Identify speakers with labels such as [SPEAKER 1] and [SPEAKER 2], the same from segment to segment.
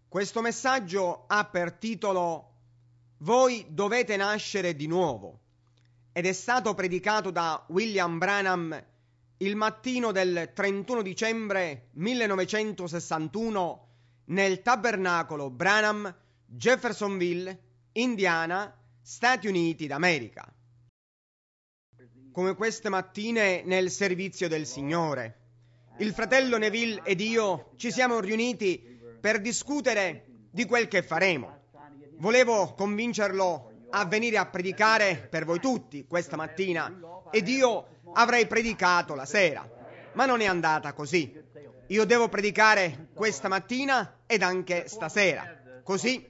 [SPEAKER 1] Questo messaggio ha per titolo Voi dovete nascere di nuovo ed è stato predicato da William Branham il mattino del 31 dicembre 1961 nel tabernacolo Branham, Jeffersonville, Indiana, Stati Uniti d'America. Come queste mattine nel servizio del Signore, il fratello Neville ed io ci siamo riuniti per discutere di quel che faremo. Volevo convincerlo a venire a predicare per voi tutti questa mattina ed io avrei predicato la sera, ma non è andata così. Io devo predicare questa mattina ed anche stasera. Così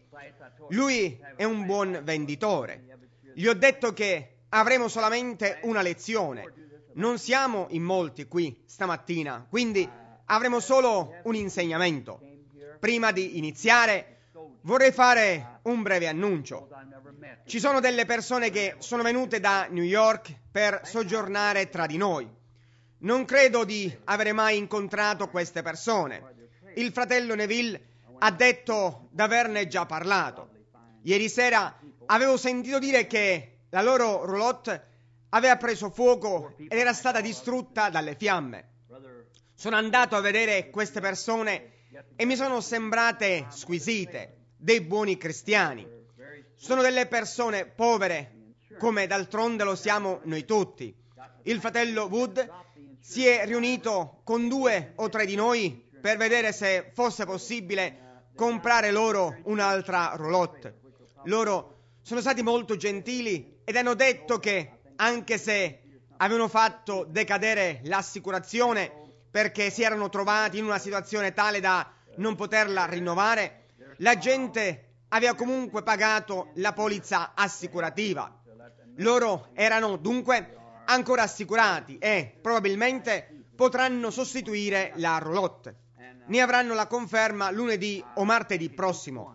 [SPEAKER 1] lui è un buon venditore. Gli ho detto che avremo solamente una lezione. Non siamo in molti qui stamattina, quindi avremo solo un insegnamento. Prima di iniziare vorrei fare un breve annuncio. Ci sono delle persone che sono venute da New York per soggiornare tra di noi. Non credo di avere mai incontrato queste persone. Il fratello Neville ha detto d'averne già parlato. Ieri sera avevo sentito dire che la loro roulotte aveva preso fuoco ed era stata distrutta dalle fiamme. Sono andato a vedere queste persone e mi sono sembrate squisite, dei buoni cristiani. Sono delle persone povere, come d'altronde lo siamo noi tutti. Il fratello Wood si è riunito con 2 o 3 di noi per vedere se fosse possibile comprare loro un'altra roulotte. Loro sono stati molto gentili ed hanno detto che, anche se avevano fatto decadere l'assicurazione perché si erano trovati in una situazione tale da non poterla rinnovare, la gente aveva comunque pagato la polizza assicurativa. Loro erano dunque ancora assicurati e probabilmente potranno sostituire la roulotte. Ne avranno la conferma lunedì o martedì prossimo.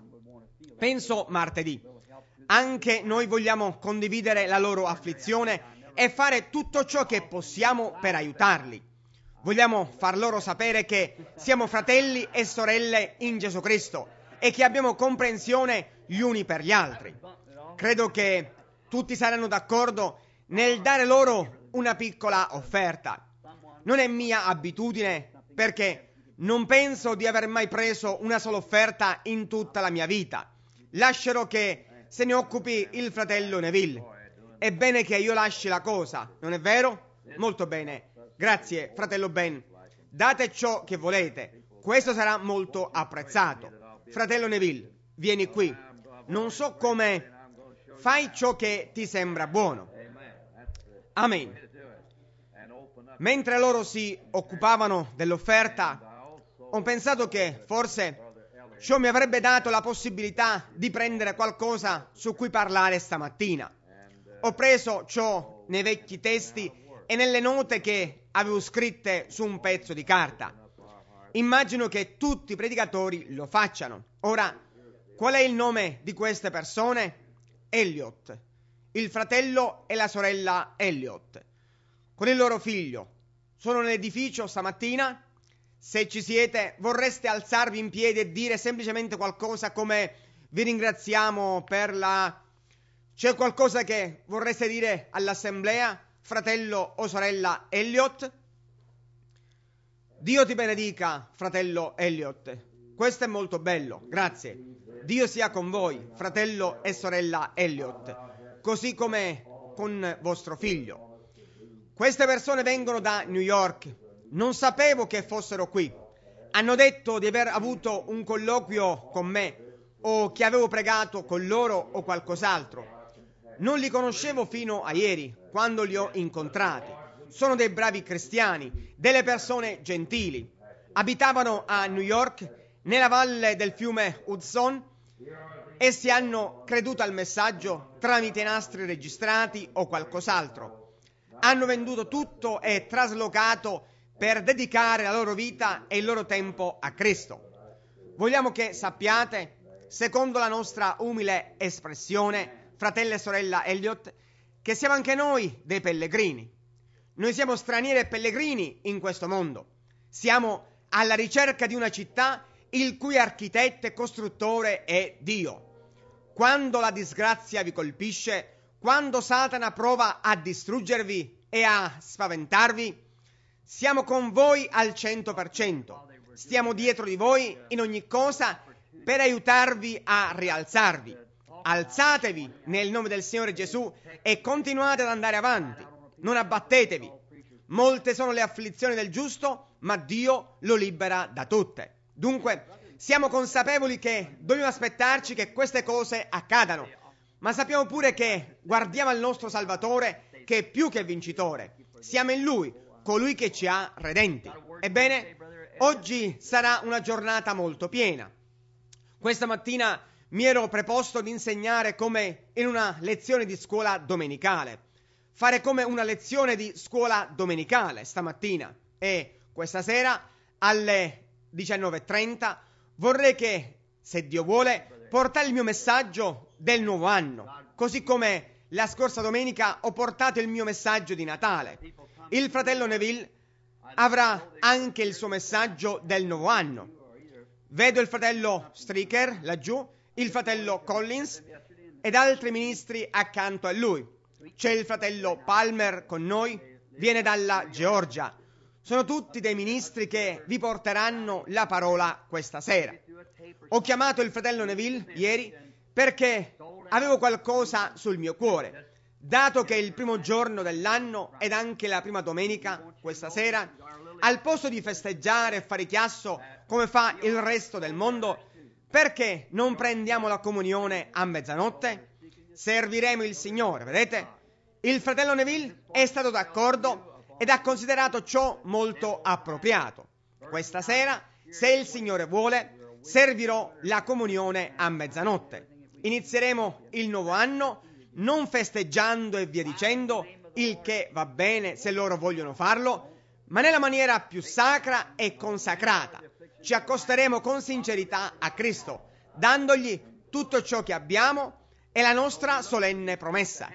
[SPEAKER 1] Penso martedì. Anche noi vogliamo condividere la loro afflizione e fare tutto ciò che possiamo per aiutarli. Vogliamo far loro sapere che siamo fratelli e sorelle in Gesù Cristo e che abbiamo comprensione gli uni per gli altri. Credo che tutti saranno d'accordo nel dare loro una piccola offerta. Non è mia abitudine perché non penso di aver mai preso una sola offerta in tutta la mia vita. Lascerò che se ne occupi il fratello Neville. È bene che io lasci la cosa, non è vero? Molto bene. Grazie, fratello Ben. Date ciò che volete. Questo sarà molto apprezzato. Fratello Neville, vieni qui. Non so come. Fai ciò che ti sembra buono. Amen. Mentre loro si occupavano dell'offerta, ho pensato che forse ciò mi avrebbe dato la possibilità di prendere qualcosa su cui parlare stamattina. Ho preso ciò nei vecchi testi e nelle note che avevo scritte su un pezzo di carta. Immagino che tutti i predicatori lo facciano. Ora, qual è il nome di queste persone? Elliott, il fratello e la sorella Elliott, con il loro figlio. Sono nell'edificio stamattina. Se ci siete, vorreste alzarvi in piedi e dire semplicemente qualcosa come vi ringraziamo per la... C'è qualcosa che vorreste dire all'assemblea, fratello o sorella Elliott? Dio ti benedica, fratello Elliott. Questo è molto bello, grazie. Dio sia con voi, fratello e sorella Elliott, così come con vostro figlio. Queste persone vengono da New York. Non sapevo che fossero qui. Hanno detto di aver avuto un colloquio con me o che avevo pregato con loro o qualcos'altro. Non li conoscevo fino a ieri, quando li ho incontrati. Sono dei bravi cristiani, delle persone gentili. Abitavano a New York, nella valle del fiume Hudson. Essi hanno creduto al messaggio tramite nastri registrati o qualcos'altro. Hanno venduto tutto e traslocato per dedicare la loro vita e il loro tempo a Cristo. Vogliamo che sappiate, secondo la nostra umile espressione, fratello e sorella Elliott, che siamo anche noi dei pellegrini. Noi siamo stranieri e pellegrini in questo mondo. Siamo alla ricerca di una città il cui architetto e costruttore è Dio. Quando la disgrazia vi colpisce, quando Satana prova a distruggervi e a spaventarvi, siamo con voi al 100%. Stiamo dietro di voi in ogni cosa per aiutarvi a rialzarvi. Alzatevi nel nome del Signore Gesù e continuate ad andare avanti. Non abbattetevi. Molte sono le afflizioni del giusto, ma Dio lo libera da tutte. Dunque, siamo consapevoli che dobbiamo aspettarci che queste cose accadano, ma sappiamo pure che guardiamo al nostro Salvatore, che è più che vincitore. Siamo in Lui, colui che ci ha redenti. Ebbene, oggi sarà una giornata molto piena. Questa mattina mi ero preposto di insegnare come in una lezione di scuola domenicale. Fare come una lezione di scuola domenicale stamattina. E questa sera alle 19:30 vorrei che, se Dio vuole, portare il mio messaggio del nuovo anno, così come la scorsa domenica ho portato il mio messaggio di Natale. Il fratello Neville avrà anche il suo messaggio del nuovo anno. Vedo il fratello Stricker laggiù, il fratello Collins ed altri ministri accanto a lui. C'è il fratello Palmer con noi, viene dalla Georgia. Sono tutti dei ministri che vi porteranno la parola questa sera. Ho chiamato il fratello Neville ieri perché avevo qualcosa sul mio cuore. Dato che è il primo giorno dell'anno ed anche la prima domenica questa sera, al posto di festeggiare e fare chiasso come fa il resto del mondo, perché non prendiamo la comunione a mezzanotte? Serviremo il Signore, vedete? Il fratello Neville è stato d'accordo ed ha considerato ciò molto appropriato. Questa sera, se il Signore vuole, servirò la comunione a mezzanotte. Inizieremo il nuovo anno non festeggiando e via dicendo, il che va bene se loro vogliono farlo, ma nella maniera più sacra e consacrata. Ci accosteremo con sincerità a Cristo, dandogli tutto ciò che abbiamo e la nostra solenne promessa.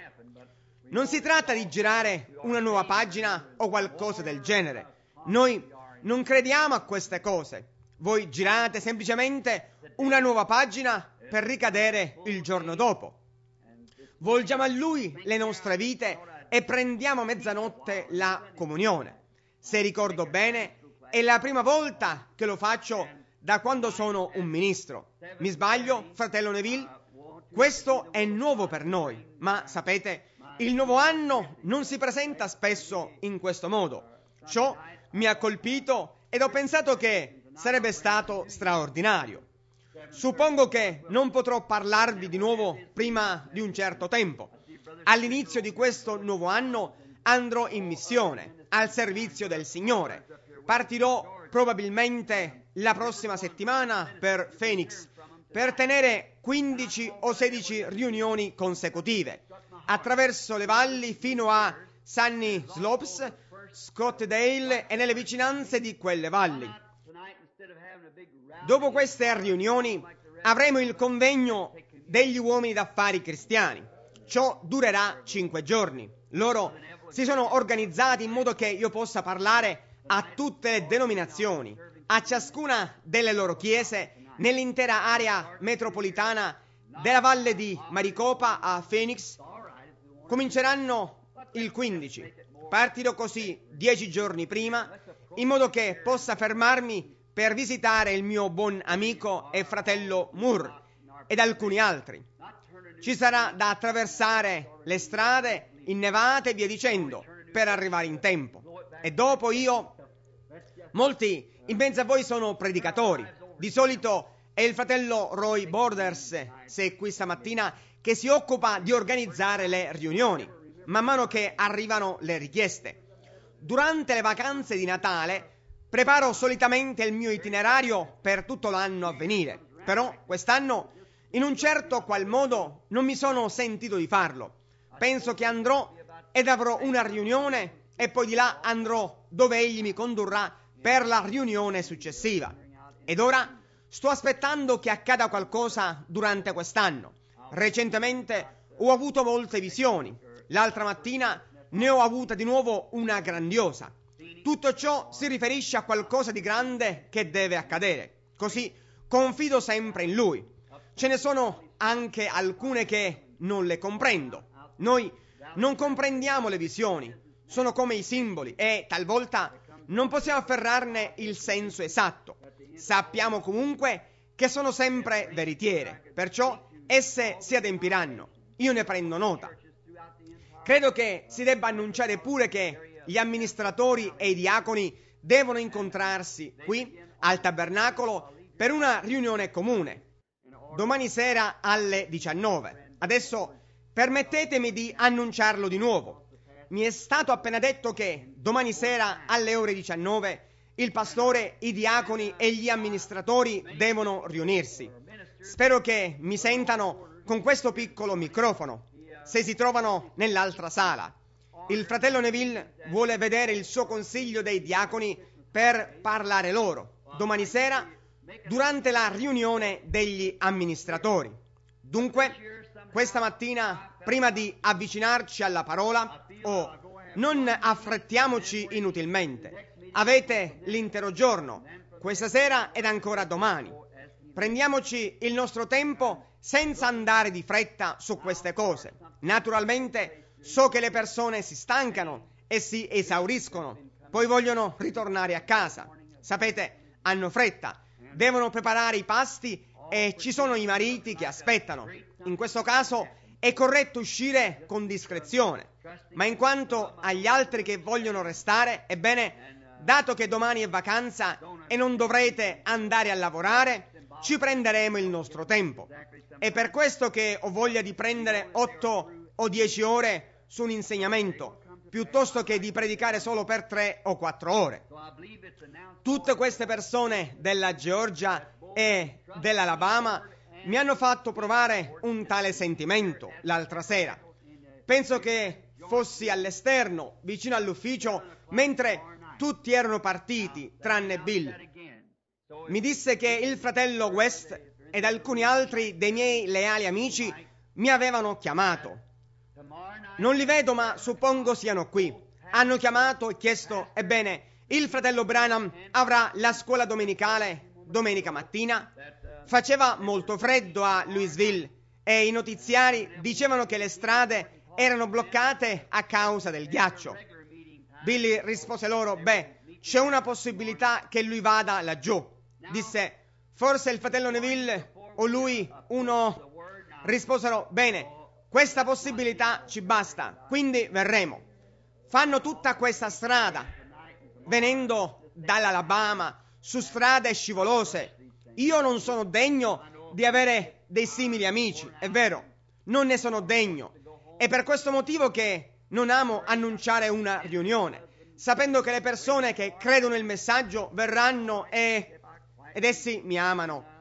[SPEAKER 1] Non si tratta di girare una nuova pagina o qualcosa del genere. Noi non crediamo a queste cose. Voi girate semplicemente una nuova pagina per ricadere il giorno dopo. Volgiamo a Lui le nostre vite e prendiamo a mezzanotte la comunione. Se ricordo bene, è la prima volta che lo faccio da quando sono un ministro. Mi sbaglio, fratello Neville? Questo è nuovo per noi, ma sapete, il nuovo anno non si presenta spesso in questo modo. Ciò mi ha colpito ed ho pensato che sarebbe stato straordinario. Suppongo che non potrò parlarvi di nuovo prima di un certo tempo. All'inizio di questo nuovo anno andrò in missione, al servizio del Signore. Partirò probabilmente la prossima settimana per Phoenix, per tenere 15 o 16 riunioni consecutive, attraverso le valli fino a Sunny Slopes, Scottsdale e nelle vicinanze di quelle valli. Dopo queste riunioni avremo il convegno degli uomini d'affari cristiani. Ciò durerà 5 giorni. Loro si sono organizzati in modo che io possa parlare a tutte le denominazioni, a ciascuna delle loro chiese, nell'intera area metropolitana della Valle di Maricopa a Phoenix. Cominceranno il 15. Partirò così 10 giorni prima, in modo che possa fermarmi per visitare il mio buon amico e fratello Moore ed alcuni altri. Ci sarà da attraversare le strade innevate e via dicendo per arrivare in tempo. E dopo molti in mezzo a voi sono predicatori. Di solito è il fratello Roy Borders, se è qui stamattina, che si occupa di organizzare le riunioni, man mano che arrivano le richieste. Durante le vacanze di Natale preparo solitamente il mio itinerario per tutto l'anno a venire, però quest'anno in un certo qual modo non mi sono sentito di farlo. Penso che andrò ed avrò una riunione e poi di là andrò dove egli mi condurrà per la riunione successiva. Ed ora sto aspettando che accada qualcosa durante quest'anno. Recentemente ho avuto molte visioni. L'altra mattina ne ho avuta di nuovo una grandiosa. Tutto ciò si riferisce a qualcosa di grande che deve accadere. Così confido sempre in Lui. Ce ne sono anche alcune che non le comprendo. Noi non comprendiamo le visioni, sono come i simboli e talvolta non possiamo afferrarne il senso esatto. Sappiamo comunque che sono sempre veritiere, perciò esse si adempiranno. Io ne prendo nota. Credo che si debba annunciare pure che gli amministratori e i diaconi devono incontrarsi qui al tabernacolo per una riunione comune, domani sera alle 19. Adesso permettetemi di annunciarlo di nuovo. Mi è stato appena detto che domani sera alle ore 19 il pastore, i diaconi e gli amministratori devono riunirsi. Spero che mi sentano con questo piccolo microfono, se si trovano nell'altra sala. Il fratello Neville vuole vedere il suo consiglio dei diaconi per parlare loro domani sera durante la riunione degli amministratori. Dunque, questa mattina, prima di avvicinarci alla parola, non affrettiamoci inutilmente. Avete l'intero giorno, questa sera ed ancora domani. Prendiamoci il nostro tempo senza andare di fretta su queste cose. Naturalmente so che le persone si stancano e si esauriscono, poi vogliono ritornare a casa. Sapete, hanno fretta, devono preparare i pasti e ci sono i mariti che aspettano. In questo caso è corretto uscire con discrezione, ma in quanto agli altri che vogliono restare, ebbene, dato che domani è vacanza e non dovrete andare a lavorare, ci prenderemo il nostro tempo. È per questo che ho voglia di prendere 8 o 10 ore su un insegnamento, piuttosto che di predicare solo per 3 o 4 ore. Tutte queste persone della Georgia e dell'Alabama mi hanno fatto provare un tale sentimento l'altra sera. Penso che fossi all'esterno, vicino all'ufficio, mentre tutti erano partiti, tranne Bill. Mi disse che il fratello West ed alcuni altri dei miei leali amici mi avevano chiamato. Non li vedo, ma suppongo siano qui. Hanno chiamato e chiesto, ebbene, il fratello Branham avrà la scuola domenicale domenica mattina? Faceva molto freddo a Louisville e i notiziari dicevano che le strade erano bloccate a causa del ghiaccio. Billy rispose loro, c'è una possibilità che lui vada laggiù. Disse, forse il fratello Neville o lui, uno. Risposero, bene, questa possibilità ci basta, quindi verremo. Fanno tutta questa strada, venendo dall'Alabama, su strade scivolose. Io non sono degno di avere dei simili amici, è vero, non ne sono degno. È per questo motivo che non amo annunciare una riunione, sapendo che le persone che credono il messaggio verranno ed essi mi amano.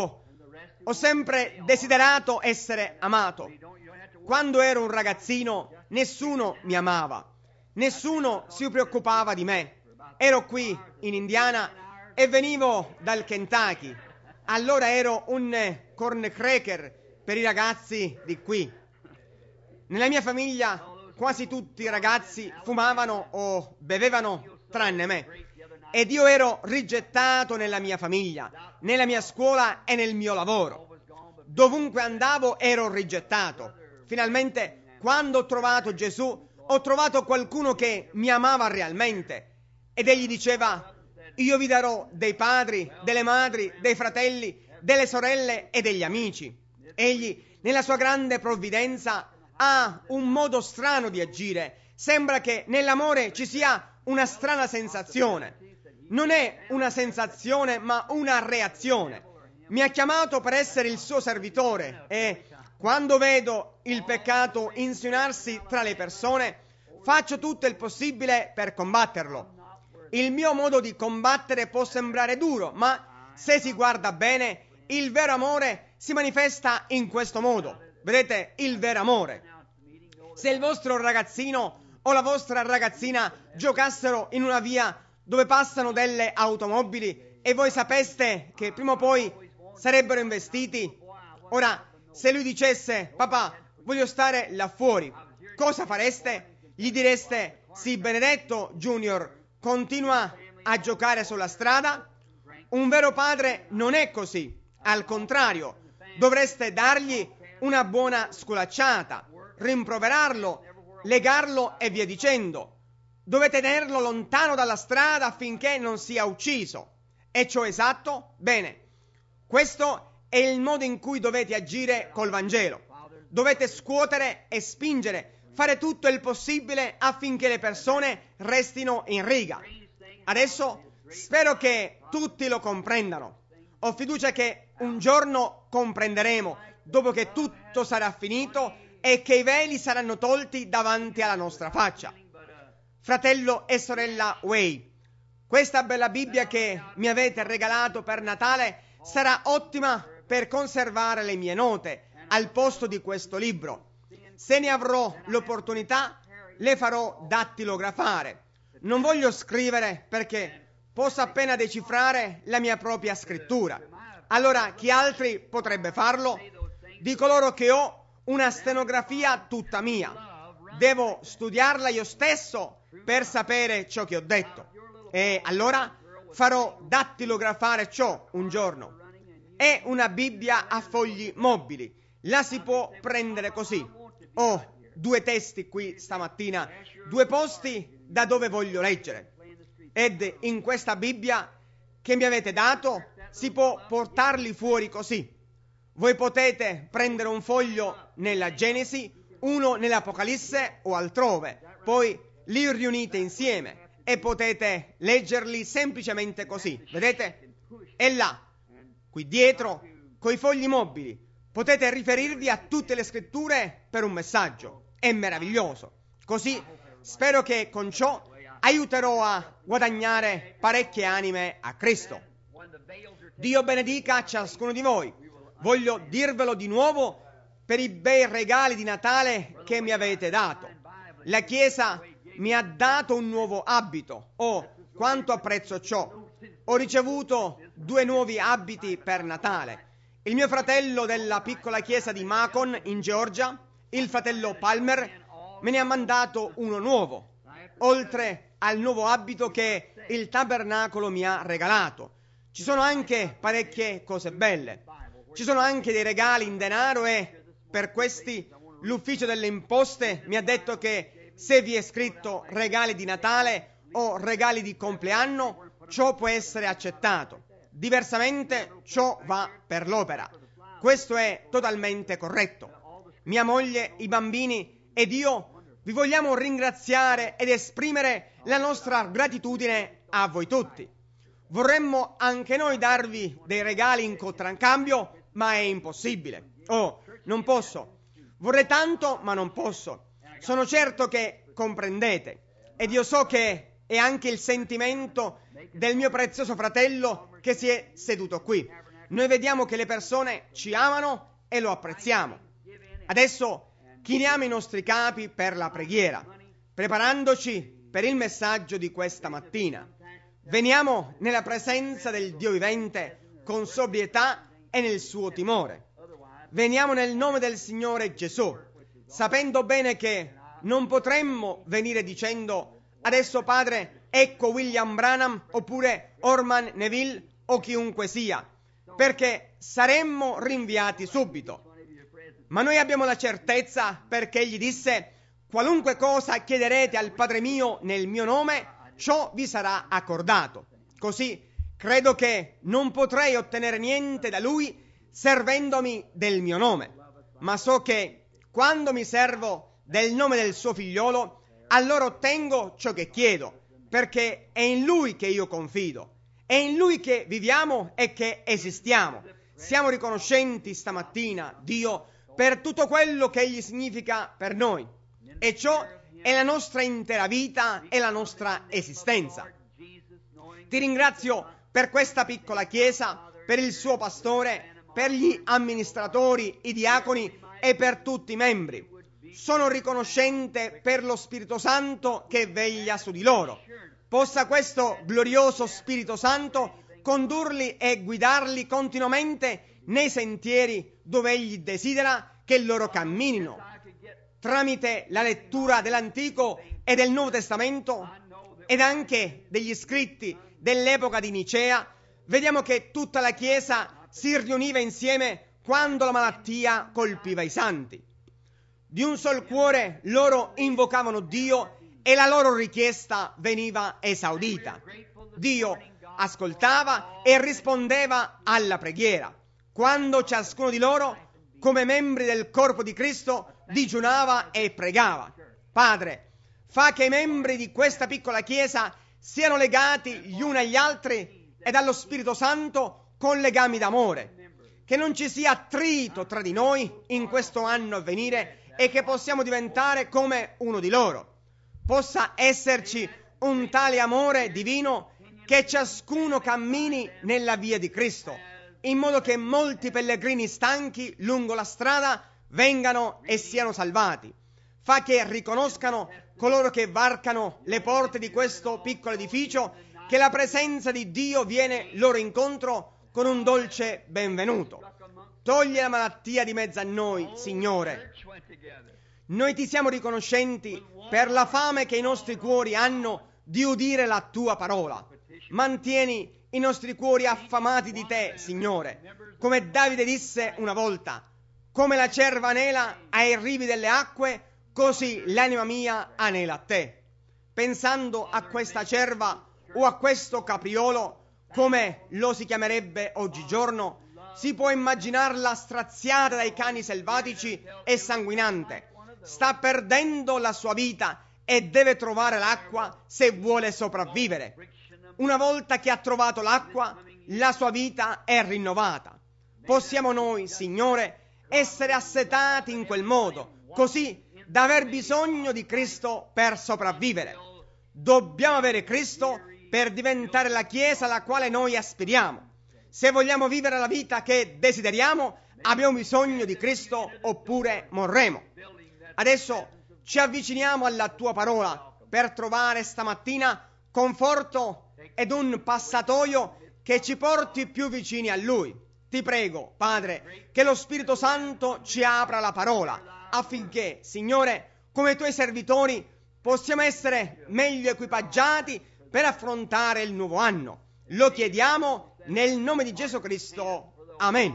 [SPEAKER 1] Ho sempre desiderato essere amato. Quando ero un ragazzino, nessuno mi amava, nessuno si preoccupava di me. Ero qui in Indiana e venivo dal Kentucky. Allora ero un corn cracker per i ragazzi di qui. Nella mia famiglia quasi tutti i ragazzi fumavano o bevevano tranne me. Ed io ero rigettato nella mia famiglia, nella mia scuola e nel mio lavoro. Dovunque andavo ero rigettato. Finalmente, quando ho trovato Gesù, ho trovato qualcuno che mi amava realmente. Ed egli diceva, io vi darò dei padri, delle madri, dei fratelli, delle sorelle e degli amici. Egli, nella sua grande provvidenza, ha un modo strano di agire. Sembra che nell'amore ci sia una strana sensazione. Non è una sensazione, ma una reazione. Mi ha chiamato per essere il suo servitore e quando vedo il peccato insinuarsi tra le persone, faccio tutto il possibile per combatterlo. Il mio modo di combattere può sembrare duro, ma se si guarda bene, il vero amore si manifesta in questo modo. Vedete, il vero amore. Se il vostro ragazzino o la vostra ragazzina giocassero in una via dove passano delle automobili e voi sapeste che prima o poi sarebbero investiti, ora, se lui dicesse, papà, voglio stare là fuori, cosa fareste? Gli direste, sì, benedetto, Junior, continua a giocare sulla strada? Un vero padre non è così. Al contrario, dovreste dargli una buona sculacciata, rimproverarlo, legarlo e via dicendo. Dovete tenerlo lontano dalla strada affinché non sia ucciso. È ciò esatto? Bene, questo è il modo in cui dovete agire col Vangelo. Dovete scuotere e spingere, fare tutto il possibile affinché le persone restino in riga. Adesso spero che tutti lo comprendano. Ho fiducia che un giorno comprenderemo, dopo che tutto sarà finito e che i veli saranno tolti davanti alla nostra faccia. Fratello e sorella Way, questa bella Bibbia che mi avete regalato per Natale sarà ottima per conservare le mie note al posto di questo libro. Se ne avrò l'opportunità, le farò dattilografare. Non voglio scrivere perché posso appena decifrare la mia propria scrittura. Allora chi altri potrebbe farlo? Dico loro che ho una stenografia tutta mia. Devo studiarla io stesso per sapere ciò che ho detto. E allora farò dattilografare ciò un giorno. È una Bibbia a fogli mobili. La si può prendere così. Ho 2 testi qui stamattina, 2 posti da dove voglio leggere. Ed in questa Bibbia che mi avete dato si può portarli fuori così. Voi potete prendere un foglio nella Genesi, uno nell'Apocalisse o altrove, poi li riunite insieme e potete leggerli semplicemente così. Vedete? E là, qui dietro, coi fogli mobili, potete riferirvi a tutte le scritture per un messaggio. È meraviglioso. Così spero che con ciò aiuterò a guadagnare parecchie anime a Cristo. Dio benedica ciascuno di voi. Voglio dirvelo di nuovo per i bei regali di Natale che mi avete dato. La Chiesa mi ha dato un nuovo abito. Oh, quanto apprezzo ciò. Ho ricevuto 2 nuovi abiti per Natale. Il mio fratello della piccola chiesa di Macon in Georgia, il fratello Palmer, me ne ha mandato uno nuovo, oltre al nuovo abito che il tabernacolo mi ha regalato. Ci sono anche parecchie cose belle. Ci sono anche dei regali in denaro e per questi l'ufficio delle imposte mi ha detto che se vi è scritto regali di Natale o regali di compleanno, ciò può essere accettato. Diversamente ciò va per l'opera. Questo è totalmente corretto. Mia moglie, i bambini ed io vi vogliamo ringraziare ed esprimere la nostra gratitudine a voi tutti. Vorremmo anche noi darvi dei regali in contraccambio, ma è impossibile. Oh, non posso. Vorrei tanto, ma non posso. Sono certo che comprendete. Ed io so che è anche il sentimento del mio prezioso fratello che si è seduto qui. Noi vediamo che le persone ci amano e lo apprezziamo. Adesso chiniamo i nostri capi per la preghiera, preparandoci per il messaggio di questa mattina. Veniamo nella presenza del Dio vivente con sobrietà e nel suo timore. Veniamo nel nome del Signore Gesù, sapendo bene che non potremmo venire dicendo: adesso Padre, ecco William Branham oppure Orman Neville o chiunque sia, perché saremmo rinviati subito. Ma noi abbiamo la certezza, perché Egli disse: qualunque cosa chiederete al Padre mio nel mio nome, ciò vi sarà accordato. Così credo che non potrei ottenere niente da Lui servendomi del mio nome, ma so che quando mi servo del nome del suo figliolo, allora ottengo ciò che chiedo, perché è in Lui che io confido, è in Lui che viviamo e che esistiamo. Siamo riconoscenti stamattina, Dio, per tutto quello che Egli significa per noi, e ciò è la nostra intera vita e la nostra esistenza. Ti ringrazio per questa piccola chiesa, per il suo pastore, per gli amministratori, i diaconi e per tutti i membri. Sono riconoscente per lo Spirito Santo che veglia su di loro. Possa questo glorioso Spirito Santo condurli e guidarli continuamente nei sentieri dove Egli desidera che loro camminino. Tramite la lettura dell'Antico e del Nuovo Testamento ed anche degli scritti dell'epoca di Nicea, vediamo che tutta la Chiesa si riuniva insieme quando la malattia colpiva i santi. Di un sol cuore loro invocavano Dio e la loro richiesta veniva esaudita. Dio ascoltava e rispondeva alla preghiera, quando ciascuno di loro, come membri del corpo di Cristo, digiunava e pregava. Padre, fa che i membri di questa piccola Chiesa siano legati gli uni agli altri e dallo Spirito Santo con legami d'amore, che non ci sia attrito tra di noi in questo anno a venire e che possiamo diventare come uno di loro. Possa esserci un tale amore divino che ciascuno cammini nella via di Cristo, in modo che molti pellegrini stanchi lungo la strada vengano e siano salvati. Fa che riconoscano coloro che varcano le porte di questo piccolo edificio che la presenza di Dio viene loro incontro con un dolce benvenuto. Togli la malattia di mezzo a noi, Signore. Noi ti siamo riconoscenti per la fame che i nostri cuori hanno di udire la tua parola. Mantieni i nostri cuori affamati di te, Signore. Come Davide disse una volta: come la cerva anela ai rivi delle acque, così l'anima mia anela a te. Pensando a questa cerva o a questo capriolo, come lo si chiamerebbe oggigiorno, si può immaginarla straziata dai cani selvatici e sanguinante. Sta perdendo la sua vita e deve trovare l'acqua se vuole sopravvivere. Una volta che ha trovato l'acqua, la sua vita è rinnovata. Possiamo noi, Signore, essere assetati in quel modo, così da aver bisogno di Cristo per sopravvivere. Dobbiamo avere Cristo per diventare la Chiesa alla quale noi aspiriamo. Se vogliamo vivere la vita che desideriamo, abbiamo bisogno di Cristo oppure morremo. Adesso ci avviciniamo alla tua parola per trovare stamattina conforto ed un passatoio che ci porti più vicini a Lui. Ti prego, Padre, che lo Spirito Santo ci apra la parola affinché, Signore, come Tuoi servitori, possiamo essere meglio equipaggiati per affrontare il nuovo anno. Lo chiediamo nel nome di Gesù Cristo. Amen.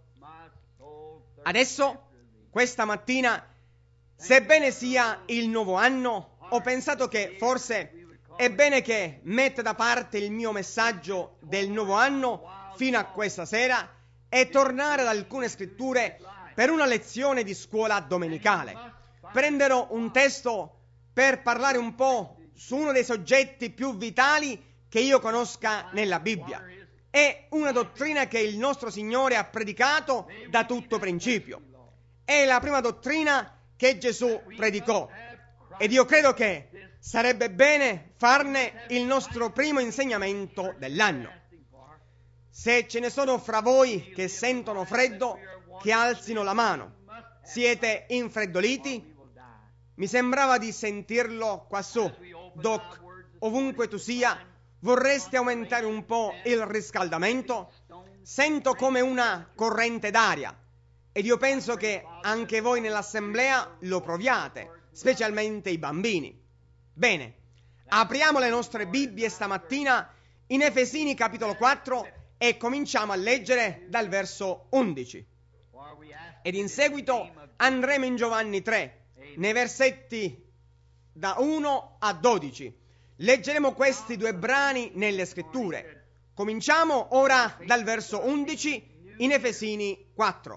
[SPEAKER 1] Adesso, questa mattina, sebbene sia il nuovo anno, ho pensato che forse è bene che metta da parte il mio messaggio del nuovo anno fino a questa sera e tornare ad alcune scritture per una lezione di scuola domenicale. Prenderò un testo per parlare un po' su uno dei soggetti più vitali che io conosca nella Bibbia. È una dottrina che il nostro Signore ha predicato da tutto principio. È la prima dottrina che Gesù predicò ed io credo che sarebbe bene farne il nostro primo insegnamento dell'anno. Se ce ne sono fra voi che sentono freddo, che alzino la mano. Siete infreddoliti? Mi sembrava di sentirlo quassù. Doc, ovunque tu sia, vorresti aumentare un po' il riscaldamento? Sento come una corrente d'aria ed io penso che anche voi nell'assemblea lo proviate, specialmente i bambini. Bene, apriamo le nostre Bibbie stamattina in Efesini capitolo 4 e cominciamo a leggere dal verso 11. Ed in seguito andremo in Giovanni 3, nei versetti da 1 a 12. Leggeremo questi due brani nelle scritture. Cominciamo ora dal verso 11 in Efesini 4.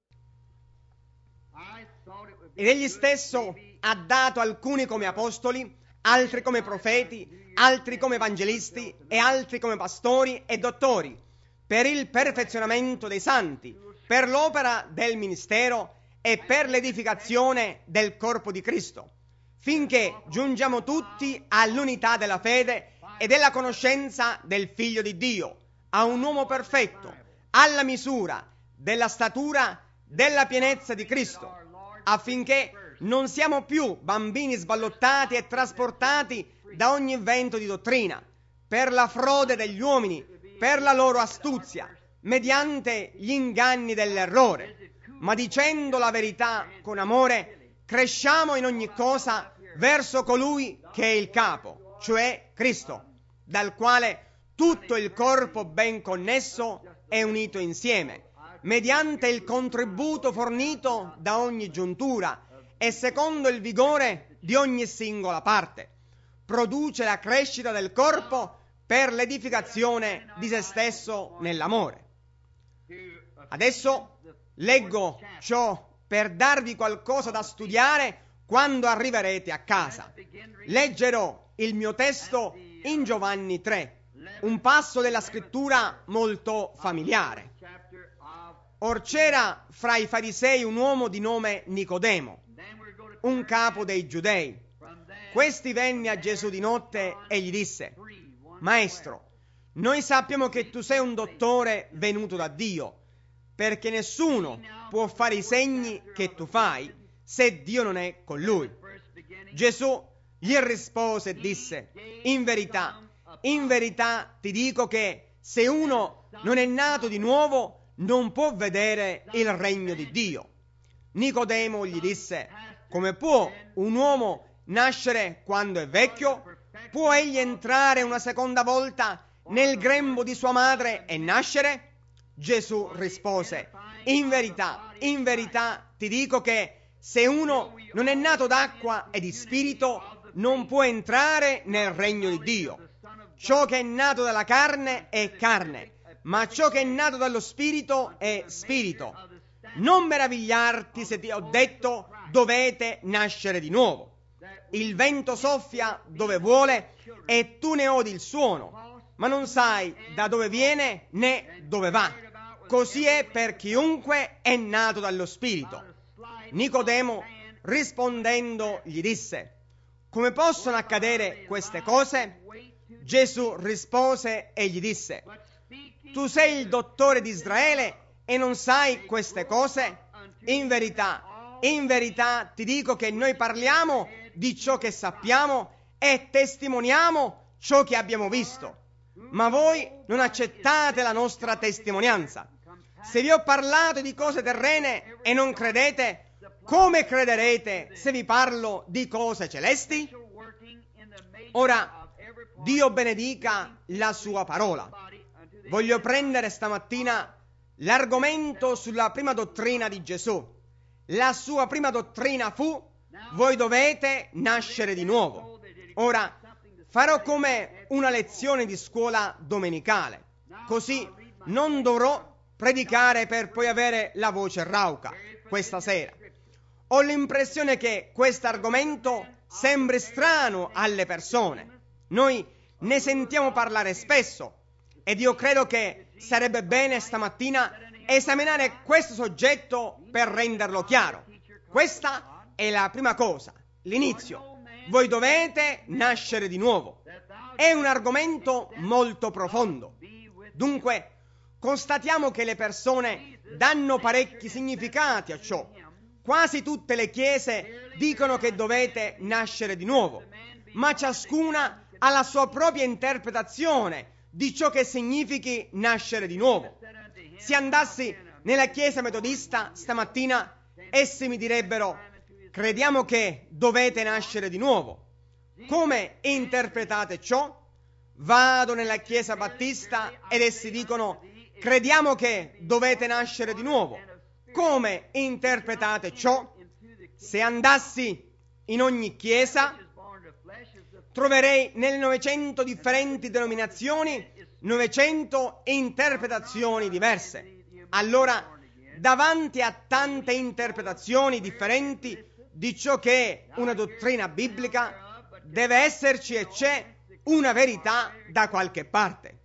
[SPEAKER 1] Ed egli stesso ha dato alcuni come apostoli, altri come profeti, altri come evangelisti e altri come pastori e dottori, per il perfezionamento dei santi, per l'opera del ministero e per l'edificazione del corpo di Cristo, finché giungiamo tutti all'unità della fede e della conoscenza del Figlio di Dio, a un uomo perfetto, alla misura della statura della pienezza di Cristo, affinché non siamo più bambini sballottati e trasportati da ogni vento di dottrina, per la frode degli uomini, per la loro astuzia, mediante gli inganni dell'errore, ma dicendo la verità con amore, cresciamo in ogni cosa verso colui che è il capo, cioè Cristo, dal quale tutto il corpo ben connesso è unito insieme, mediante il contributo fornito da ogni giuntura e secondo il vigore di ogni singola parte, produce la crescita del corpo per l'edificazione di se stesso nell'amore. Adesso leggo ciò per darvi qualcosa da studiare quando arriverete a casa. Leggerò il mio testo in Giovanni 3, un passo della scrittura molto familiare. Or c'era fra i farisei un uomo di nome Nicodemo, un capo dei giudei. Questi venne a Gesù di notte e gli disse: Maestro, noi sappiamo che tu sei un dottore venuto da Dio, perché nessuno può fare i segni che tu fai se Dio non è con lui. Gesù gli rispose e disse: in verità ti dico che se uno non è nato di nuovo non può vedere il regno di Dio. Nicodemo gli disse: come può un uomo nascere quando è vecchio? Può egli entrare una seconda volta nel grembo di sua madre e nascere? Gesù rispose: in verità ti dico che se uno non è nato d'acqua e di spirito non può entrare nel regno di Dio. Ciò che è nato dalla carne è carne, ma ciò che è nato dallo spirito è spirito. Non meravigliarti se ti ho detto dovete nascere di nuovo. Il vento soffia dove vuole e tu ne odi il suono, ma non sai da dove viene né dove va. Così è per chiunque è nato dallo spirito. Nicodemo rispondendo gli disse: come possono accadere queste cose? Gesù rispose e gli disse: tu sei il dottore di Israele e non sai queste cose? In verità ti dico che noi parliamo di ciò che sappiamo e testimoniamo ciò che abbiamo visto, ma voi non accettate la nostra testimonianza. Se vi ho parlato di cose terrene e non credete, come crederete se vi parlo di cose celesti? Ora, Dio benedica la sua parola. Voglio prendere stamattina l'argomento sulla prima dottrina di Gesù. La sua prima dottrina fu: voi dovete nascere di nuovo. Ora, farò come una lezione di scuola domenicale, così non dovrò predicare per poi avere la voce rauca questa sera. Ho l'impressione che questo argomento sembri strano alle persone. Noi ne sentiamo parlare spesso ed io credo che sarebbe bene stamattina esaminare questo soggetto per renderlo chiaro. Questa è la prima cosa, l'inizio. Voi dovete nascere di nuovo. È un argomento molto profondo. Dunque, constatiamo che le persone danno parecchi significati a ciò. Quasi tutte le chiese dicono che dovete nascere di nuovo, ma ciascuna ha la sua propria interpretazione di ciò che significhi nascere di nuovo. Se andassi nella chiesa metodista stamattina, essi mi direbbero: crediamo che dovete nascere di nuovo. Come interpretate ciò? Vado nella chiesa battista ed essi dicono: crediamo che dovete nascere di nuovo. Come interpretate ciò? Se andassi in ogni chiesa, troverei nelle 900 differenti denominazioni 900 interpretazioni diverse. Allora, davanti a tante interpretazioni differenti di ciò che è una dottrina biblica, deve esserci e c'è una verità da qualche parte.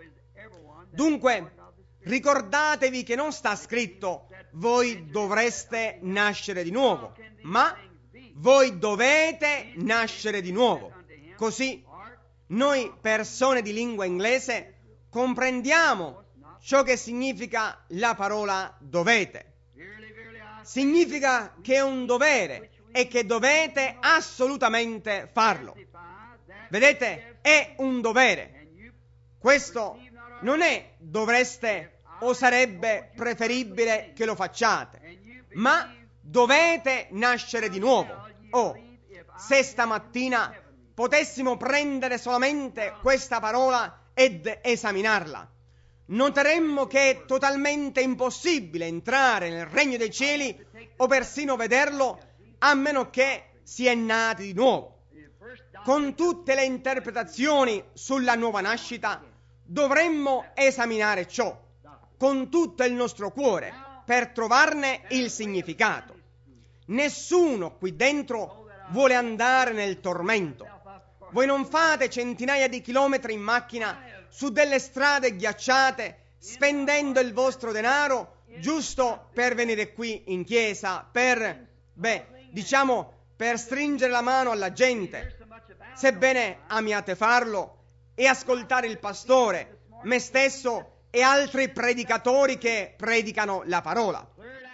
[SPEAKER 1] Dunque, ricordatevi che non sta scritto voi dovreste nascere di nuovo, ma voi dovete nascere di nuovo. Così noi persone di lingua inglese comprendiamo ciò che significa la parola dovete. Significa che è un dovere e che dovete assolutamente farlo. Vedete, è un dovere. Questo non è dovreste o sarebbe preferibile che lo facciate, ma dovete nascere di nuovo. Se stamattina potessimo prendere solamente questa parola ed esaminarla, noteremmo che è totalmente impossibile entrare nel regno dei cieli o persino vederlo a meno che si è nati di nuovo. Con tutte le interpretazioni sulla nuova nascita dovremmo esaminare ciò con tutto il nostro cuore per trovarne il significato. Nessuno qui dentro vuole andare nel tormento. Voi non fate centinaia di chilometri in macchina su delle strade ghiacciate, spendendo il vostro denaro giusto per venire qui in chiesa, per stringere la mano alla gente. Sebbene amiate farlo e ascoltare il pastore, me stesso e altri predicatori che predicano la parola.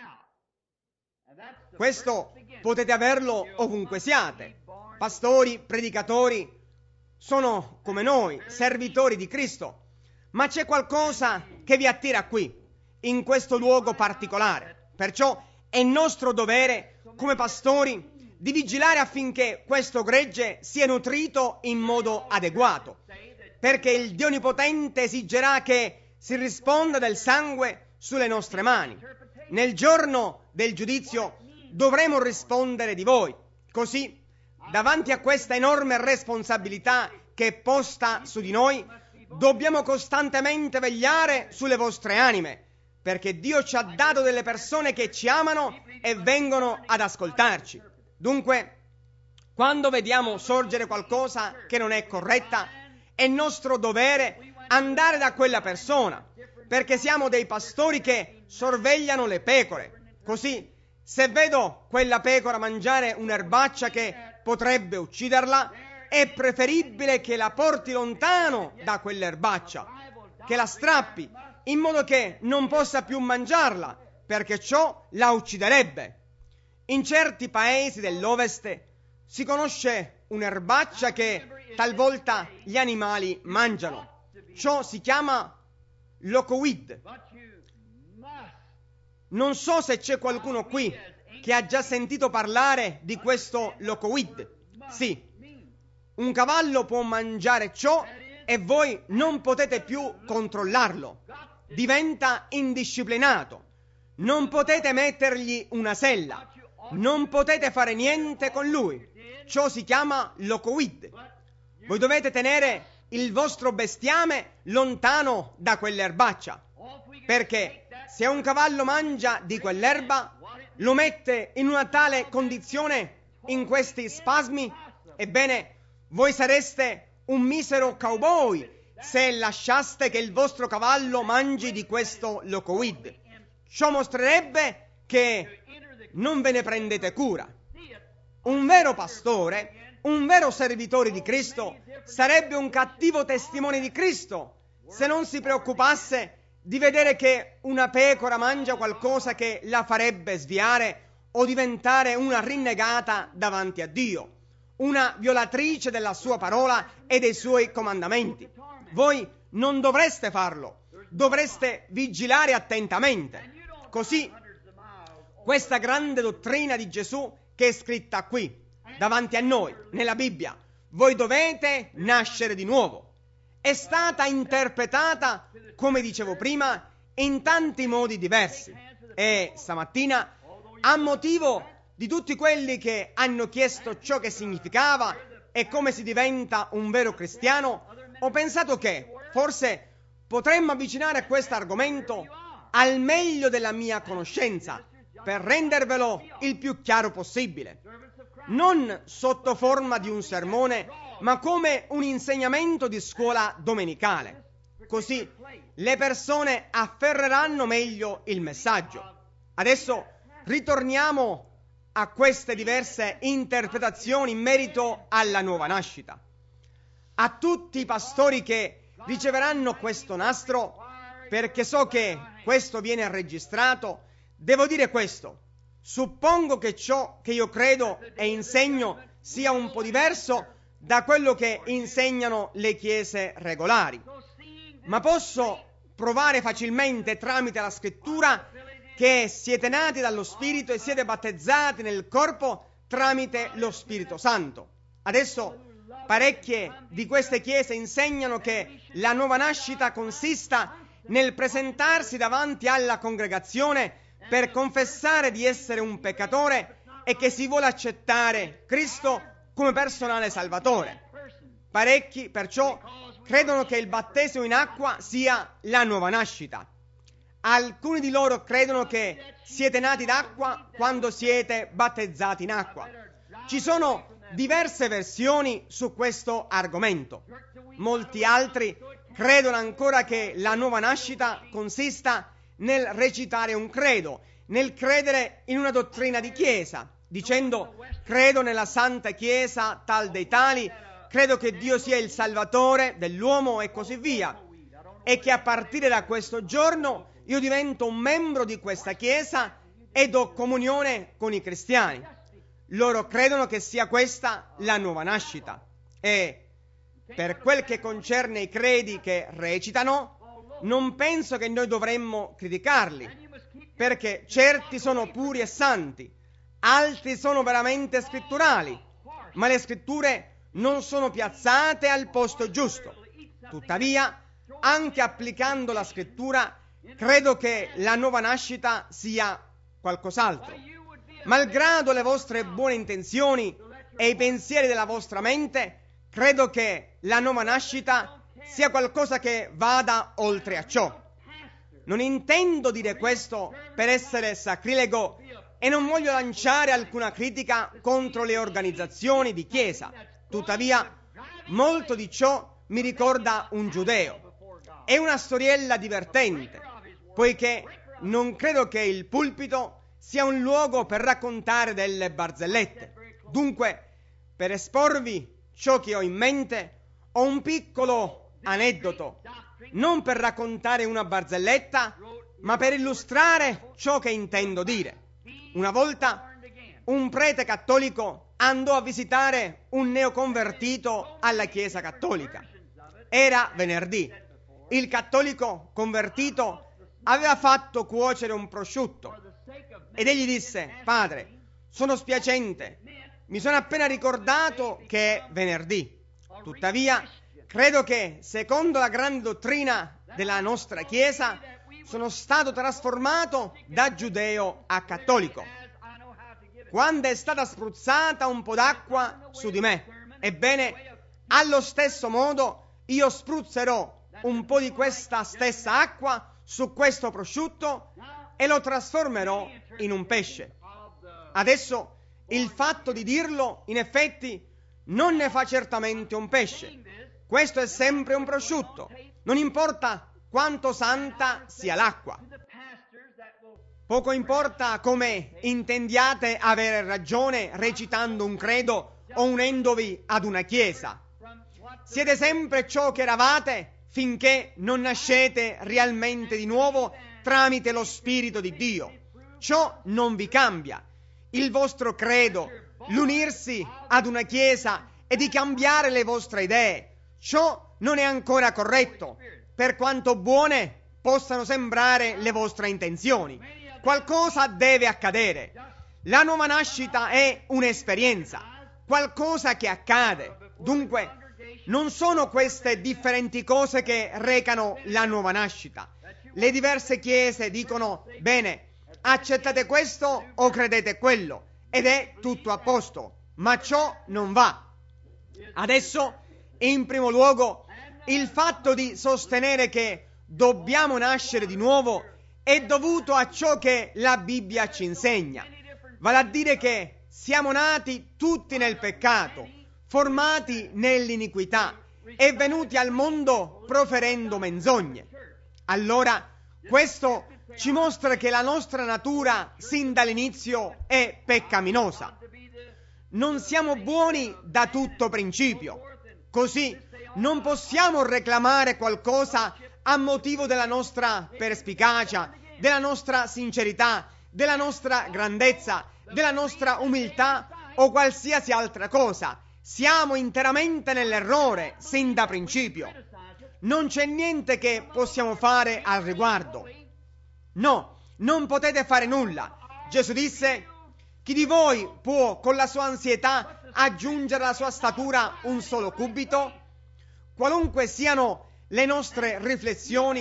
[SPEAKER 1] Questo potete averlo ovunque siate. Pastori, predicatori sono come noi, servitori di Cristo. Ma c'è qualcosa che vi attira qui, in questo luogo particolare. Perciò è nostro dovere, come pastori, di vigilare affinché questo gregge sia nutrito in modo adeguato, perché il Dio Onnipotente esigerà che si risponda del sangue sulle nostre mani. Nel giorno del giudizio dovremo rispondere di voi. Così, davanti a questa enorme responsabilità che è posta su di noi, dobbiamo costantemente vegliare sulle vostre anime, perché Dio ci ha dato delle persone che ci amano e vengono ad ascoltarci. Dunque, quando vediamo sorgere qualcosa che non è corretta, è nostro dovere andare da quella persona, perché siamo dei pastori che sorvegliano le pecore. Così, se vedo quella pecora mangiare un'erbaccia che potrebbe ucciderla, è preferibile che la porti lontano da quell'erbaccia, che la strappi, in modo che non possa più mangiarla, perché ciò la ucciderebbe. In certi paesi dell'Ovest si conosce un'erbaccia che talvolta gli animali mangiano. Ciò si chiama locoweed. Non so se c'è qualcuno qui che ha già sentito parlare di questo locoweed. Sì, un cavallo può mangiare ciò e voi non potete più controllarlo. Diventa indisciplinato. Non potete mettergli una sella. Non potete fare niente con lui. Ciò si chiama locoweed. Voi dovete tenere il vostro bestiame lontano da quell'erbaccia, perché se un cavallo mangia di quell'erba, lo mette in una tale condizione, in questi spasmi, ebbene, voi sareste un misero cowboy se lasciaste che il vostro cavallo mangi di questo locoweed. Ciò mostrerebbe che non ve ne prendete cura. Un vero pastore, un vero servitore di Cristo, sarebbe un cattivo testimone di Cristo se non si preoccupasse di vedere che una pecora mangia qualcosa che la farebbe sviare o diventare una rinnegata davanti a Dio, una violatrice della sua parola e dei suoi comandamenti. Voi non dovreste farlo, dovreste vigilare attentamente. Così, questa grande dottrina di Gesù che è scritta qui, davanti a noi, nella Bibbia, voi dovete nascere di nuovo, è stata interpretata, come dicevo prima, in tanti modi diversi. E stamattina, a motivo di tutti quelli che hanno chiesto ciò che significava e come si diventa un vero cristiano, ho pensato che forse potremmo avvicinare a questo argomento al meglio della mia conoscenza, per rendervelo il più chiaro possibile, non sotto forma di un sermone, ma come un insegnamento di scuola domenicale. Così le persone afferreranno meglio il messaggio. Adesso ritorniamo a queste diverse interpretazioni in merito alla nuova nascita. A tutti i pastori che riceveranno questo nastro, perché so che questo viene registrato, devo dire questo: suppongo che ciò che io credo e insegno sia un po' diverso da quello che insegnano le chiese regolari, ma posso provare facilmente tramite la scrittura che siete nati dallo Spirito e siete battezzati nel corpo tramite lo Spirito Santo. Adesso parecchie di queste chiese insegnano che la nuova nascita consista nel presentarsi davanti alla congregazione per confessare di essere un peccatore e che si vuole accettare Cristo come personale salvatore. Parecchi, perciò, credono che il battesimo in acqua sia la nuova nascita. Alcuni di loro credono che siete nati d'acqua quando siete battezzati in acqua. Ci sono diverse versioni su questo argomento. Molti altri credono ancora che la nuova nascita consista nel recitare un credo, nel credere in una dottrina di chiesa, dicendo: credo nella Santa Chiesa tal dei tali, credo che Dio sia il Salvatore dell'uomo e così via, e che a partire da questo giorno io divento un membro di questa Chiesa ed ho comunione con i cristiani. Loro credono che sia questa la nuova nascita. E per quel che concerne i credi che recitano, non penso che noi dovremmo criticarli, perché certi sono puri e santi, altri sono veramente scritturali, ma le scritture non sono piazzate al posto giusto. Tuttavia, anche applicando la scrittura, credo che la nuova nascita sia qualcos'altro. Malgrado le vostre buone intenzioni e i pensieri della vostra mente, credo che la nuova nascita sia qualcosa che vada oltre a ciò. Non intendo dire questo per essere sacrilego e non voglio lanciare alcuna critica contro le organizzazioni di chiesa. Tuttavia, molto di ciò mi ricorda un giudeo. È una storiella divertente, poiché non credo che il pulpito sia un luogo per raccontare delle barzellette. Dunque, per esporvi ciò che ho in mente, ho un piccolo aneddoto, non per raccontare una barzelletta, ma per illustrare ciò che intendo dire. Una volta un prete cattolico andò a visitare un neoconvertito alla Chiesa cattolica. Era venerdì. Il cattolico convertito aveva fatto cuocere un prosciutto ed egli disse: padre, sono spiacente, mi sono appena ricordato che è venerdì. Tuttavia, credo che, secondo la grande dottrina della nostra Chiesa, sono stato trasformato da giudeo a cattolico. Quando è stata spruzzata un po' d'acqua su di me, ebbene, allo stesso modo io spruzzerò un po' di questa stessa acqua su questo prosciutto e lo trasformerò in un pesce. Adesso il fatto di dirlo, in effetti, non ne fa certamente un pesce. Questo è sempre un prosciutto. Non importa quanto santa sia l'acqua. Poco importa come intendiate avere ragione recitando un credo o unendovi ad una chiesa. Siete sempre ciò che eravate finché non nascete realmente di nuovo tramite lo Spirito di Dio. Ciò non vi cambia. Il vostro credo, l'unirsi ad una chiesa e di cambiare le vostre idee, ciò non è ancora corretto, per quanto buone possano sembrare le vostre intenzioni. Qualcosa deve accadere. La nuova nascita è un'esperienza, qualcosa che accade. Dunque, non sono queste differenti cose che recano la nuova nascita. Le diverse chiese dicono: bene, accettate questo o credete quello, ed è tutto a posto, ma ciò non va. Adesso, in primo luogo, il fatto di sostenere che dobbiamo nascere di nuovo è dovuto a ciò che la Bibbia ci insegna, vale a dire che siamo nati tutti nel peccato, formati nell'iniquità e venuti al mondo proferendo menzogne. Allora, questo ci mostra che la nostra natura sin dall'inizio è peccaminosa. Non siamo buoni da tutto principio, così non possiamo reclamare qualcosa a motivo della nostra perspicacia, della nostra sincerità, della nostra grandezza, della nostra umiltà o qualsiasi altra cosa. Siamo interamente nell'errore sin da principio. Non c'è niente che possiamo fare al riguardo. No, non potete fare nulla. Gesù disse: chi di voi può con la sua ansietà aggiungere alla sua statura un solo cubito? Qualunque siano le nostre riflessioni,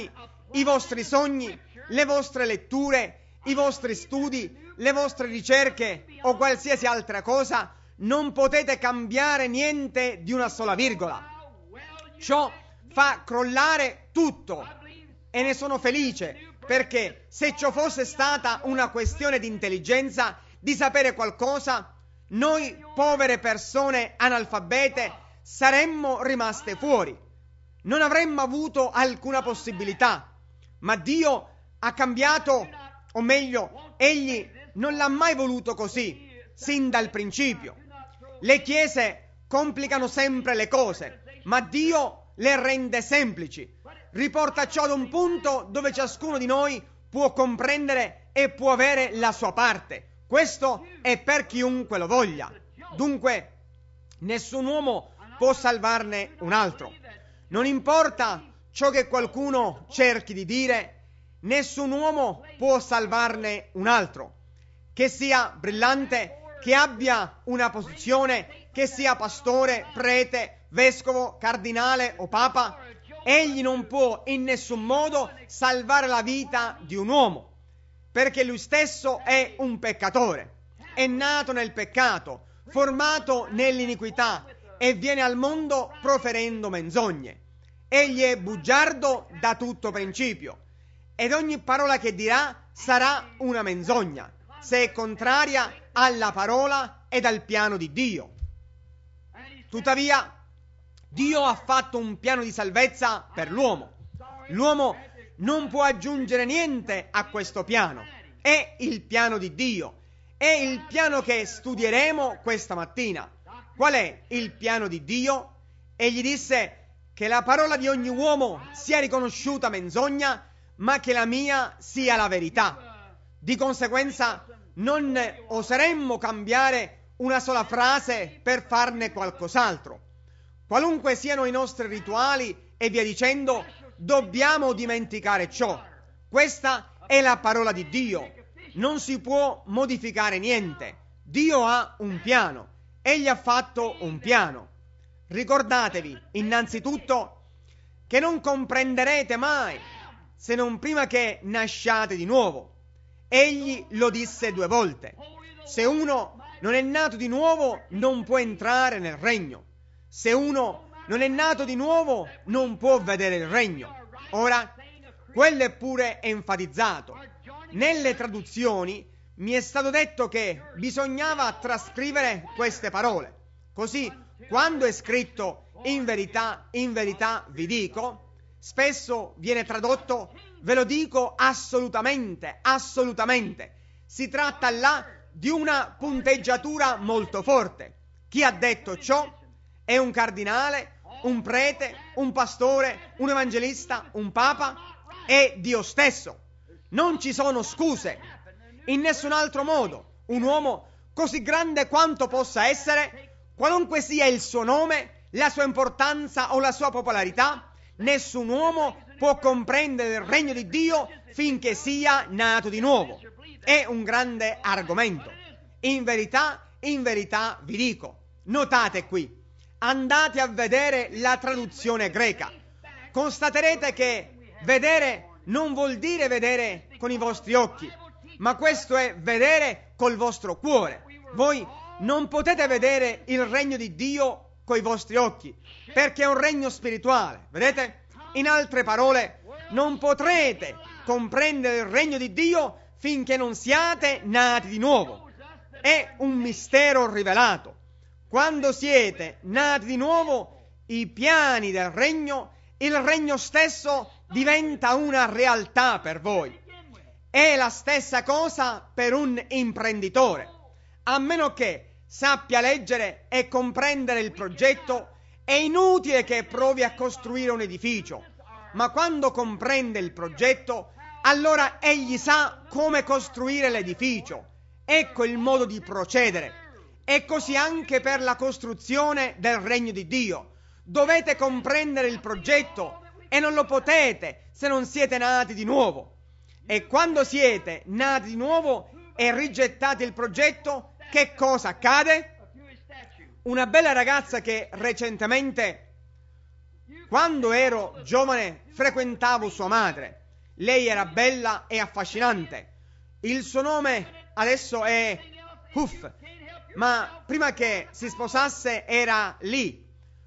[SPEAKER 1] i vostri sogni, le vostre letture, i vostri studi, le vostre ricerche o qualsiasi altra cosa, non potete cambiare niente di una sola virgola. Ciò fa crollare tutto e ne sono felice, perché se ciò fosse stata una questione di intelligenza, di sapere qualcosa, noi povere persone analfabete saremmo rimaste fuori. Non avremmo avuto alcuna possibilità. Ma Dio ha cambiato, o meglio, Egli non l'ha mai voluto così, sin dal principio. Le chiese complicano sempre le cose, ma Dio le rende semplici. Riporta ciò ad un punto dove ciascuno di noi può comprendere e può avere la sua parte. Questo è per chiunque lo voglia. Dunque, nessun uomo può salvarne un altro. Non importa ciò che qualcuno cerchi di dire, nessun uomo può salvarne un altro. Che sia brillante, che abbia una posizione, che sia pastore, prete, vescovo, cardinale o papa, egli non può in nessun modo salvare la vita di un uomo, perché lui stesso è un peccatore, è nato nel peccato, formato nell'iniquità e viene al mondo proferendo menzogne. Egli è bugiardo da tutto principio ed ogni parola che dirà sarà una menzogna, se è contraria alla parola ed al piano di Dio. Tuttavia, Dio ha fatto un piano di salvezza per l'uomo. L'uomo non può aggiungere niente a questo piano. È il piano di Dio. È il piano che studieremo questa mattina. Qual è il piano di Dio? Egli disse che la parola di ogni uomo sia riconosciuta menzogna, ma che la mia sia la verità. Di conseguenza non oseremmo cambiare una sola frase per farne qualcos'altro. Qualunque siano i nostri rituali e via dicendo, dobbiamo dimenticare ciò. Questa è la parola di Dio. Non si può modificare niente. Dio ha un piano. Egli ha fatto un piano. Ricordatevi innanzitutto che non comprenderete mai se non prima che nasciate di nuovo. Egli lo disse 2 volte. Se uno non è nato di nuovo non può entrare nel regno. Se uno non è nato di nuovo non può vedere il regno. Ora, quello è pure enfatizzato. Nelle traduzioni mi è stato detto che bisognava trascrivere queste parole. Così, quando è scritto in verità vi dico, spesso viene tradotto ve lo dico assolutamente, assolutamente. Si tratta là di una punteggiatura molto forte. Chi ha detto ciò è un cardinale, un prete, un pastore, un evangelista, un papa, è Dio stesso. Non ci sono scuse. In nessun altro modo, un uomo così grande quanto possa essere, qualunque sia il suo nome, la sua importanza o la sua popolarità, nessun uomo può comprendere il regno di Dio finché sia nato di nuovo. È un grande argomento. In verità vi dico. Notate qui. Andate a vedere la traduzione greca. Constaterete che vedere non vuol dire vedere con i vostri occhi, ma questo è vedere col vostro cuore. Voi non potete vedere il regno di Dio coi vostri occhi, perché è un regno spirituale, vedete? In altre parole, non potrete comprendere il regno di Dio finché non siate nati di nuovo. È un mistero rivelato. Quando siete nati di nuovo, i piani del regno, il regno stesso diventa una realtà per voi. È la stessa cosa per un imprenditore. A meno che sappia leggere e comprendere il progetto, è inutile che provi a costruire un edificio. Ma quando comprende il progetto, allora egli sa come costruire l'edificio. Ecco il modo di procedere. E così anche per la costruzione del regno di Dio. Dovete comprendere il progetto e non lo potete se non siete nati di nuovo. E quando siete nati di nuovo e rigettate il progetto, che cosa accade? Una bella ragazza che recentemente, quando ero giovane, frequentavo sua madre. Lei era bella e affascinante. Il suo nome adesso è Huff, ma prima che si sposasse era Lee.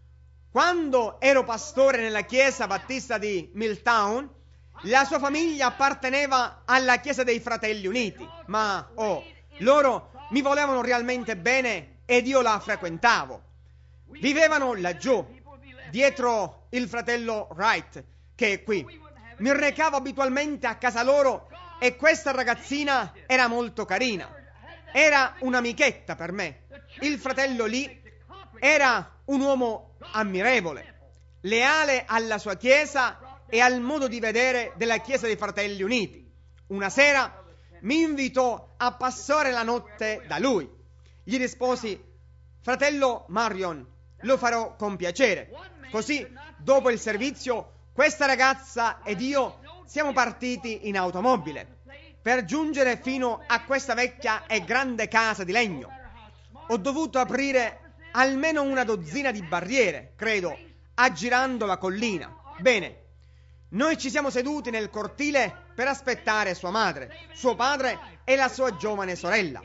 [SPEAKER 1] Quando ero pastore nella chiesa battista di Milltown, la sua famiglia apparteneva alla Chiesa dei Fratelli Uniti, ma loro mi volevano realmente bene ed io la frequentavo. Vivevano laggiù, dietro il fratello Wright, che è qui. Mi recavo abitualmente a casa loro e questa ragazzina era molto carina. Era un'amichetta per me. Il fratello Lee era un uomo ammirevole, leale alla sua chiesa e al modo di vedere della Chiesa dei Fratelli Uniti. Una sera mi invitò a passare la notte da lui. Gli risposi: fratello Marion, lo farò con piacere. Così, dopo il servizio, questa ragazza ed io siamo partiti in automobile per giungere fino a questa vecchia e grande casa di legno. Ho dovuto aprire almeno una dozzina di barriere, credo, aggirando la collina. Bene, noi ci siamo seduti nel cortile per aspettare sua madre, suo padre e la sua giovane sorella.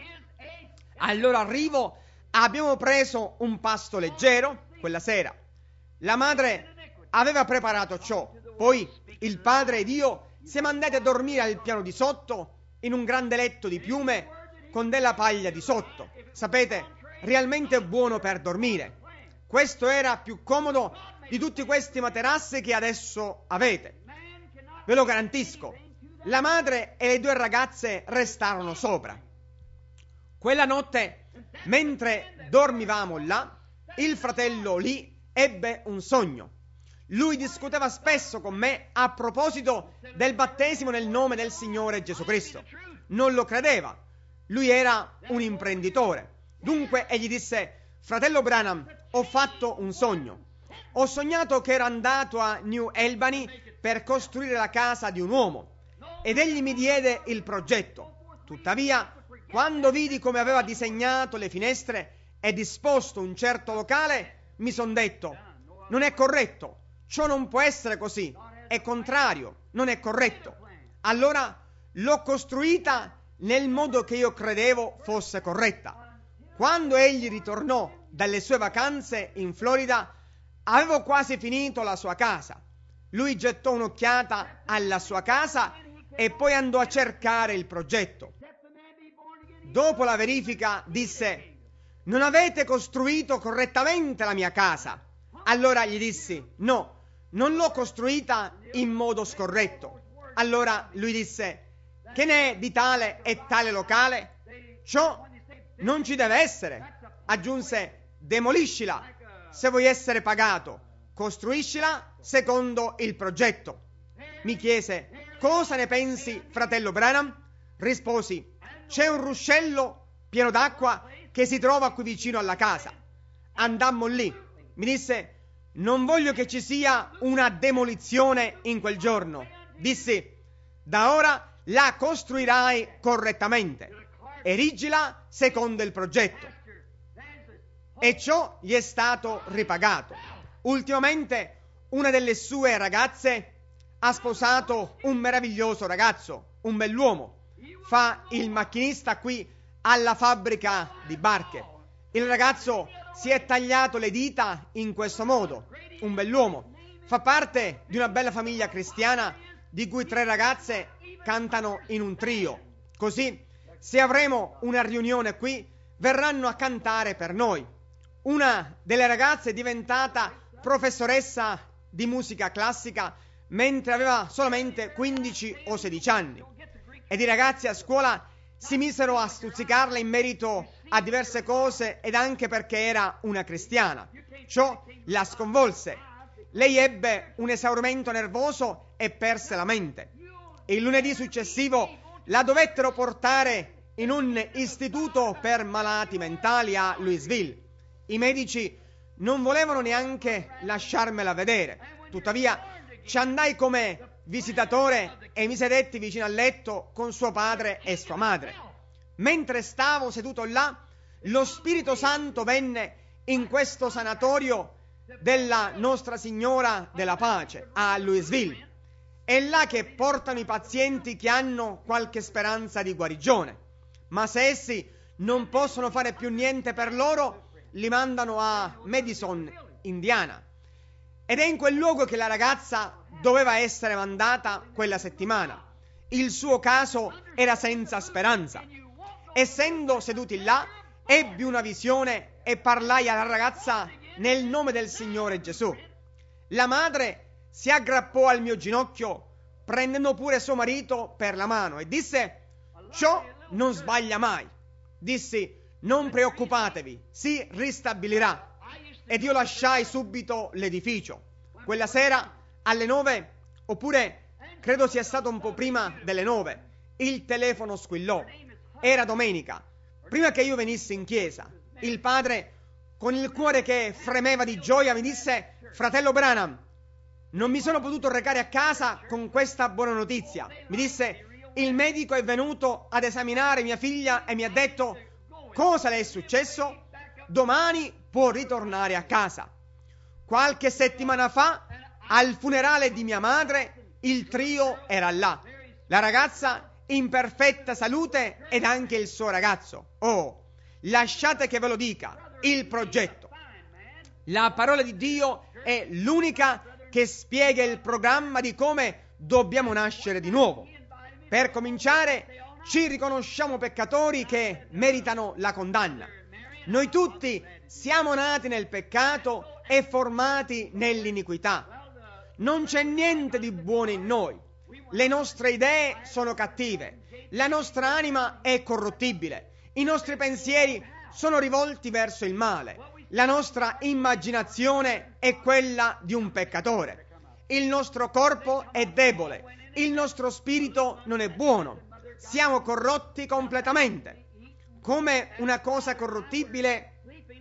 [SPEAKER 1] Al loro arrivo abbiamo preso un pasto leggero quella sera. La madre aveva preparato ciò, poi il padre ed io siamo andati a dormire al piano di sotto in un grande letto di piume con della paglia di sotto. Sapete, realmente buono per dormire. Questo era più comodo di tutti questi materassi che adesso avete. Ve lo garantisco. La madre e le due ragazze restarono sopra. Quella notte, mentre dormivamo là, il fratello Lee ebbe un sogno. Lui discuteva spesso con me a proposito del battesimo nel nome del Signore Gesù Cristo. Non lo credeva. Lui era un imprenditore. Dunque egli disse: fratello Branham, ho fatto un sogno. Ho sognato che ero andato a New Albany per costruire la casa di un uomo ed egli mi diede il progetto. Tuttavia, quando vidi come aveva disegnato le finestre e disposto un certo locale, mi son detto: non è corretto, ciò non può essere così, è contrario, non è corretto. Allora l'ho costruita nel modo che io credevo fosse corretta. Quando egli ritornò dalle sue vacanze in Florida, avevo quasi finito la sua casa. Lui gettò un'occhiata alla sua casa e poi andò a cercare il progetto. Dopo la verifica disse: non avete costruito correttamente la mia casa. Allora gli dissi: no, non l'ho costruita in modo scorretto. Allora lui disse: che ne è di tale e tale locale? Ciò non ci deve essere. Aggiunse: demoliscila se vuoi essere pagato, costruiscila secondo il progetto. Mi chiese: cosa ne pensi, fratello Branham? Risposi: c'è un ruscello pieno d'acqua che si trova qui vicino alla casa. Andammo lì. Mi disse: non voglio che ci sia una demolizione in quel giorno. Dissi: da ora la costruirai correttamente, erigila secondo il progetto. E ciò gli è stato ripagato. Ultimamente una delle sue ragazze ha sposato un meraviglioso ragazzo, un bell'uomo. Fa il macchinista qui alla fabbrica di barche. Il ragazzo si è tagliato le dita in questo modo, un bell'uomo. Fa parte di una bella famiglia cristiana di cui 3 ragazze cantano in un trio. Così, se avremo una riunione qui, verranno a cantare per noi. Una delle ragazze è diventata professoressa di musica classica mentre aveva solamente 15 o 16 anni. Ed i ragazzi a scuola si misero a stuzzicarla in merito a diverse cose ed anche perché era una cristiana. Ciò la sconvolse. Lei ebbe un esaurimento nervoso e perse la mente. Il lunedì successivo la dovettero portare in un istituto per malati mentali a Louisville. I medici non volevano neanche lasciarmela vedere. Tuttavia ci andai come visitatore e mi sedetti vicino al letto con suo padre e sua madre. Mentre stavo seduto là, lo Spirito Santo venne in questo sanatorio della Nostra Signora della Pace a Louisville È là che portano i pazienti che hanno qualche speranza di guarigione. Ma se essi non possono fare più niente per loro, li mandano a Madison, Indiana. Ed è in quel luogo che la ragazza doveva essere mandata quella settimana. Il suo caso era senza speranza. Essendo seduti là, ebbi una visione e parlai alla ragazza nel nome del Signore Gesù. La madre si aggrappò al mio ginocchio, prendendo pure suo marito per la mano, e disse: ciò non sbaglia mai. Dissi: non preoccupatevi, si ristabilirà. Ed io lasciai subito l'edificio. Quella sera alle 9, oppure credo sia stato un po' prima delle 9, il telefono squillò. Era domenica, prima che io venissi in chiesa. Il padre, con il cuore che fremeva di gioia, mi disse: fratello Branham, non mi sono potuto recare a casa con questa buona notizia. Mi disse: il medico è venuto ad esaminare mia figlia e mi ha detto: cosa le è successo? Domani può ritornare a casa. Qualche settimana fa, al funerale di mia madre, il trio era là. La ragazza in perfetta salute ed anche il suo ragazzo. Oh, lasciate che ve lo dica, il progetto. La parola di Dio è l'unica che spiega il programma di come dobbiamo nascere di nuovo. Per cominciare, ci riconosciamo peccatori che meritano la condanna. Noi tutti siamo nati nel peccato e formati nell'iniquità. Non c'è niente di buono in noi. Le nostre idee sono cattive. La nostra anima è corruttibile. I nostri pensieri sono rivolti verso il male. La nostra immaginazione è quella di un peccatore. Il nostro corpo è debole. Il nostro spirito non è buono. Siamo corrotti completamente. Come una cosa corruttibile,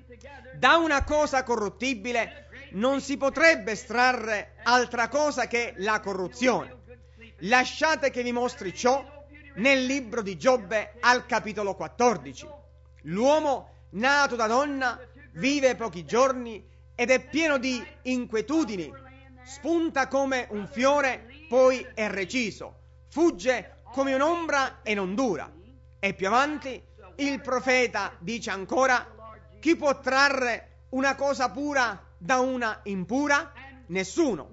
[SPEAKER 1] da una cosa corruttibile non si potrebbe estrarre altra cosa che la corruzione. Lasciate che vi mostri ciò nel libro di Giobbe al capitolo 14. L'uomo nato da donna vive pochi giorni ed è pieno di inquietudini. Spunta come un fiore, poi è reciso. Fugge come un'ombra e non dura. E più avanti il profeta dice ancora: chi può trarre una cosa pura da una impura? Nessuno.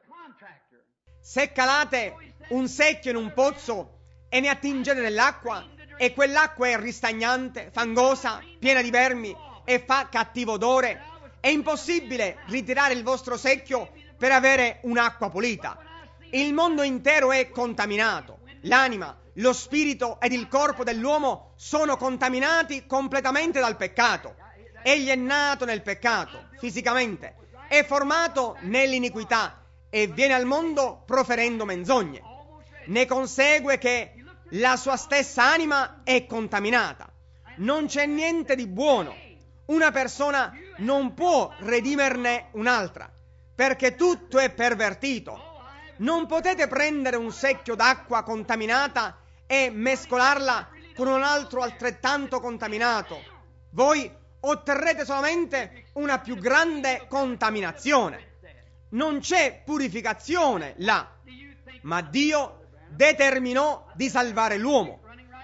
[SPEAKER 1] Se calate un secchio in un pozzo e ne attingete dell'acqua, e quell'acqua è ristagnante, fangosa, piena di vermi e fa cattivo odore, è impossibile ritirare il vostro secchio per avere un'acqua pulita. Il mondo intero è contaminato. L'anima, lo spirito ed il corpo dell'uomo sono contaminati completamente dal peccato. Egli è nato nel peccato, fisicamente, è formato nell'iniquità e viene al mondo proferendo menzogne. Ne consegue che la sua stessa anima è contaminata. Non c'è niente di buono. Una persona non può redimerne un'altra, perché tutto è pervertito. Non potete prendere un secchio d'acqua contaminata e mescolarla con un altro altrettanto contaminato. Voi otterrete solamente una più grande contaminazione. Non c'è purificazione là, ma Dio determinò di salvare l'uomo.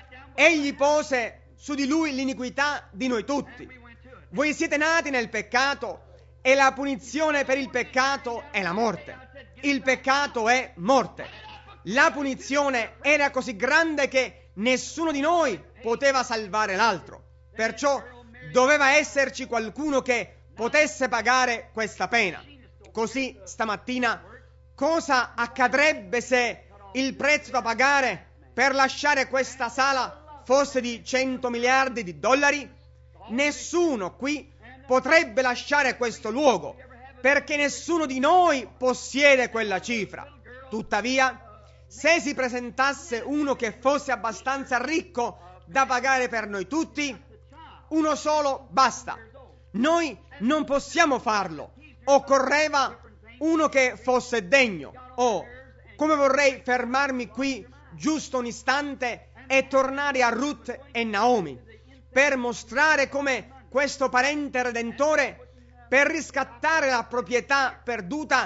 [SPEAKER 1] Egli pose su di lui l'iniquità di noi tutti. Voi siete nati nel peccato e la punizione per il peccato è la morte. Il peccato è morte. La punizione era così grande che nessuno di noi poteva salvare l'altro. Perciò doveva esserci qualcuno che potesse pagare questa pena. Così stamattina cosa accadrebbe se il prezzo da pagare per lasciare questa sala fosse di 100 miliardi di dollari? Nessuno qui potrebbe lasciare questo luogo, perché nessuno di noi possiede quella cifra. Tuttavia, se si presentasse uno che fosse abbastanza ricco da pagare per noi tutti, uno solo basta. Noi non possiamo farlo. Occorreva uno che fosse degno. Oh, come vorrei fermarmi qui giusto un istante e tornare a Ruth e Naomi per mostrare come questo parente redentore, per riscattare la proprietà perduta,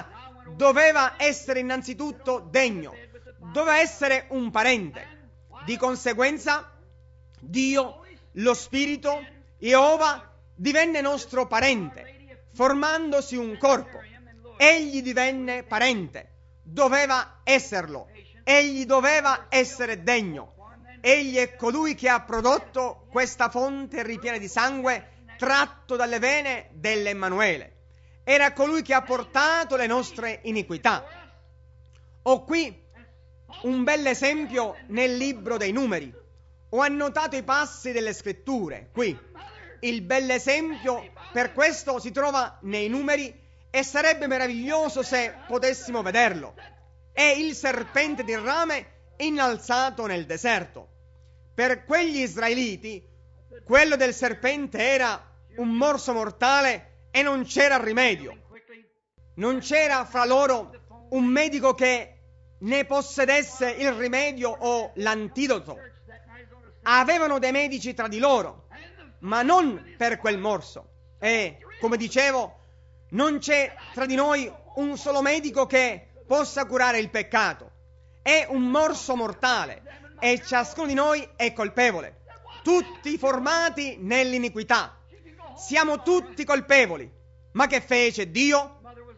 [SPEAKER 1] doveva essere innanzitutto degno, doveva essere un parente. Di conseguenza, Dio, lo Spirito, Jehovah, divenne nostro parente, formandosi un corpo. Egli divenne parente, doveva esserlo, egli doveva essere degno. Egli è colui che ha prodotto questa fonte ripiena di sangue tratto dalle vene dell'Emmanuele. Era colui che ha portato le nostre iniquità. Ho qui un bell'esempio nel libro dei Numeri. Ho annotato i passi delle scritture qui. Il bell'esempio per questo si trova nei Numeri e sarebbe meraviglioso se potessimo vederlo. È il serpente di rame innalzato nel deserto. Per quegli israeliti, quello del serpente era un morso mortale e non c'era rimedio. Non c'era fra loro un medico che ne possedesse il rimedio o l'antidoto. Avevano dei medici tra di loro, ma non per quel morso. E, come dicevo, non c'è tra di noi un solo medico che possa curare il peccato. È un morso mortale e ciascuno di noi è colpevole, tutti formati nell'iniquità. Siamo tutti colpevoli. Ma che fece Dio?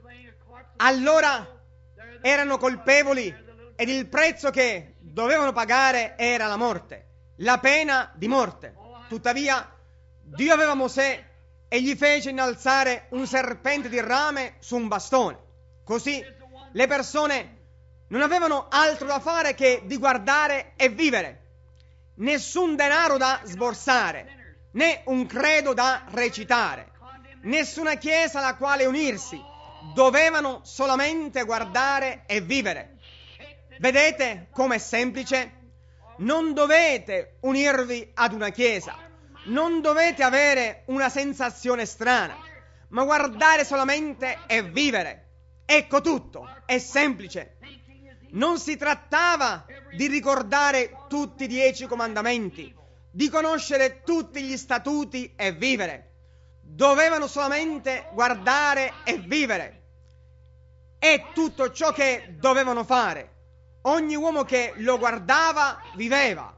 [SPEAKER 1] Allora erano colpevoli ed il prezzo che dovevano pagare era la morte, la pena di morte. Tuttavia Dio aveva Mosè e gli fece innalzare un serpente di rame su un bastone. Così le persone non avevano altro da fare che di guardare e vivere. Nessun denaro da sborsare, né un credo da recitare, nessuna chiesa alla quale unirsi. Dovevano solamente guardare e vivere. Vedete com'è semplice? Non dovete unirvi ad una chiesa, non dovete avere una sensazione strana, ma guardare solamente e vivere. Ecco tutto, è semplice. Non si trattava di ricordare tutti i 10 comandamenti, di conoscere tutti gli statuti e vivere. Dovevano solamente guardare e vivere. È tutto ciò che dovevano fare. Ogni uomo che lo guardava viveva.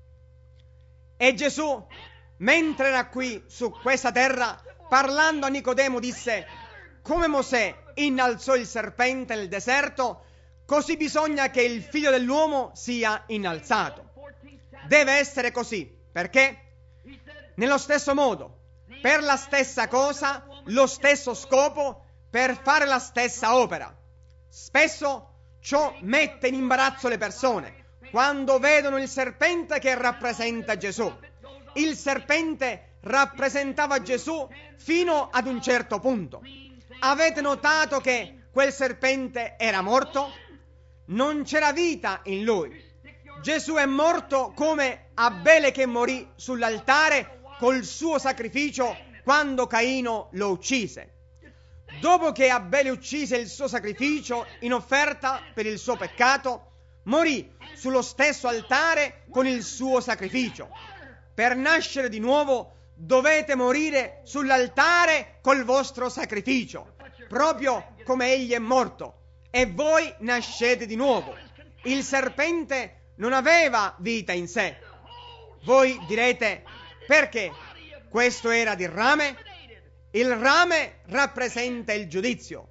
[SPEAKER 1] E Gesù, mentre era qui su questa terra, parlando a Nicodemo, disse: come Mosè innalzò il serpente nel deserto, così bisogna che il figlio dell'uomo sia innalzato. Deve essere così, perché nello stesso modo, per la stessa cosa, lo stesso scopo, per fare la stessa opera. Spesso ciò mette in imbarazzo le persone quando vedono il serpente che rappresenta Gesù. Il serpente rappresentava Gesù fino ad un certo punto. Avete notato che quel serpente era morto? Non c'era vita in lui. Gesù è morto come Abele che morì sull'altare col suo sacrificio quando Caino lo uccise. Dopo che Abele uccise il suo sacrificio in offerta per il suo peccato, morì sullo stesso altare con il suo sacrificio. Per nascere di nuovo dovete morire sull'altare col vostro sacrificio, proprio come egli è morto, e voi nascete di nuovo. Il serpente non aveva vita in sé. Voi direte: perché? Questo era di rame? Il rame rappresenta il giudizio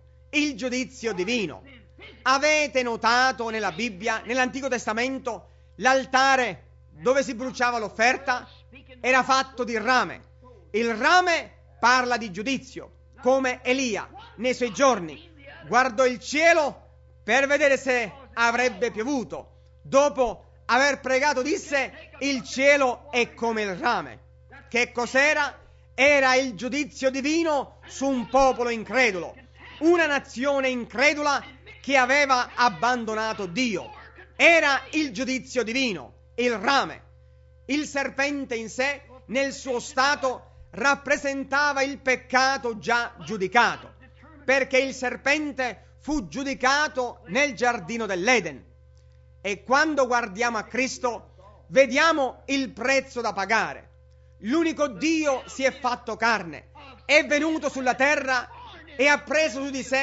[SPEAKER 1] divino. Avete notato nella Bibbia, nell'Antico Testamento, l'altare dove si bruciava l'offerta era fatto di rame. Il rame parla di giudizio, come Elia nei suoi giorni guardò il cielo per vedere se avrebbe piovuto. Dopo aver pregato disse: il cielo è come il rame. Che cos'era? Era il giudizio divino su un popolo incredulo, una nazione incredula che aveva abbandonato Dio. Era il giudizio divino, il rame. Il serpente in sé, nel suo stato, rappresentava il peccato già giudicato, perché il serpente fu giudicato nel giardino dell'Eden. E quando guardiamo a Cristo, vediamo il prezzo da pagare. L'unico Dio si è fatto carne, è venuto sulla terra e ha preso su di sé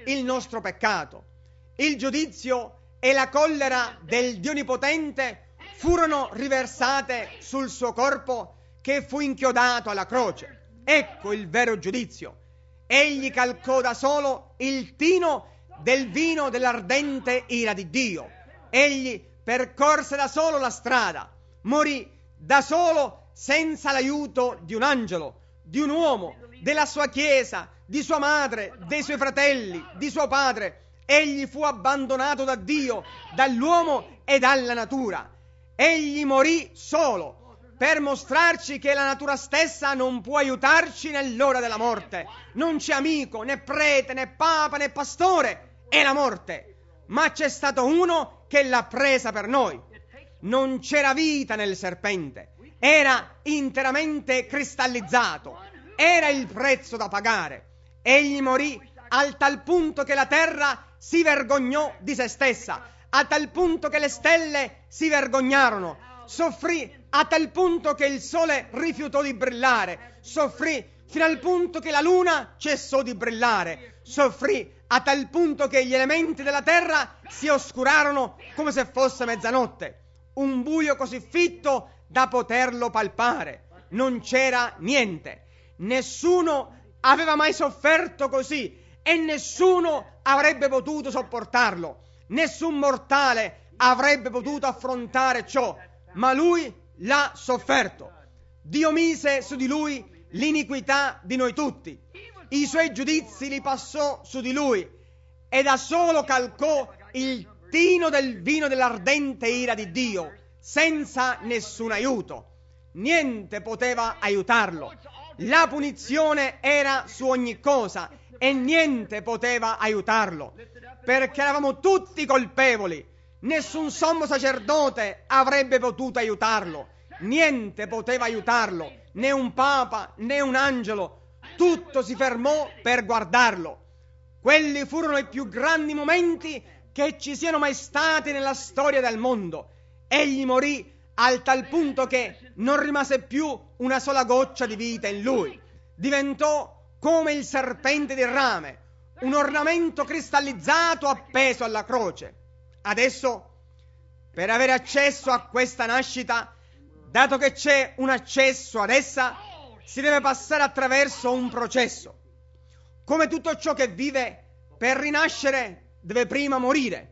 [SPEAKER 1] il nostro peccato. Il giudizio e la collera del Dio Onnipotente furono riversate sul suo corpo che fu inchiodato alla croce. Ecco il vero giudizio. Egli calcò da solo il tino del vino dell'ardente ira di Dio. Egli percorse da solo la strada, morì da solo senza l'aiuto di un angelo, di un uomo, della sua chiesa, di sua madre, dei suoi fratelli, di suo padre. Egli fu abbandonato da Dio, dall'uomo e dalla natura. Egli morì solo per mostrarci che la natura stessa non può aiutarci nell'ora della morte. Non c'è amico, né prete, né papa, né pastore. È la morte. Ma c'è stato uno che l'ha presa per noi. Non c'era vita nel serpente. Era interamente cristallizzato. Era il prezzo da pagare. Egli morì al tal punto che la terra si vergognò di se stessa, a tal punto che le stelle si vergognarono. Soffrì a tal punto che il sole rifiutò di brillare. Soffrì fino al punto che la luna cessò di brillare. Soffrì a tal punto che gli elementi della terra si oscurarono come se fosse mezzanotte. Un buio così fitto da poterlo palpare. Non c'era niente. Nessuno aveva mai sofferto così e nessuno avrebbe potuto sopportarlo. Nessun mortale avrebbe potuto affrontare ciò, ma lui l'ha sofferto. Dio mise su di lui l'iniquità di noi tutti. I suoi giudizi li passò su di lui e da solo calcò il tino del vino dell'ardente ira di Dio, senza nessun aiuto. Niente poteva aiutarlo. La punizione era su ogni cosa e niente poteva aiutarlo, perché eravamo tutti colpevoli. Nessun sommo sacerdote avrebbe potuto aiutarlo. Niente poteva aiutarlo, né un papa, né un angelo. Tutto si fermò per guardarlo. Quelli furono i più grandi momenti che ci siano mai stati nella storia del mondo. Egli morì al tal punto che non rimase più una sola goccia di vita in lui. Diventò come il serpente di rame, un ornamento cristallizzato appeso alla croce. Adesso, per avere accesso a questa nascita, dato che c'è un accesso ad essa, si deve passare attraverso un processo. Come tutto ciò che vive, per rinascere deve prima morire.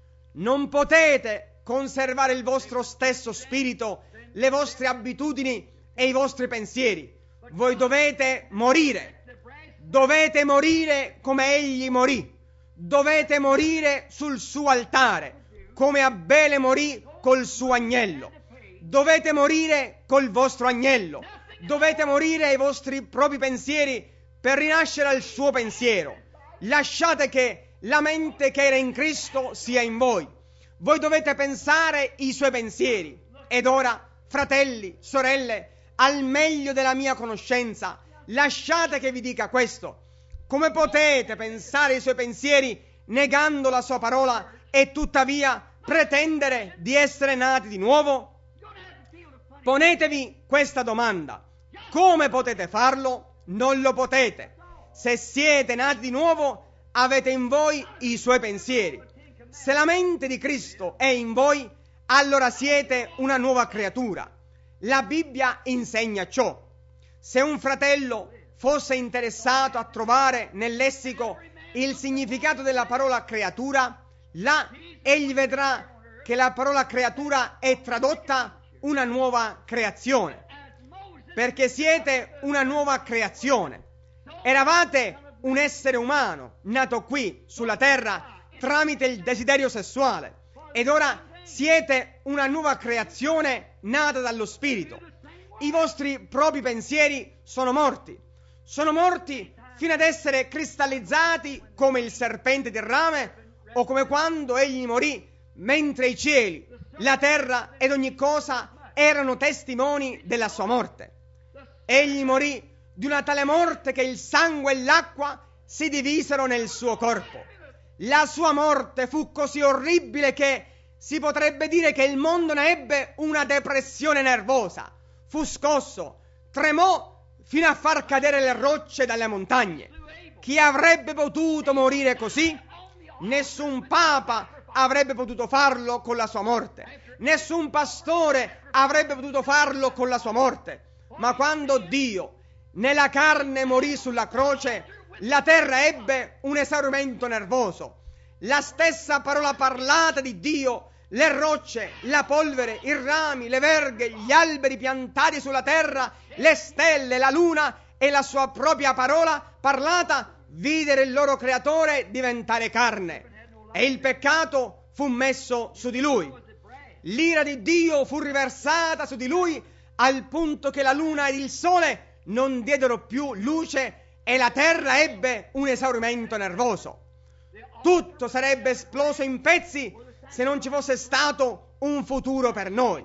[SPEAKER 1] Non potete conservare il vostro stesso spirito, le vostre abitudini e i vostri pensieri. Voi dovete morire. Dovete morire come egli morì. Dovete morire sul suo altare, come Abele morì col suo agnello. Dovete morire col vostro agnello. Dovete morire ai vostri propri pensieri per rinascere al suo pensiero. Lasciate che la mente che era in Cristo sia in voi. Voi dovete pensare i suoi pensieri. Ed ora, fratelli, sorelle, al meglio della mia conoscenza, lasciate che vi dica questo. Come potete pensare i suoi pensieri negando la sua parola e tuttavia pretendere di essere nati di nuovo? Ponetevi questa domanda. Come potete farlo? Non lo potete. Se siete nati di nuovo, avete in voi i suoi pensieri. Se la mente di Cristo è in voi, allora siete una nuova creatura. La Bibbia insegna ciò. Se un fratello fosse interessato a trovare nel lessico il significato della parola creatura, là egli vedrà che la parola creatura è tradotta una nuova creazione, perché siete una nuova creazione. Eravate un essere umano nato qui sulla terra tramite il desiderio sessuale ed ora siete una nuova creazione nata dallo Spirito. I vostri propri pensieri sono morti fino ad essere cristallizzati come il serpente di rame o come quando egli morì, mentre i cieli, la terra ed ogni cosa erano testimoni della sua morte. Egli morì di una tale morte che il sangue e l'acqua si divisero nel suo corpo. La sua morte fu così orribile che si potrebbe dire che il mondo ne ebbe una depressione nervosa. Fu scosso, tremò fino a far cadere le rocce dalle montagne. chi avrebbe potuto morire così? Nessun papa avrebbe potuto farlo con la sua morte. Nessun pastore avrebbe potuto farlo con la sua morte. Ma quando Dio nella carne morì sulla croce, la terra ebbe un esaurimento nervoso. La stessa parola parlata di Dio, le rocce, la polvere, i rami, le verghe, gli alberi piantati sulla terra, le stelle, la luna e la sua propria parola parlata videro il loro creatore diventare carne, e il peccato fu messo su di lui. L'ira di Dio fu riversata su di lui al punto che la luna ed il sole non diedero più luce e la terra ebbe un esaurimento nervoso. Tutto sarebbe esploso in pezzi se non ci fosse stato un futuro per noi.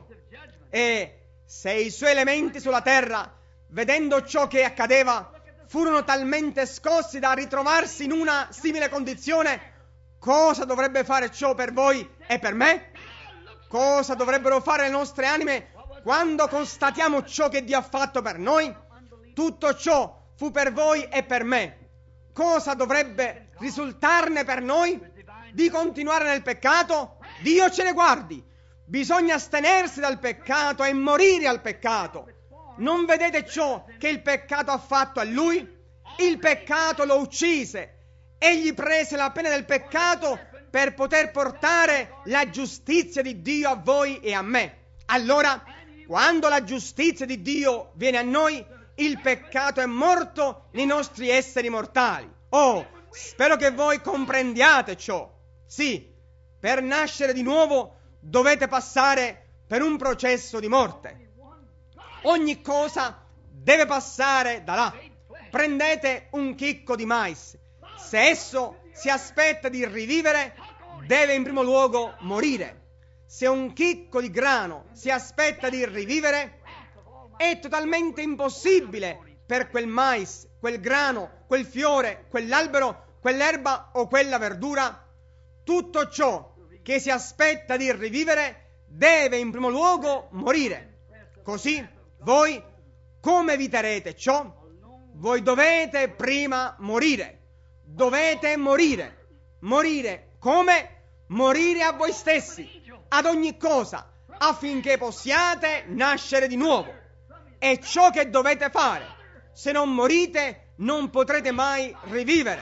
[SPEAKER 1] E se i suoi elementi sulla terra, vedendo ciò che accadeva, furono talmente scossi da ritrovarsi in una simile condizione, cosa dovrebbe fare ciò per voi e per me? Cosa dovrebbero fare le nostre anime quando constatiamo ciò che Dio ha fatto per noi? Tutto ciò fu per voi e per me. Cosa dovrebbe risultarne per noi? Di continuare nel peccato? Dio ce ne guardi! Bisogna astenersi dal peccato e morire al peccato. Non vedete ciò che il peccato ha fatto a lui? Il peccato lo uccise. Egli prese la pena del peccato per poter portare la giustizia di Dio a voi e a me. Allora, quando la giustizia di Dio viene a noi, il peccato è morto nei nostri esseri mortali. Oh, spero che voi comprendiate ciò. Sì, per nascere di nuovo dovete passare per un processo di morte. Ogni cosa deve passare da là. Prendete un chicco di mais. Se esso si aspetta di rivivere, deve in primo luogo morire. Se un chicco di grano si aspetta di rivivere, è totalmente impossibile per quel mais, quel grano, quel fiore, quell'albero, quell'erba o quella verdura. Tutto ciò che si aspetta di rivivere deve in primo luogo morire. Così voi come eviterete ciò? Voi dovete prima morire. Dovete morire. Morire come? Morire a voi stessi, ad ogni cosa, affinché possiate nascere di nuovo. È ciò che dovete fare. Se non morite, non potrete mai rivivere.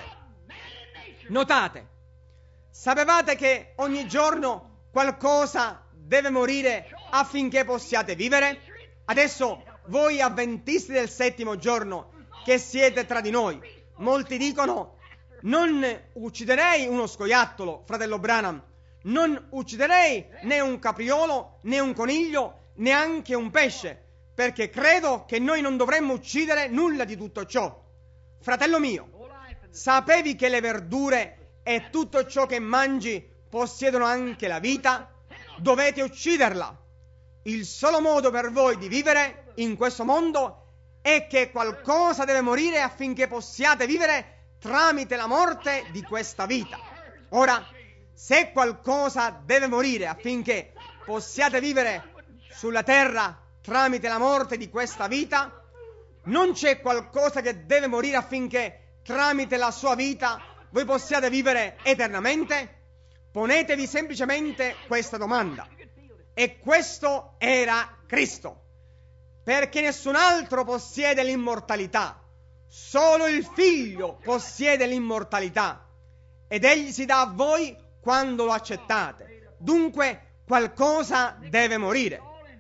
[SPEAKER 1] Notate, sapevate che ogni giorno qualcosa deve morire affinché possiate vivere? Adesso voi avventisti del settimo giorno che siete tra di noi, molti dicono: non ucciderei uno scoiattolo, fratello Branham, non ucciderei né un capriolo, né un coniglio, neanche un pesce, perché credo che noi non dovremmo uccidere nulla di tutto ciò. Fratello mio, sapevi che le verdure e tutto ciò che mangi possiedono anche la vita? Dovete ucciderla. Il solo modo per voi di vivere in questo mondo è che qualcosa deve morire affinché possiate vivere tramite la morte di questa vita. Ora, se qualcosa deve morire affinché possiate vivere sulla terra tramite la morte di questa vita, non c'è qualcosa che deve morire affinché tramite la sua vita voi possiate vivere eternamente? Ponetevi semplicemente questa domanda. E questo era Cristo, perché nessun altro possiede l'immortalità. Solo il Figlio possiede l'immortalità ed egli si dà a voi quando lo accettate. Dunque qualcosa deve morire.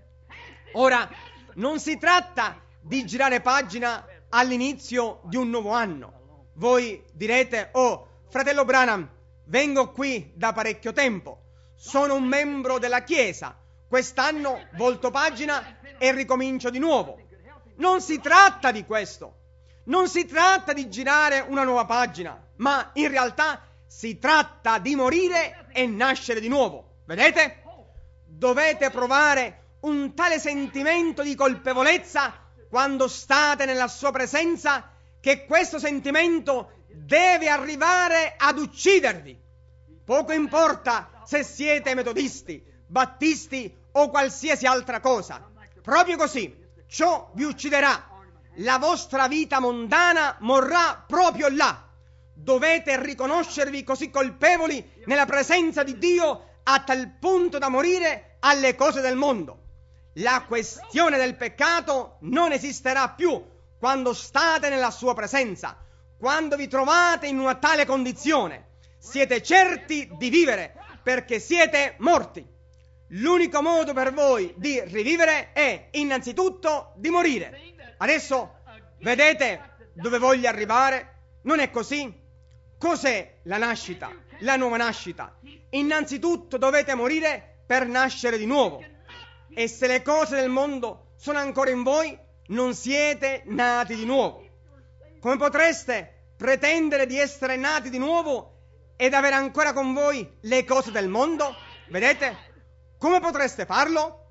[SPEAKER 1] Ora, non si tratta di girare pagina all'inizio di un nuovo anno. Voi direte: oh, fratello Branham, vengo qui da parecchio tempo, sono un membro della Chiesa, quest'anno volto pagina e ricomincio di nuovo. Non si tratta di questo. Non si tratta di girare una nuova pagina, ma in realtà si tratta di morire e nascere di nuovo. Vedete? Dovete provare un tale sentimento di colpevolezza quando state nella sua presenza che questo sentimento deve arrivare ad uccidervi. Poco importa se siete metodisti, battisti o qualsiasi altra cosa. Proprio così, ciò vi ucciderà. La vostra vita mondana morrà proprio là. dovete riconoscervi così colpevoli nella presenza di Dio a tal punto da morire alle cose del mondo. La questione del peccato non esisterà più quando state nella sua presenza, quando vi trovate in una tale condizione. Siete certi di vivere perché siete morti. L'unico modo per voi di rivivere è innanzitutto di morire. Adesso vedete dove voglio arrivare? Non è così? Cos'è la nascita, la nuova nascita? Innanzitutto dovete morire per nascere di nuovo. E se le cose del mondo sono ancora in voi, non siete nati di nuovo. Come potreste pretendere di essere nati di nuovo ed avere ancora con voi le cose del mondo? Vedete? Come potreste farlo?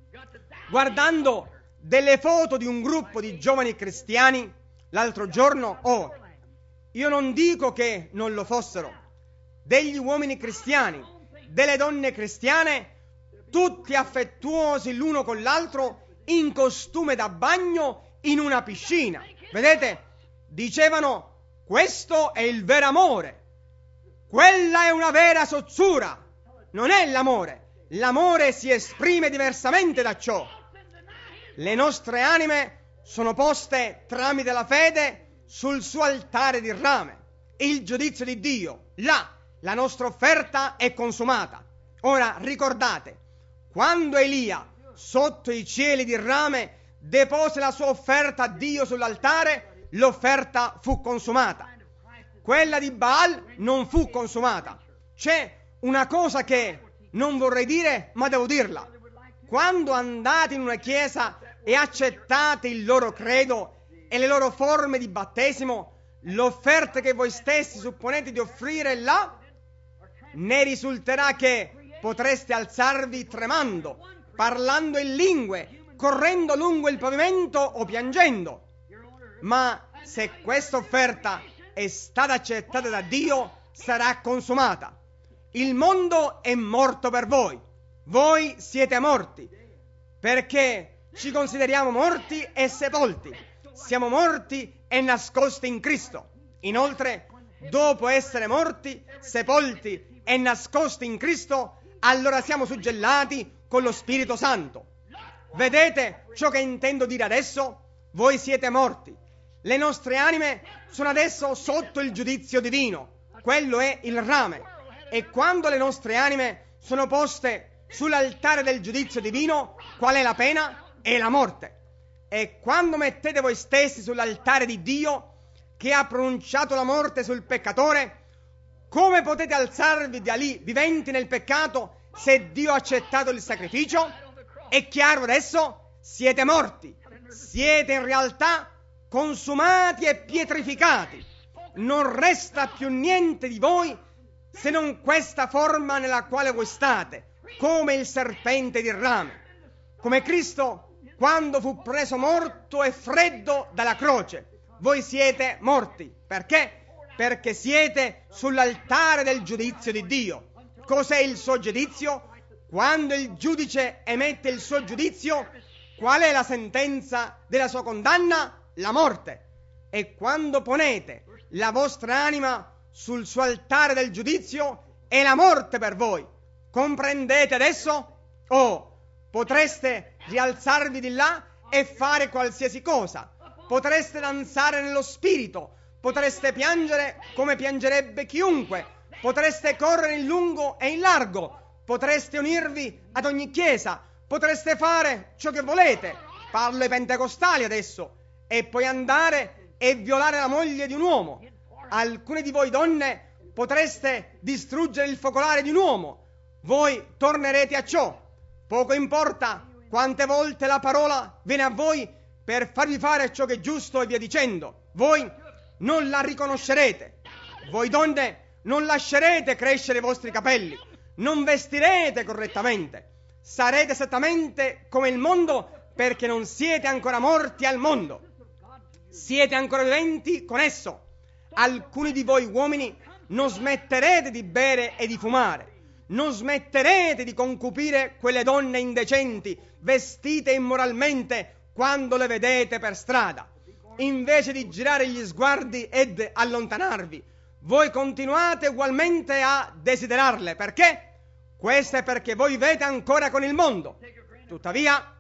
[SPEAKER 1] Guardando delle foto di un gruppo di giovani cristiani l'altro giorno, io non dico che non lo fossero, degli uomini cristiani, delle donne cristiane, tutti affettuosi l'uno con l'altro, in costume da bagno in una piscina. Vedete? Dicevano: questo è il vero amore, quella è una vera sozzura. Non è l'amore. L'amore si esprime diversamente da ciò. Le nostre anime sono poste tramite la fede sul suo altare di rame, il giudizio di Dio. Là la nostra offerta è consumata. Ora ricordate, quando Elia sotto i cieli di rame depose la sua offerta a Dio sull'altare, l'offerta fu consumata. Quella di Baal non fu consumata. C'è una cosa che non vorrei dire, ma devo dirla. Quando andate in una chiesa e accettate il loro credo e le loro forme di battesimo, l'offerta che voi stessi supponete di offrire là, ne risulterà che potreste alzarvi tremando, parlando in lingue, correndo lungo il pavimento o piangendo. Ma se questa offerta è stata accettata da Dio, sarà consumata. Il mondo è morto per voi. Voi siete morti, perché ci consideriamo morti e sepolti. Siamo morti e nascosti in Cristo. Inoltre, dopo essere morti, sepolti e nascosti in Cristo, allora siamo suggellati con lo Spirito Santo. Vedete ciò che intendo dire adesso? Voi siete morti. Le nostre anime sono adesso sotto il giudizio divino. Quello è il rame. E quando le nostre anime sono poste sull'altare del giudizio divino, qual è la pena? È la morte. E quando mettete voi stessi sull'altare di Dio, che ha pronunciato la morte sul peccatore, come potete alzarvi da lì viventi nel peccato se Dio ha accettato il sacrificio? È chiaro adesso? Siete morti. Siete in realtà consumati e pietrificati. Non resta più niente di voi se non questa forma nella quale voi state, come il serpente di rame, come Cristo quando fu preso morto e freddo dalla croce. Voi siete morti. Perché? Perché siete sull'altare del giudizio di Dio. Cos'è il suo giudizio? Quando il giudice emette il suo giudizio, qual è la sentenza della sua condanna? La morte. E quando ponete la vostra anima sul suo altare del giudizio, è la morte per voi. Comprendete adesso? Potreste rialzarvi di là e fare qualsiasi cosa. Potreste danzare nello spirito. Potreste piangere come piangerebbe chiunque. Potreste correre in lungo e in largo. Potreste unirvi ad ogni chiesa. Potreste fare ciò che volete. Parlo ai pentecostali adesso. E poi andare e violare la moglie di un uomo. Alcune di voi donne potreste distruggere il focolare di un uomo. Voi tornerete a ciò. Poco importa quante volte la parola viene a voi per farvi fare ciò che è giusto e via dicendo. Voi non la riconoscerete. Voi donne non lascerete crescere i vostri capelli. Non vestirete correttamente. Sarete esattamente come il mondo perché non siete ancora morti al mondo. Siete ancora viventi con esso. Alcuni di voi uomini non smetterete di bere e di fumare. Non smetterete di concupire quelle donne indecenti, vestite immoralmente, quando le vedete per strada. Invece di girare gli sguardi ed allontanarvi, voi continuate ugualmente a desiderarle. Perché? Questo è perché voi vivete ancora con il mondo. Tuttavia,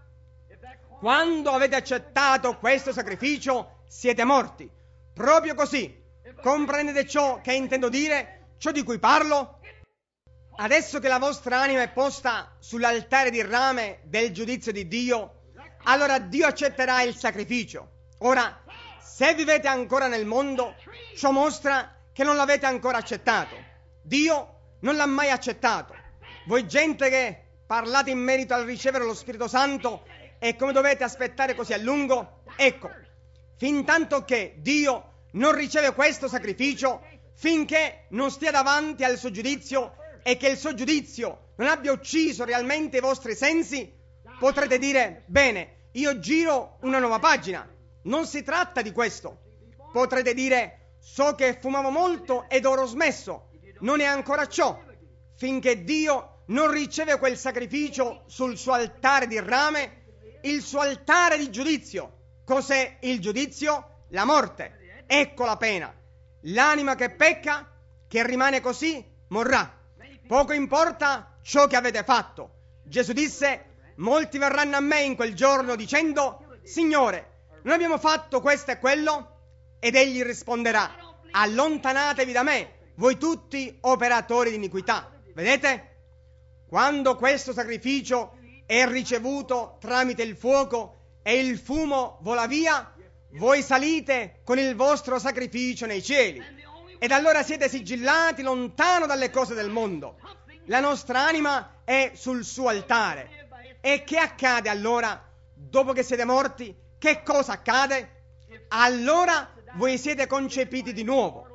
[SPEAKER 1] quando avete accettato questo sacrificio, siete morti. Proprio così. Comprendete ciò che intendo dire? Ciò di cui parlo? Adesso che la vostra anima è posta sull'altare di rame del giudizio di Dio, allora Dio accetterà il sacrificio. Ora, se vivete ancora nel mondo, ciò mostra che non l'avete ancora accettato. Dio non l'ha mai accettato. Voi gente che parlate in merito al ricevere lo Spirito Santo e come dovete aspettare così a lungo, ecco, fin tanto che Dio non riceve questo sacrificio, finché non stia davanti al suo giudizio e che il suo giudizio non abbia ucciso realmente i vostri sensi, potrete dire, bene, io giro una nuova pagina. Non si tratta di questo. Potrete dire, so che fumavo molto ed ora ho smesso. Non è ancora ciò. Finché Dio non riceve quel sacrificio sul suo altare di rame, il suo altare di giudizio. Cos'è il giudizio? La morte. Ecco la pena. L'anima che pecca, che rimane così, morrà. Poco importa ciò che avete fatto. Gesù disse, molti verranno a me in quel giorno dicendo, Signore, non abbiamo fatto questo e quello? Ed egli risponderà, allontanatevi da me, voi tutti operatori di iniquità. Vedete? Quando questo sacrificio è ricevuto tramite il fuoco e il fumo vola via, voi salite con il vostro sacrificio nei cieli. Ed allora siete sigillati lontano dalle cose del mondo. La nostra anima è sul suo altare. E che accade allora? Dopo che siete morti, che cosa accade? Allora voi siete concepiti di nuovo.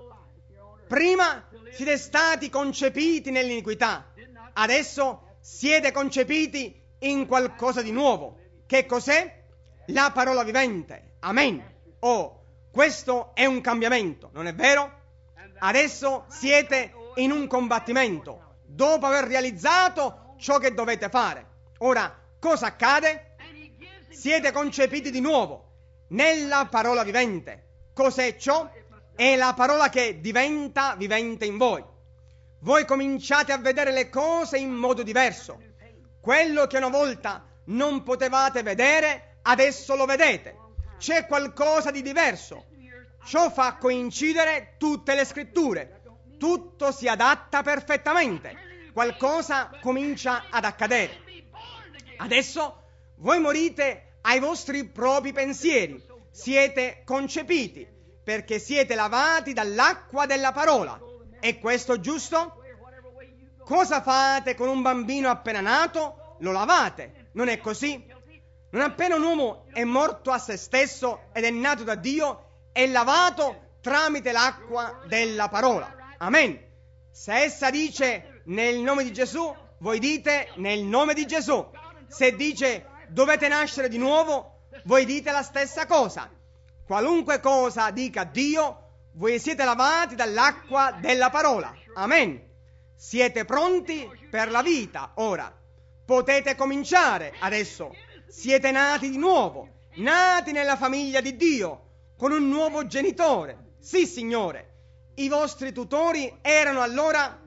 [SPEAKER 1] Prima siete stati concepiti nell'iniquità. Adesso siete concepiti in qualcosa di nuovo. Che cos'è? La parola vivente. Amen. Oh, questo è un cambiamento, non è vero? Adesso siete in un combattimento, dopo aver realizzato ciò che dovete fare. Ora, cosa accade? Siete concepiti di nuovo nella parola vivente. Cos'è ciò? È la parola che diventa vivente in voi. Voi cominciate a vedere le cose in modo diverso. Quello che una volta non potevate vedere, adesso lo vedete. C'è qualcosa di diverso. Ciò fa coincidere tutte le scritture. Tutto si adatta perfettamente. Qualcosa comincia ad accadere. Adesso voi morite ai vostri propri pensieri. Siete concepiti perché siete lavati dall'acqua della parola. È questo giusto? Cosa fate con un bambino appena nato? Lo lavate, non è così? Non appena un uomo è morto a se stesso ed è nato da Dio, è lavato tramite l'acqua della parola. Amen. Se essa dice nel nome di Gesù, voi dite nel nome di Gesù. Se dice dovete nascere di nuovo, voi dite la stessa cosa. Qualunque cosa dica Dio, voi siete lavati dall'acqua della parola. Amen. Siete pronti per la vita ora. Potete cominciare adesso. Siete nati di nuovo, nati nella famiglia di Dio, con un nuovo genitore. Sì, Signore. I vostri tutori erano allora.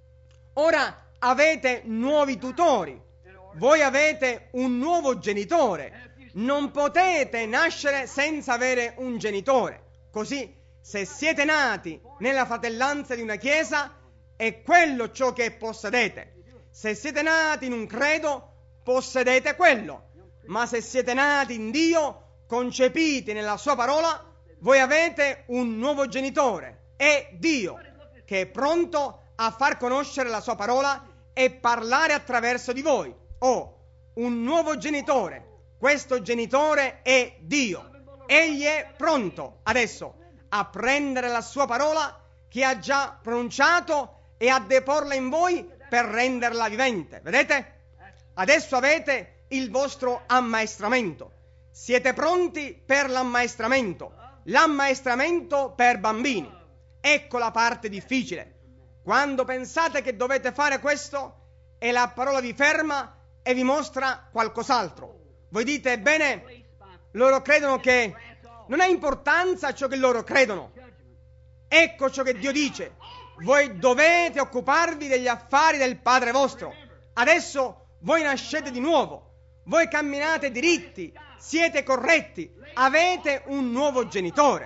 [SPEAKER 1] Ora avete nuovi tutori. Voi avete un nuovo genitore. Non potete nascere senza avere un genitore. Così, se siete nati nella fratellanza di una chiesa, è quello ciò che possedete. Se siete nati in un credo, possedete quello. Ma se siete nati in Dio, concepiti nella sua parola, voi avete un nuovo genitore. È Dio, che è pronto a far conoscere la sua parola e parlare attraverso di voi. Oh, un nuovo genitore. Questo genitore è Dio. Egli è pronto adesso a prendere la sua parola che ha già pronunciato e a deporla in voi per renderla vivente. Vedete? Adesso avete il vostro ammaestramento. Siete pronti per l'ammaestramento. L'ammaestramento per bambini. Ecco la parte difficile. Quando pensate che dovete fare questo e la parola vi ferma e vi mostra qualcos'altro. Voi dite, bene, loro credono che non ha importanza ciò che loro credono. Ecco ciò che Dio dice: voi dovete occuparvi degli affari del Padre vostro. Adesso voi nascete di nuovo, voi camminate diritti, siete corretti, avete un nuovo genitore.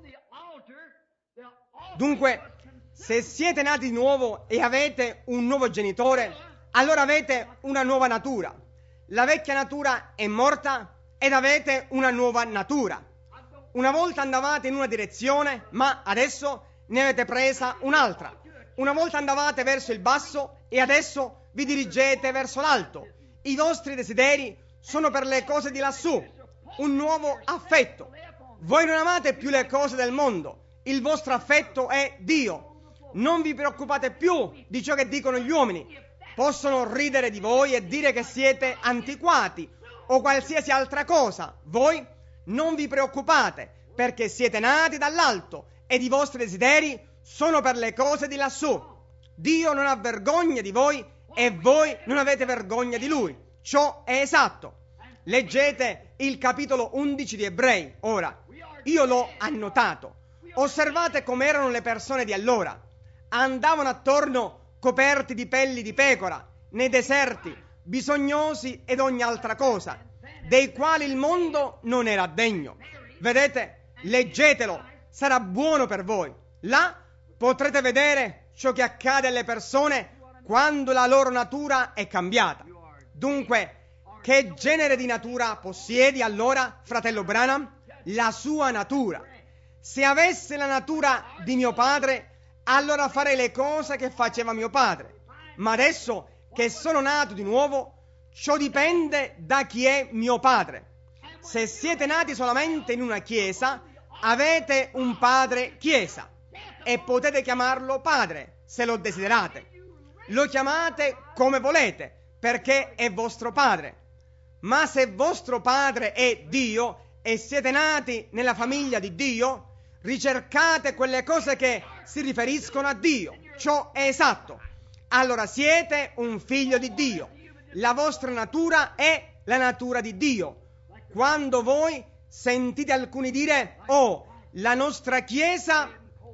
[SPEAKER 1] Dunque, se siete nati di nuovo e avete un nuovo genitore, allora avete una nuova natura. La vecchia natura è morta ed avete una nuova natura. Una volta andavate in una direzione, ma adesso ne avete presa un'altra. Una volta andavate verso il basso e adesso vi dirigete verso l'alto. I vostri desideri sono per le cose di lassù, un nuovo affetto. Voi non amate più le cose del mondo, il vostro affetto è Dio. Non vi preoccupate più di ciò che dicono gli uomini. Possono ridere di voi e dire che siete antiquati o qualsiasi altra cosa. Voi non vi preoccupate, perché siete nati dall'alto ed i vostri desideri sono per le cose di lassù. Dio non ha vergogna di voi e voi non avete vergogna di Lui. Ciò è esatto. Leggete il capitolo 11 di Ebrei. Ora, io l'ho annotato. Osservate com'erano le persone di allora. Andavano attorno coperti di pelli di pecora, nei deserti, bisognosi ed ogni altra cosa, dei quali il mondo non era degno. Vedete? Leggetelo, sarà buono per voi. Là potrete vedere ciò che accade alle persone quando la loro natura è cambiata. Dunque, che genere di natura possiedi allora, fratello Branham? La sua natura. Se avesse la natura di mio padre, allora farei le cose che faceva mio padre. Ma adesso che sono nato di nuovo, ciò dipende da chi è mio padre. Se siete nati solamente in una chiesa, avete un padre chiesa e potete chiamarlo padre se lo desiderate. Lo chiamate come volete perché è vostro padre. Ma se vostro padre è Dio e siete nati nella famiglia di Dio, ricercate quelle cose che si riferiscono a Dio. Ciò è esatto. Allora siete un figlio di Dio. La vostra natura è la natura di Dio. Quando voi sentite alcuni dire: oh, la nostra Chiesa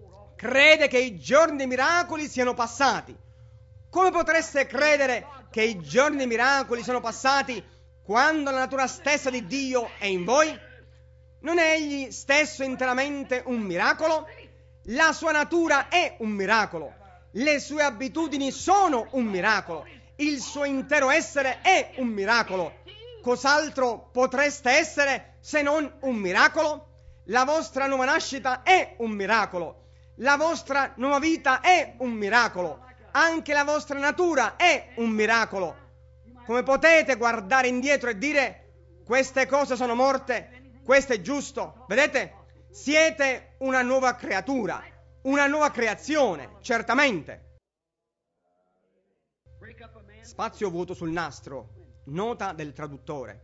[SPEAKER 1] crede che i giorni dei miracoli siano passati. Come potreste credere che i giorni dei miracoli sono passati quando la natura stessa di Dio è in voi? Non è Egli stesso interamente un miracolo? La sua natura è un miracolo. Le sue abitudini sono un miracolo. Il suo intero essere è un miracolo. Cos'altro potreste essere se non un miracolo? La vostra nuova nascita è un miracolo. La vostra nuova vita è un miracolo. Anche la vostra natura è un miracolo. Come potete guardare indietro e dire: queste cose sono morte, questo è giusto? Vedete? Siete una nuova creatura, una nuova creazione, certamente. Spazio vuoto sul nastro. Nota del traduttore.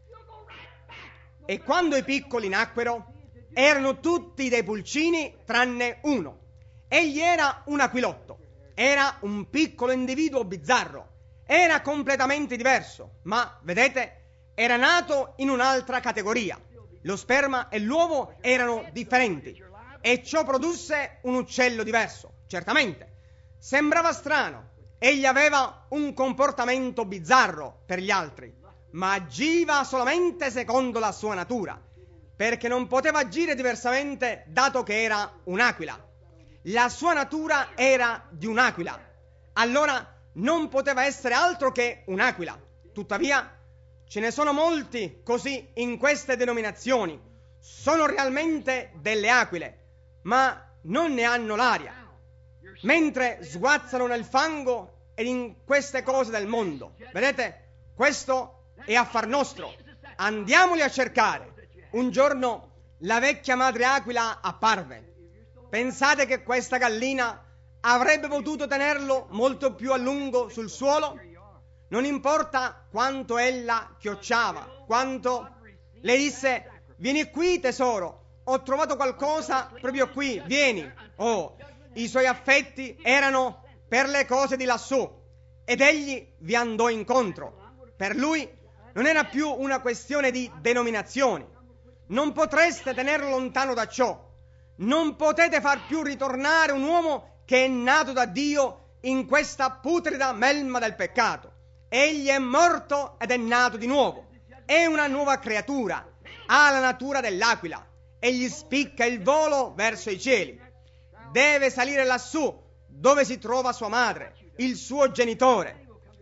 [SPEAKER 1] E quando i piccoli nacquero, erano tutti dei pulcini tranne uno. Egli era un aquilotto. Era un piccolo individuo bizzarro. Era completamente diverso, ma, vedete, era nato in un'altra categoria. Lo sperma e l'uovo erano differenti e ciò produsse un uccello diverso, certamente. Sembrava strano. Egli aveva un comportamento bizzarro per gli altri, ma agiva solamente secondo la sua natura, perché non poteva agire diversamente dato che era un'aquila. La sua natura era di un'aquila, allora non poteva essere altro che un'aquila. Tuttavia, ce ne sono molti così in queste denominazioni. Sono realmente delle aquile, ma non ne hanno l'aria, mentre sguazzano nel fango ed in queste cose del mondo. Vedete? Questo è affar nostro. Andiamoli a cercare. Un giorno la vecchia madre aquila apparve. Pensate che questa gallina avrebbe potuto tenerlo molto più a lungo sul suolo? Non importa quanto ella chiocciava, quanto le disse: vieni qui tesoro, ho trovato qualcosa proprio qui, vieni. Oh, i suoi affetti erano per le cose di lassù ed egli vi andò incontro. Per lui non era più una questione di denominazioni. Non potreste tenerlo lontano da ciò. Non potete far più ritornare un uomo che è nato da Dio in questa putrida melma del peccato. Egli è morto ed è nato di nuovo. È una nuova creatura. Ha la natura dell'aquila. Egli spicca il volo verso i cieli. Deve salire lassù, dove si trova sua madre, il suo genitore.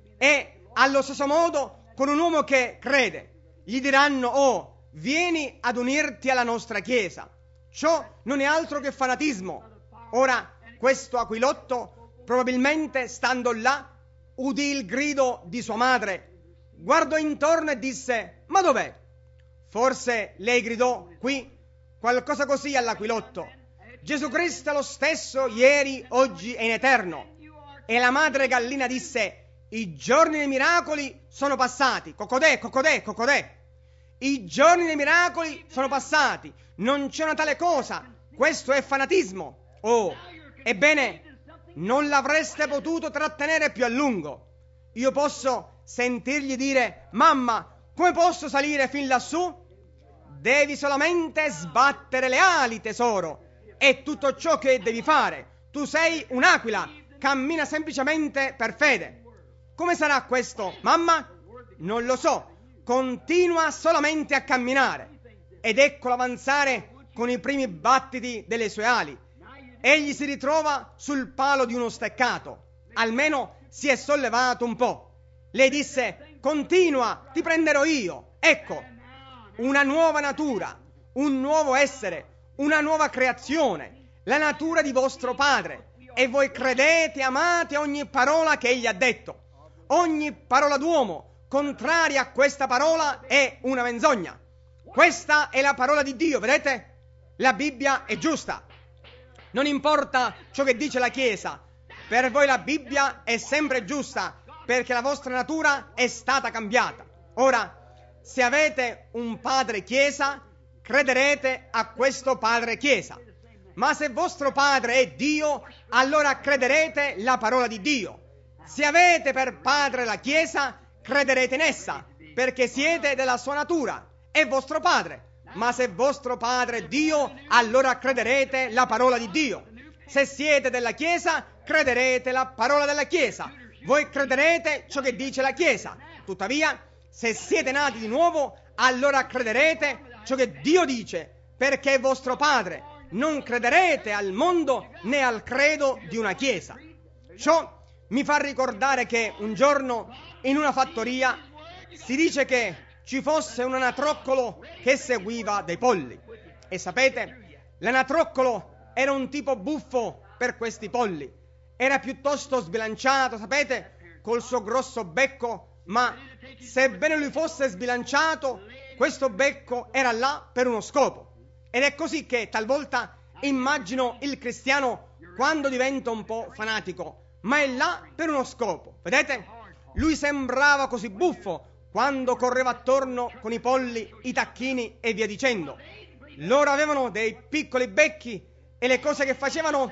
[SPEAKER 1] E allo stesso modo, con un uomo che crede, gli diranno: oh, vieni ad unirti alla nostra chiesa. Ciò non è altro che fanatismo. Ora, questo aquilotto, probabilmente stando là, udì il grido di sua madre, guardò intorno e disse: ma dov'è? Forse lei gridò: qui, qualcosa così all'aquilotto. Gesù Cristo è lo stesso ieri, oggi e in eterno. E la madre gallina disse: i giorni dei miracoli sono passati. Cocodè, cocodè, cocodè. I giorni dei miracoli sono passati. Non c'è una tale cosa. Questo è fanatismo. Oh, ebbene, non l'avreste potuto trattenere più a lungo. Io posso sentirgli dire: mamma, come posso salire fin lassù? Devi solamente sbattere le ali, tesoro. È tutto ciò che devi fare. Tu sei un'aquila. Cammina semplicemente per fede. Come sarà questo, mamma? Non lo so. Continua solamente a camminare. Ed eccolo avanzare con i primi battiti delle sue ali. Egli si ritrova sul palo di uno steccato. Almeno si è sollevato un po'. Lei disse: continua, ti prenderò io. Ecco, una nuova natura, un nuovo essere, una nuova creazione, la natura di vostro padre. E voi credete e amate ogni parola che egli ha detto. Ogni parola d'uomo contraria a questa parola è una menzogna. Questa è la parola di Dio, vedete? La Bibbia è giusta. Non importa ciò che dice la Chiesa, per voi la Bibbia è sempre giusta, perché la vostra natura è stata cambiata. Ora, se avete un padre Chiesa, crederete a questo padre Chiesa. Ma se vostro padre è Dio, allora crederete la parola di Dio. Se avete per padre la Chiesa, crederete in essa, perché siete della sua natura, è vostro padre. Ma se vostro padre è Dio, allora crederete la parola di Dio. Se siete della Chiesa, crederete la parola della Chiesa. Voi crederete ciò che dice la Chiesa. Tuttavia, se siete nati di nuovo, allora crederete ciò che Dio dice, perché è vostro padre. Non crederete al mondo né al credo di una Chiesa. Ciò mi fa ricordare che un giorno in una fattoria si dice che ci fosse un anatroccolo che seguiva dei polli. E sapete, l'anatroccolo era un tipo buffo per questi polli. Era piuttosto sbilanciato, sapete, col suo grosso becco, ma sebbene lui fosse sbilanciato, questo becco era là per uno scopo. Ed è così che talvolta immagino il cristiano quando diventa un po' fanatico, ma è là per uno scopo. Vedete? Lui sembrava così buffo quando correva attorno con i polli, i tacchini e via dicendo. Loro avevano dei piccoli becchi e le cose che facevano,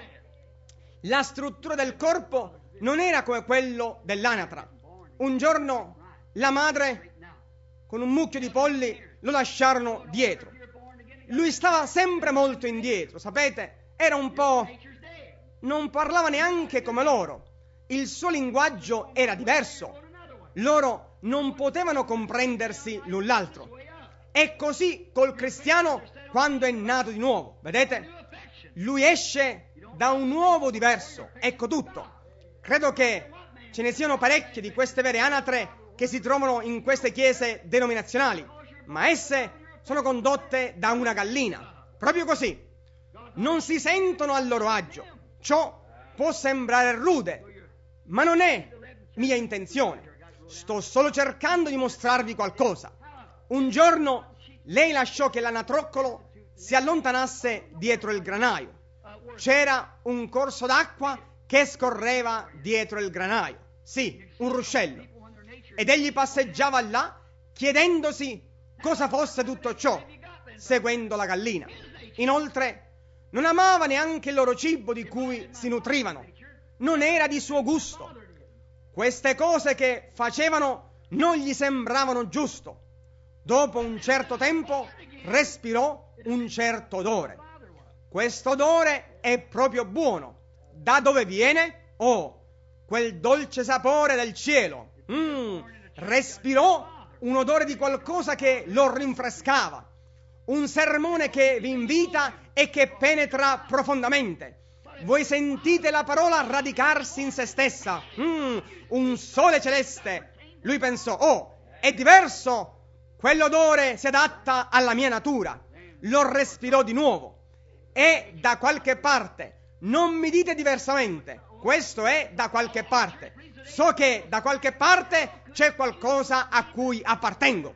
[SPEAKER 1] la struttura del corpo non era come quello dell'anatra. Un giorno la madre con un mucchio di polli lo lasciarono dietro. Lui stava sempre molto indietro, sapete? Era un po'... non parlava neanche come loro. Il suo linguaggio era diverso. Loro non potevano comprendersi l'un l'altro. È così col cristiano quando è nato di nuovo, vedete? Lui esce da un uovo diverso, ecco tutto. Credo che ce ne siano parecchie di queste vere anatre che si trovano in queste chiese denominazionali, ma esse sono condotte da una gallina, proprio così. Non si sentono a loro agio. Ciò può sembrare rude, ma non è mia intenzione. Sto solo cercando di mostrarvi qualcosa. Un giorno lei lasciò che l'anatroccolo si allontanasse dietro il granaio. C'era un corso d'acqua che scorreva dietro il granaio. Sì, un ruscello. Ed egli passeggiava là chiedendosi cosa fosse tutto ciò, seguendo la gallina. Inoltre, non amava neanche il loro cibo di cui si nutrivano. Non era di suo gusto. Queste cose che facevano non gli sembravano giusto. Dopo un certo tempo respirò un certo odore. questo odore è proprio buono. Da dove viene? Oh, quel dolce sapore del cielo. Respirò un odore di qualcosa che lo rinfrescava. Un sermone che vi invita e che penetra profondamente. Voi sentite la parola radicarsi in se stessa. Un sole celeste. Lui pensò, oh, è diverso. Quell'odore si adatta alla mia natura. Lo respirò di nuovo. È da qualche parte. Non mi dite diversamente. Questo è da qualche parte. So che da qualche parte c'è qualcosa a cui appartengo.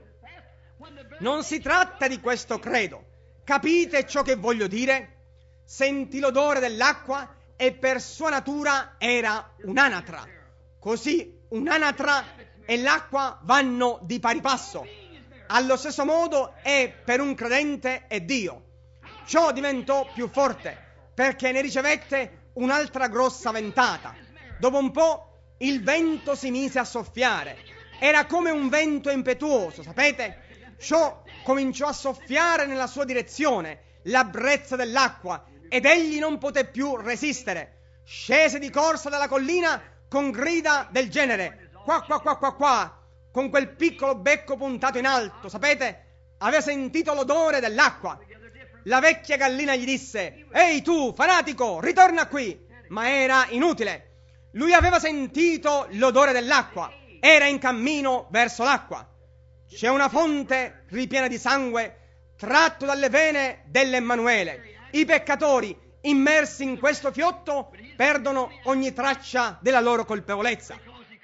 [SPEAKER 1] Non si tratta di questo credo. Capite ciò che voglio dire? Sentì l'odore dell'acqua e per sua natura era un'anatra. Così un'anatra e l'acqua vanno di pari passo. Allo stesso modo è per un credente e Dio. Ciò diventò più forte perché ne ricevette un'altra grossa ventata. Dopo un po' il vento si mise a soffiare. Era come un vento impetuoso, sapete? Ciò cominciò a soffiare nella sua direzione, la brezza dell'acqua, ed egli non poté più resistere. Scese di corsa dalla collina con grida del genere, qua qua qua qua qua, con quel piccolo becco puntato in alto, sapete? Aveva sentito l'odore dell'acqua. La vecchia gallina gli disse, ehi tu, fanatico, ritorna qui! Ma era inutile. Lui aveva sentito l'odore dell'acqua, era in cammino verso l'acqua. C'è una fonte ripiena di sangue tratto dalle vene dell'Emmanuele. I peccatori immersi in questo fiotto perdono ogni traccia della loro colpevolezza.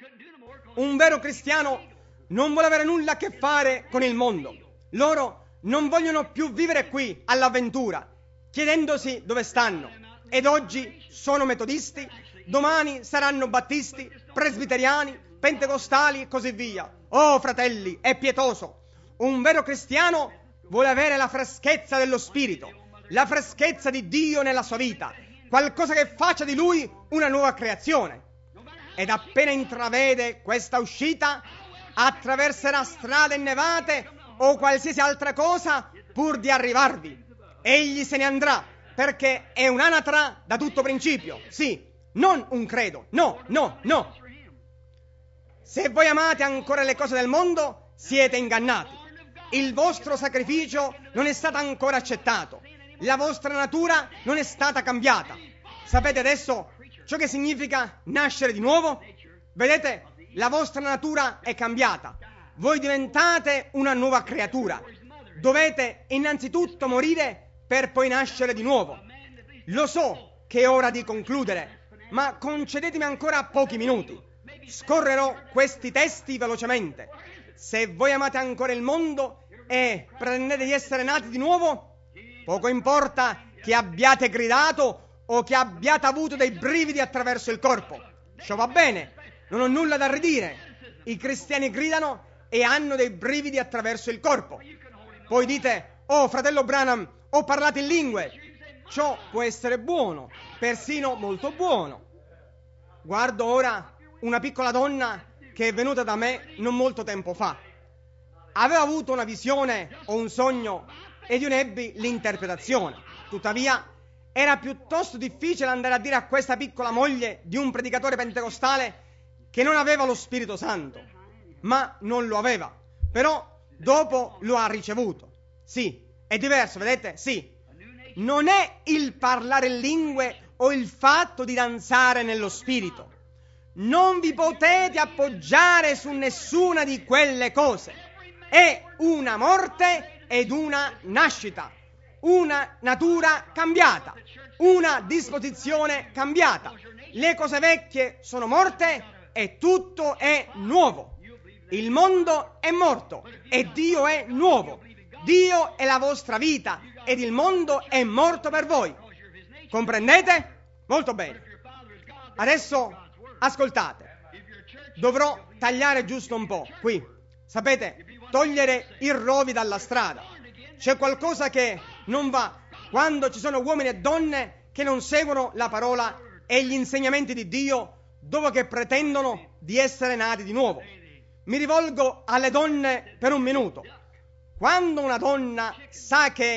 [SPEAKER 1] Un vero cristiano non vuole avere nulla a che fare con il mondo. Loro non vogliono più vivere qui all'avventura, chiedendosi dove stanno. Ed oggi sono metodisti, domani saranno battisti, presbiteriani, pentecostali e così via. Oh, fratelli, è pietoso. Un vero cristiano vuole avere la freschezza dello Spirito, la freschezza di Dio nella sua vita, qualcosa che faccia di lui una nuova creazione. Ed appena intravede questa uscita, attraverserà strade innevate o qualsiasi altra cosa pur di arrivarvi. Egli se ne andrà perché è un'anatra da tutto principio. Sì, non un credo. No, no, no. Se voi amate ancora le cose del mondo, siete ingannati. Il vostro sacrificio non è stato ancora accettato. La vostra natura non è stata cambiata. Sapete adesso ciò che significa nascere di nuovo? Vedete, la vostra natura è cambiata. Voi diventate una nuova creatura. Dovete innanzitutto morire per poi nascere di nuovo. Lo so che è ora di concludere, ma concedetemi ancora pochi minuti. Scorrerò questi testi velocemente. Se voi amate ancora il mondo e pretendete di essere nati di nuovo, poco importa che abbiate gridato o che abbiate avuto dei brividi attraverso il corpo. Ciò va bene, non ho nulla da ridire. I cristiani gridano e hanno dei brividi attraverso il corpo. Poi dite, oh fratello Branham, ho parlato in lingue. Ciò può essere buono, persino molto buono. Guardo ora una piccola donna che è venuta da me non molto tempo fa. Aveva avuto una visione o un sogno ed io ne ebbi l'interpretazione. Tuttavia era piuttosto difficile andare a dire a questa piccola moglie di un predicatore pentecostale che non aveva lo Spirito Santo. Ma non lo aveva. Però dopo lo ha ricevuto. Sì, è diverso, vedete? Sì. Non è il parlare in lingue o il fatto di danzare nello Spirito. Non vi potete appoggiare su nessuna di quelle cose. È una morte ed una nascita, una natura cambiata, una disposizione cambiata. Le cose vecchie sono morte e tutto è nuovo. Il mondo è morto e Dio è nuovo. Dio è la vostra vita ed il mondo è morto per voi. Comprendete? Molto bene. Adesso ascoltate. Dovrò tagliare giusto un po' qui. Sapete, togliere i rovi dalla strada. C'è qualcosa che non va quando ci sono uomini e donne che non seguono la parola e gli insegnamenti di Dio dopo che pretendono di essere nati di nuovo. Mi rivolgo alle donne per un minuto. Quando una donna sa che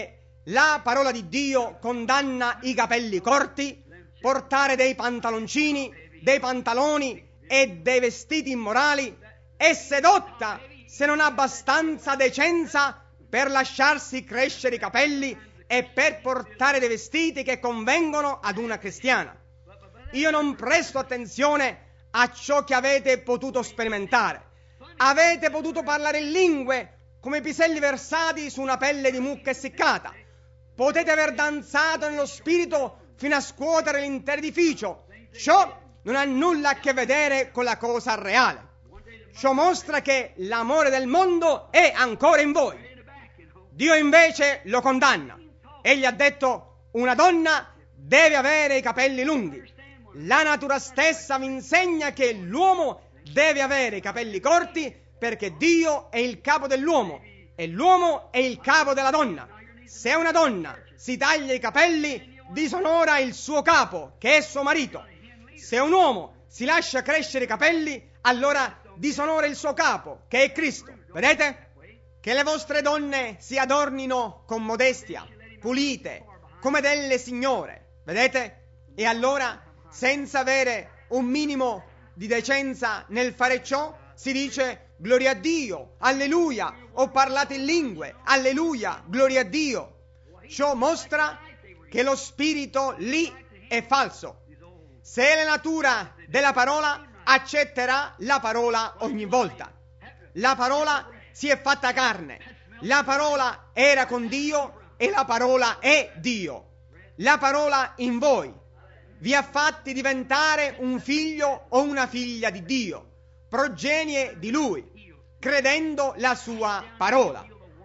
[SPEAKER 1] La parola di Dio condanna i capelli corti, portare dei pantaloncini, dei pantaloni e dei vestiti immorali, è sedotta se non ha abbastanza decenza per lasciarsi crescere i capelli e per portare dei vestiti che convengono ad una cristiana. Io non presto attenzione a ciò che avete potuto sperimentare. Avete potuto parlare in lingue come piselli versati su una pelle di mucca essiccata. Potete aver danzato nello spirito fino a scuotere l'intero edificio. Ciò non ha nulla a che vedere con la cosa reale. Ciò mostra che l'amore del mondo è ancora in voi. Dio invece lo condanna. Egli ha detto: una donna deve avere i capelli lunghi. La natura stessa vi insegna che l'uomo deve avere i capelli corti perché Dio è il capo dell'uomo e l'uomo è il capo della donna. Se una donna si taglia i capelli, disonora il suo capo, che è suo marito. Se un uomo si lascia crescere i capelli, allora disonora il suo capo, che è Cristo. Vedete? Che le vostre donne si adornino con modestia, pulite, come delle signore. Vedete? E allora, senza avere un minimo di decenza nel fare ciò, si dice: gloria a Dio, alleluia, ho parlato in lingue, alleluia, gloria a Dio. Ciò mostra che lo spirito lì è falso. Se la natura della parola, accetterà la parola ogni volta. La parola si è fatta carne, la parola era con Dio e la parola è Dio. La parola in voi vi ha fatti diventare un figlio o una figlia di Dio, progenie di Lui, credendo la sua parola.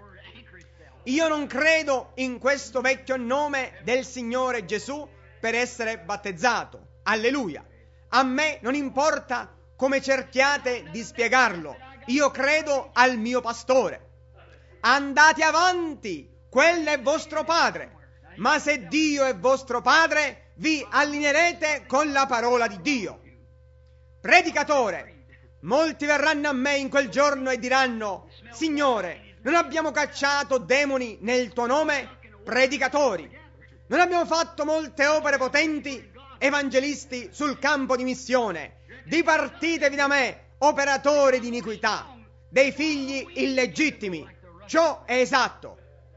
[SPEAKER 1] Io non credo in questo vecchio nome del Signore Gesù per essere battezzato. Alleluia. A me non importa come cerchiate di spiegarlo. Io credo al mio pastore. Andate avanti, quello è vostro padre. Ma se Dio è vostro padre, vi allineerete con la parola di Dio. Predicatore, molti verranno a me in quel giorno e diranno: Signore, non abbiamo cacciato demoni nel tuo nome? Predicatori, non abbiamo fatto molte opere potenti? Evangelisti sul campo di missione. Dipartitevi da me, operatori di iniquità, dei figli illegittimi. Ciò è esatto.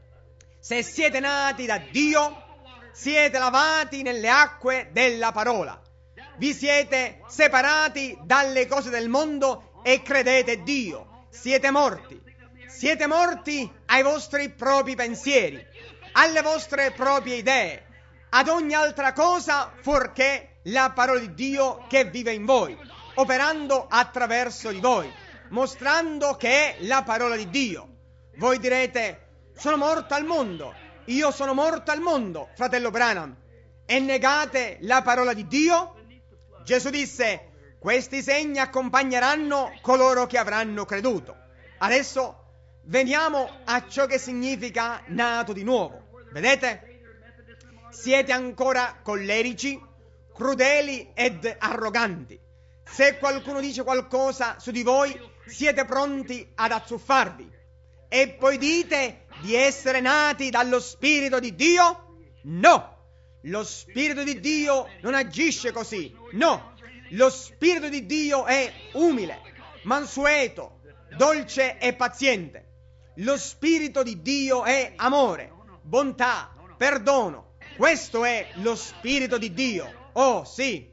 [SPEAKER 1] Se siete nati da Dio, siete lavati nelle acque della parola. Vi siete separati dalle cose del mondo e credete Dio. Siete morti. Siete morti ai vostri propri pensieri, alle vostre proprie idee, ad ogni altra cosa fuorché la parola di Dio che vive in voi, operando attraverso di voi, mostrando che è la parola di Dio. Voi direte: sono morto al mondo. Io sono morto al mondo, fratello Branham, e negate la parola di Dio? Gesù disse: questi segni accompagneranno coloro che avranno creduto. Adesso veniamo a ciò che significa nato di nuovo. Vedete? Siete ancora collerici, crudeli ed arroganti. Se qualcuno dice qualcosa su di voi, siete pronti ad azzuffarvi. E poi dite di essere nati dallo Spirito di Dio? No! Lo Spirito di Dio non agisce così. No! Lo Spirito di Dio è umile, mansueto, dolce e paziente. Lo Spirito di Dio è amore, bontà, perdono. Questo è lo Spirito di Dio. Oh sì,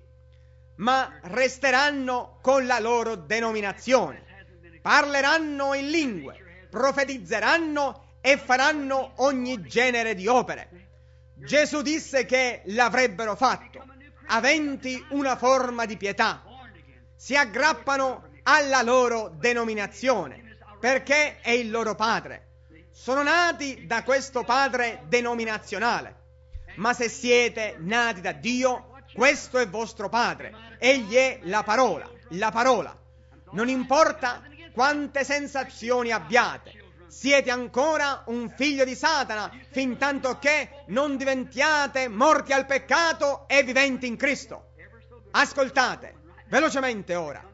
[SPEAKER 1] ma resteranno con la loro denominazione. Parleranno in lingue, profetizzeranno e faranno ogni genere di opere. Gesù disse che l'avrebbero fatto, aventi una forma di pietà. Si aggrappano alla loro denominazione, perché è il loro padre. Sono nati da questo padre denominazionale. Ma se siete nati da Dio, questo è vostro padre. Egli è la parola, la parola. Non importa quante sensazioni abbiate, siete ancora un figlio di Satana fin tanto che non diventiate morti al peccato e viventi in Cristo. Ascoltate, velocemente ora.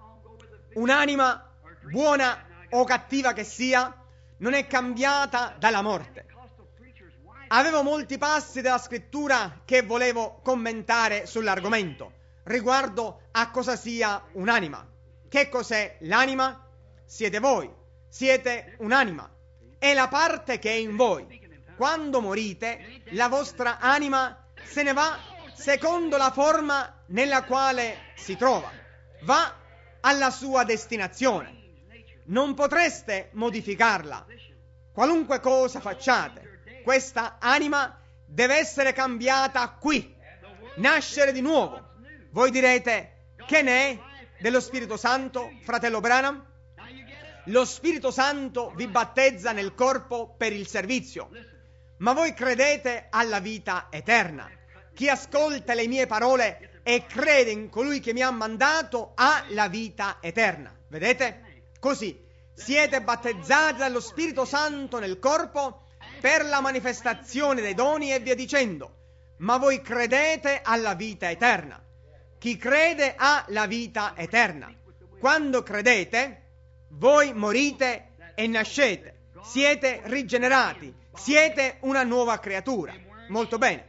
[SPEAKER 1] Un'anima, buona o cattiva che sia, non è cambiata dalla morte. Avevo molti passi della scrittura che volevo commentare sull'argomento riguardo a cosa sia un'anima. Che cos'è l'anima? Siete voi, siete un'anima. È la parte che è in voi. Quando morite, la vostra anima se ne va secondo la forma nella quale si trova. Va alla sua destinazione. Non potreste modificarla. Qualunque cosa facciate, questa anima deve essere cambiata qui, nascere di nuovo. Voi direte, che ne è dello Spirito Santo, fratello Branham? Lo Spirito Santo vi battezza nel corpo per il servizio, ma voi credete alla vita eterna. Chi ascolta le mie parole e crede in colui che mi ha mandato ha la vita eterna. Vedete? Così siete battezzati dallo Spirito Santo nel corpo per la manifestazione dei doni e via dicendo, ma voi credete alla vita eterna. Chi crede ha la vita eterna. Quando credete, voi morite e nascete, siete rigenerati, siete una nuova creatura. Molto bene.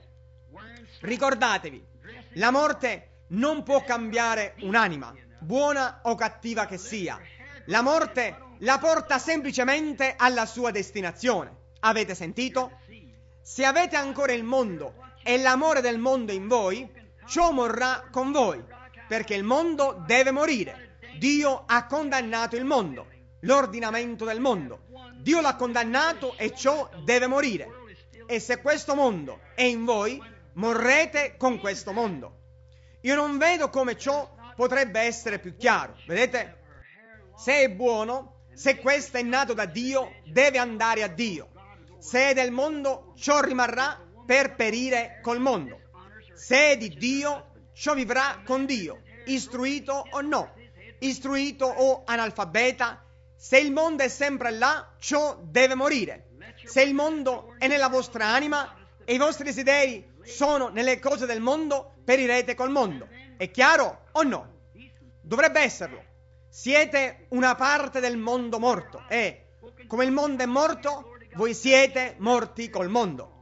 [SPEAKER 1] Ricordatevi, la morte non può cambiare un'anima, buona o cattiva che sia. La morte la porta semplicemente alla sua destinazione. Avete sentito? Se avete ancora il mondo e l'amore del mondo in voi, ciò morrà con voi, perché il mondo deve morire. Dio ha condannato il mondo, l'ordinamento del mondo. Dio l'ha condannato e ciò deve morire. E se questo mondo è in voi, morrete con questo mondo. Io non vedo come ciò potrebbe essere più chiaro. Vedete? Se è buono, se questo è nato da Dio, deve andare a Dio. Se è del mondo, ciò rimarrà per perire col mondo. Se è di Dio, ciò vivrà con Dio, istruito o no, istruito o analfabeta. Se il mondo è sempre là, ciò deve morire. Se il mondo è nella vostra anima e i vostri desideri sono nelle cose del mondo, perirete col mondo. È chiaro o no? Dovrebbe esserlo. Siete una parte del mondo morto e, come il mondo è morto, voi siete morti col mondo.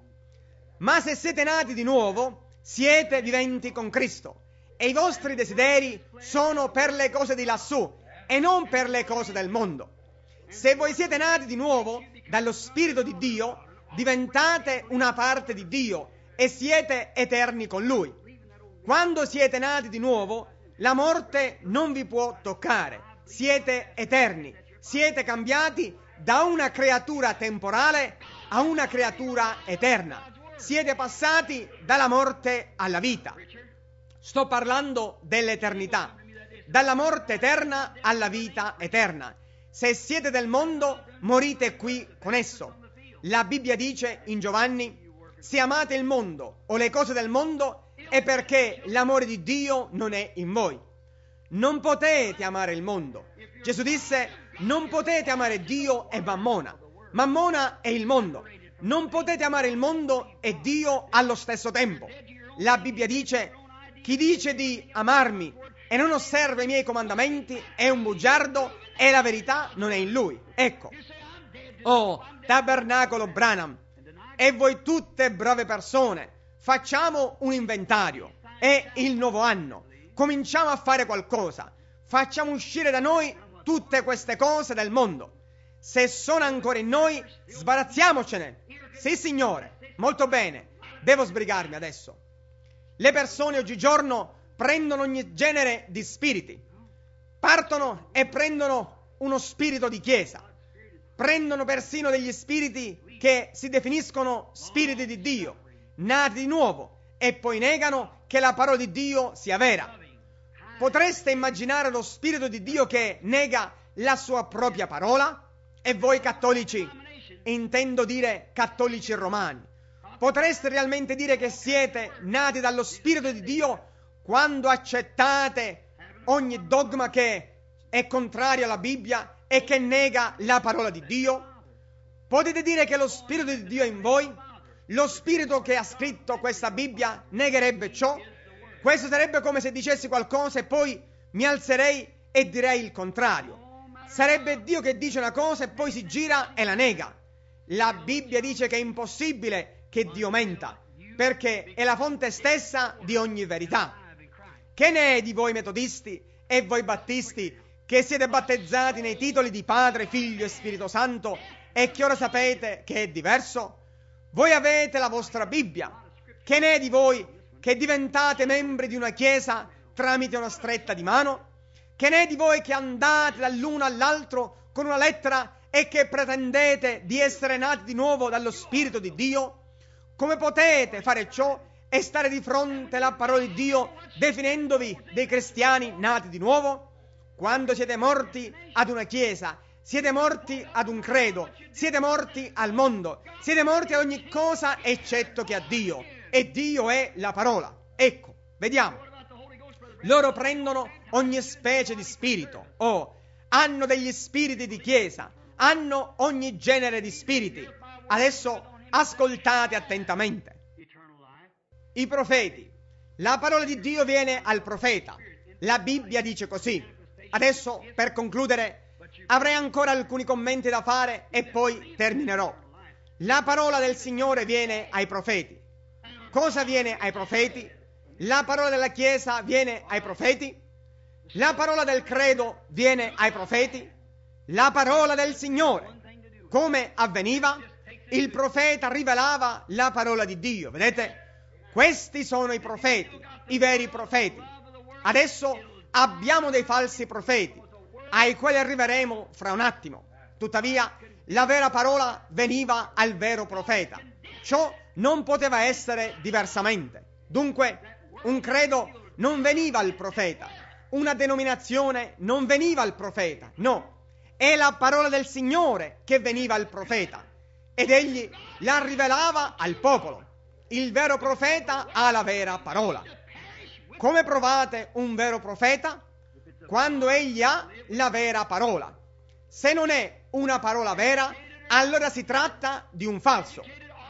[SPEAKER 1] Ma se siete nati di nuovo, siete viventi con Cristo e i vostri desideri sono per le cose di lassù e non per le cose del mondo. Se voi siete nati di nuovo dallo Spirito di Dio, diventate una parte di Dio e siete eterni con Lui. Quando siete nati di nuovo, la morte non vi può toccare. Siete eterni, siete cambiati da una creatura temporale a una creatura eterna. Siete passati dalla morte alla vita. Sto parlando dell'eternità, dalla morte eterna alla vita eterna. Se siete del mondo, morite qui con esso. La Bibbia dice in Giovanni, se amate il mondo o le cose del mondo, è perché l'amore di Dio non è in voi. Non potete amare il mondo. Gesù disse, non potete amare Dio e Mammona. Mammona è il mondo. Non potete amare il mondo e Dio allo stesso tempo. La Bibbia dice, chi dice di amarmi e non osserva i miei comandamenti è un bugiardo e la verità non è in lui. Ecco. Oh, Tabernacolo Branham, e voi tutte brave persone, facciamo un inventario. È il nuovo anno. Cominciamo a fare qualcosa. Facciamo uscire da noi tutte queste cose del mondo. Se sono ancora in noi, sbarazziamocene. Sì, Signore. Molto bene. Devo sbrigarmi adesso. Le persone oggigiorno prendono ogni genere di spiriti. Partono e prendono uno spirito di chiesa. Prendono persino degli spiriti che si definiscono spiriti di Dio, nati di nuovo, e poi negano che la parola di Dio sia vera. Potreste immaginare lo Spirito di Dio che nega la sua propria parola? E voi cattolici, intendo dire cattolici romani, potreste realmente dire che siete nati dallo Spirito di Dio quando accettate ogni dogma che è contrario alla Bibbia e che nega la parola di Dio? Potete dire che lo Spirito di Dio è in voi? Lo Spirito che ha scritto questa Bibbia negherebbe ciò? Questo sarebbe come se dicessi qualcosa e poi mi alzerei e direi il contrario. Sarebbe Dio che dice una cosa e poi si gira e la nega. La Bibbia dice che è impossibile che Dio menta, perché è la fonte stessa di ogni verità. Che ne è di voi metodisti e voi battisti che siete battezzati nei titoli di Padre, Figlio e Spirito Santo e che ora sapete che è diverso? Voi avete la vostra Bibbia. Che ne è di voi che diventate membri di una chiesa tramite una stretta di mano? Che ne è di voi che andate dall'uno all'altro con una lettera e che pretendete di essere nati di nuovo dallo Spirito di Dio? Come potete fare ciò e stare di fronte alla parola di Dio definendovi dei cristiani nati di nuovo? Quando siete morti ad una chiesa, siete morti ad un credo, siete morti al mondo, siete morti a ogni cosa eccetto che a Dio, e Dio è la parola. Ecco, vediamo. Loro prendono ogni specie di spirito, hanno degli spiriti di chiesa, hanno ogni genere di spiriti. Adesso ascoltate attentamente. I profeti. La parola di Dio viene al profeta. La Bibbia dice così. Adesso, per concludere, avrei ancora alcuni commenti da fare e poi terminerò. La parola del Signore viene ai profeti. Cosa viene ai profeti? La parola della Chiesa viene ai profeti? La parola del credo viene ai profeti? La parola del Signore. Come avveniva? Il profeta rivelava la parola di Dio. Vedete? Questi sono i profeti, i veri profeti. Adesso abbiamo dei falsi profeti, ai quali arriveremo fra un attimo. Tuttavia, la vera parola veniva al vero profeta. Ciò non poteva essere diversamente. Dunque, un credo non veniva al profeta, una denominazione non veniva al profeta, no. È la parola del Signore che veniva al profeta, ed egli la rivelava al popolo. Il vero profeta ha la vera parola. Come provate un vero profeta? Quando egli ha la vera parola. Se non è una parola vera, allora si tratta di un falso.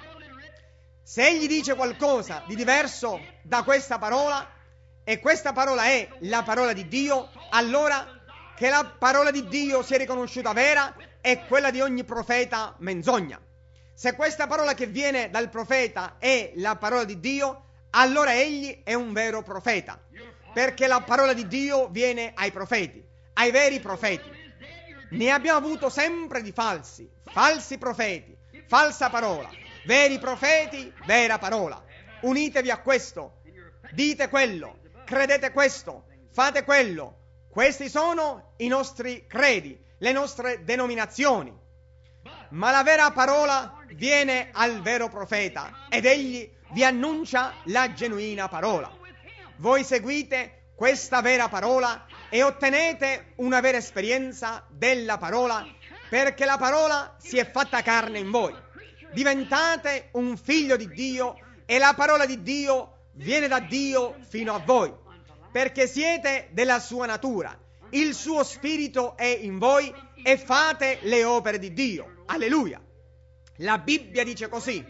[SPEAKER 1] Se egli dice qualcosa di diverso da questa parola, e questa parola è la parola di Dio, allora che la parola di Dio sia riconosciuta vera è quella di ogni profeta menzogna. Se questa parola che viene dal profeta è la parola di Dio, allora egli è un vero profeta, perché la parola di Dio viene ai profeti, ai veri profeti. Ne abbiamo avuto sempre di falsi profeti, falsa parola, veri profeti, vera parola. Unitevi a questo, dite quello, credete questo, fate quello. Questi sono i nostri credi, le nostre denominazioni. Ma la vera parola viene al vero profeta ed egli vi annuncia la genuina parola. Voi seguite questa vera parola e ottenete una vera esperienza della parola, perché la parola si è fatta carne in voi. Diventate un figlio di Dio e la parola di Dio viene da Dio fino a voi, perché siete della sua natura. Il suo spirito è in voi e fate le opere di Dio. Alleluia. La Bibbia dice così: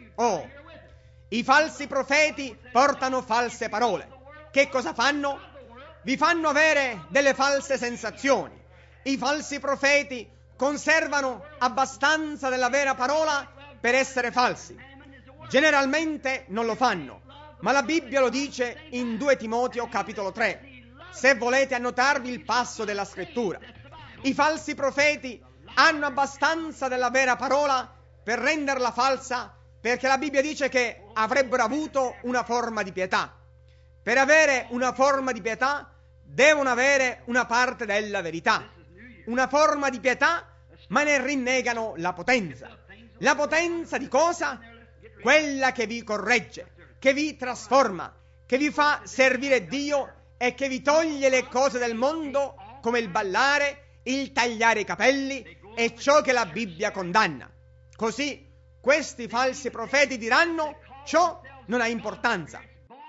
[SPEAKER 1] i falsi profeti portano false parole. Che cosa fanno? Vi fanno avere delle false sensazioni. I falsi profeti conservano abbastanza della vera parola per essere falsi. Generalmente non lo fanno, ma la Bibbia lo dice in 2 Timoteo capitolo 3. Se volete annotarvi il passo della scrittura. I falsi profeti hanno abbastanza della vera parola per renderla falsa, perché la Bibbia dice che avrebbero avuto una forma di pietà. Per avere una forma di pietà devono avere una parte della verità, una forma di pietà, ma ne rinnegano la potenza. La potenza di cosa? Quella che vi corregge, che vi trasforma, che vi fa servire Dio e che vi toglie le cose del mondo come il ballare, il tagliare i capelli e ciò che la Bibbia condanna. Così questi falsi profeti diranno: ciò non ha importanza.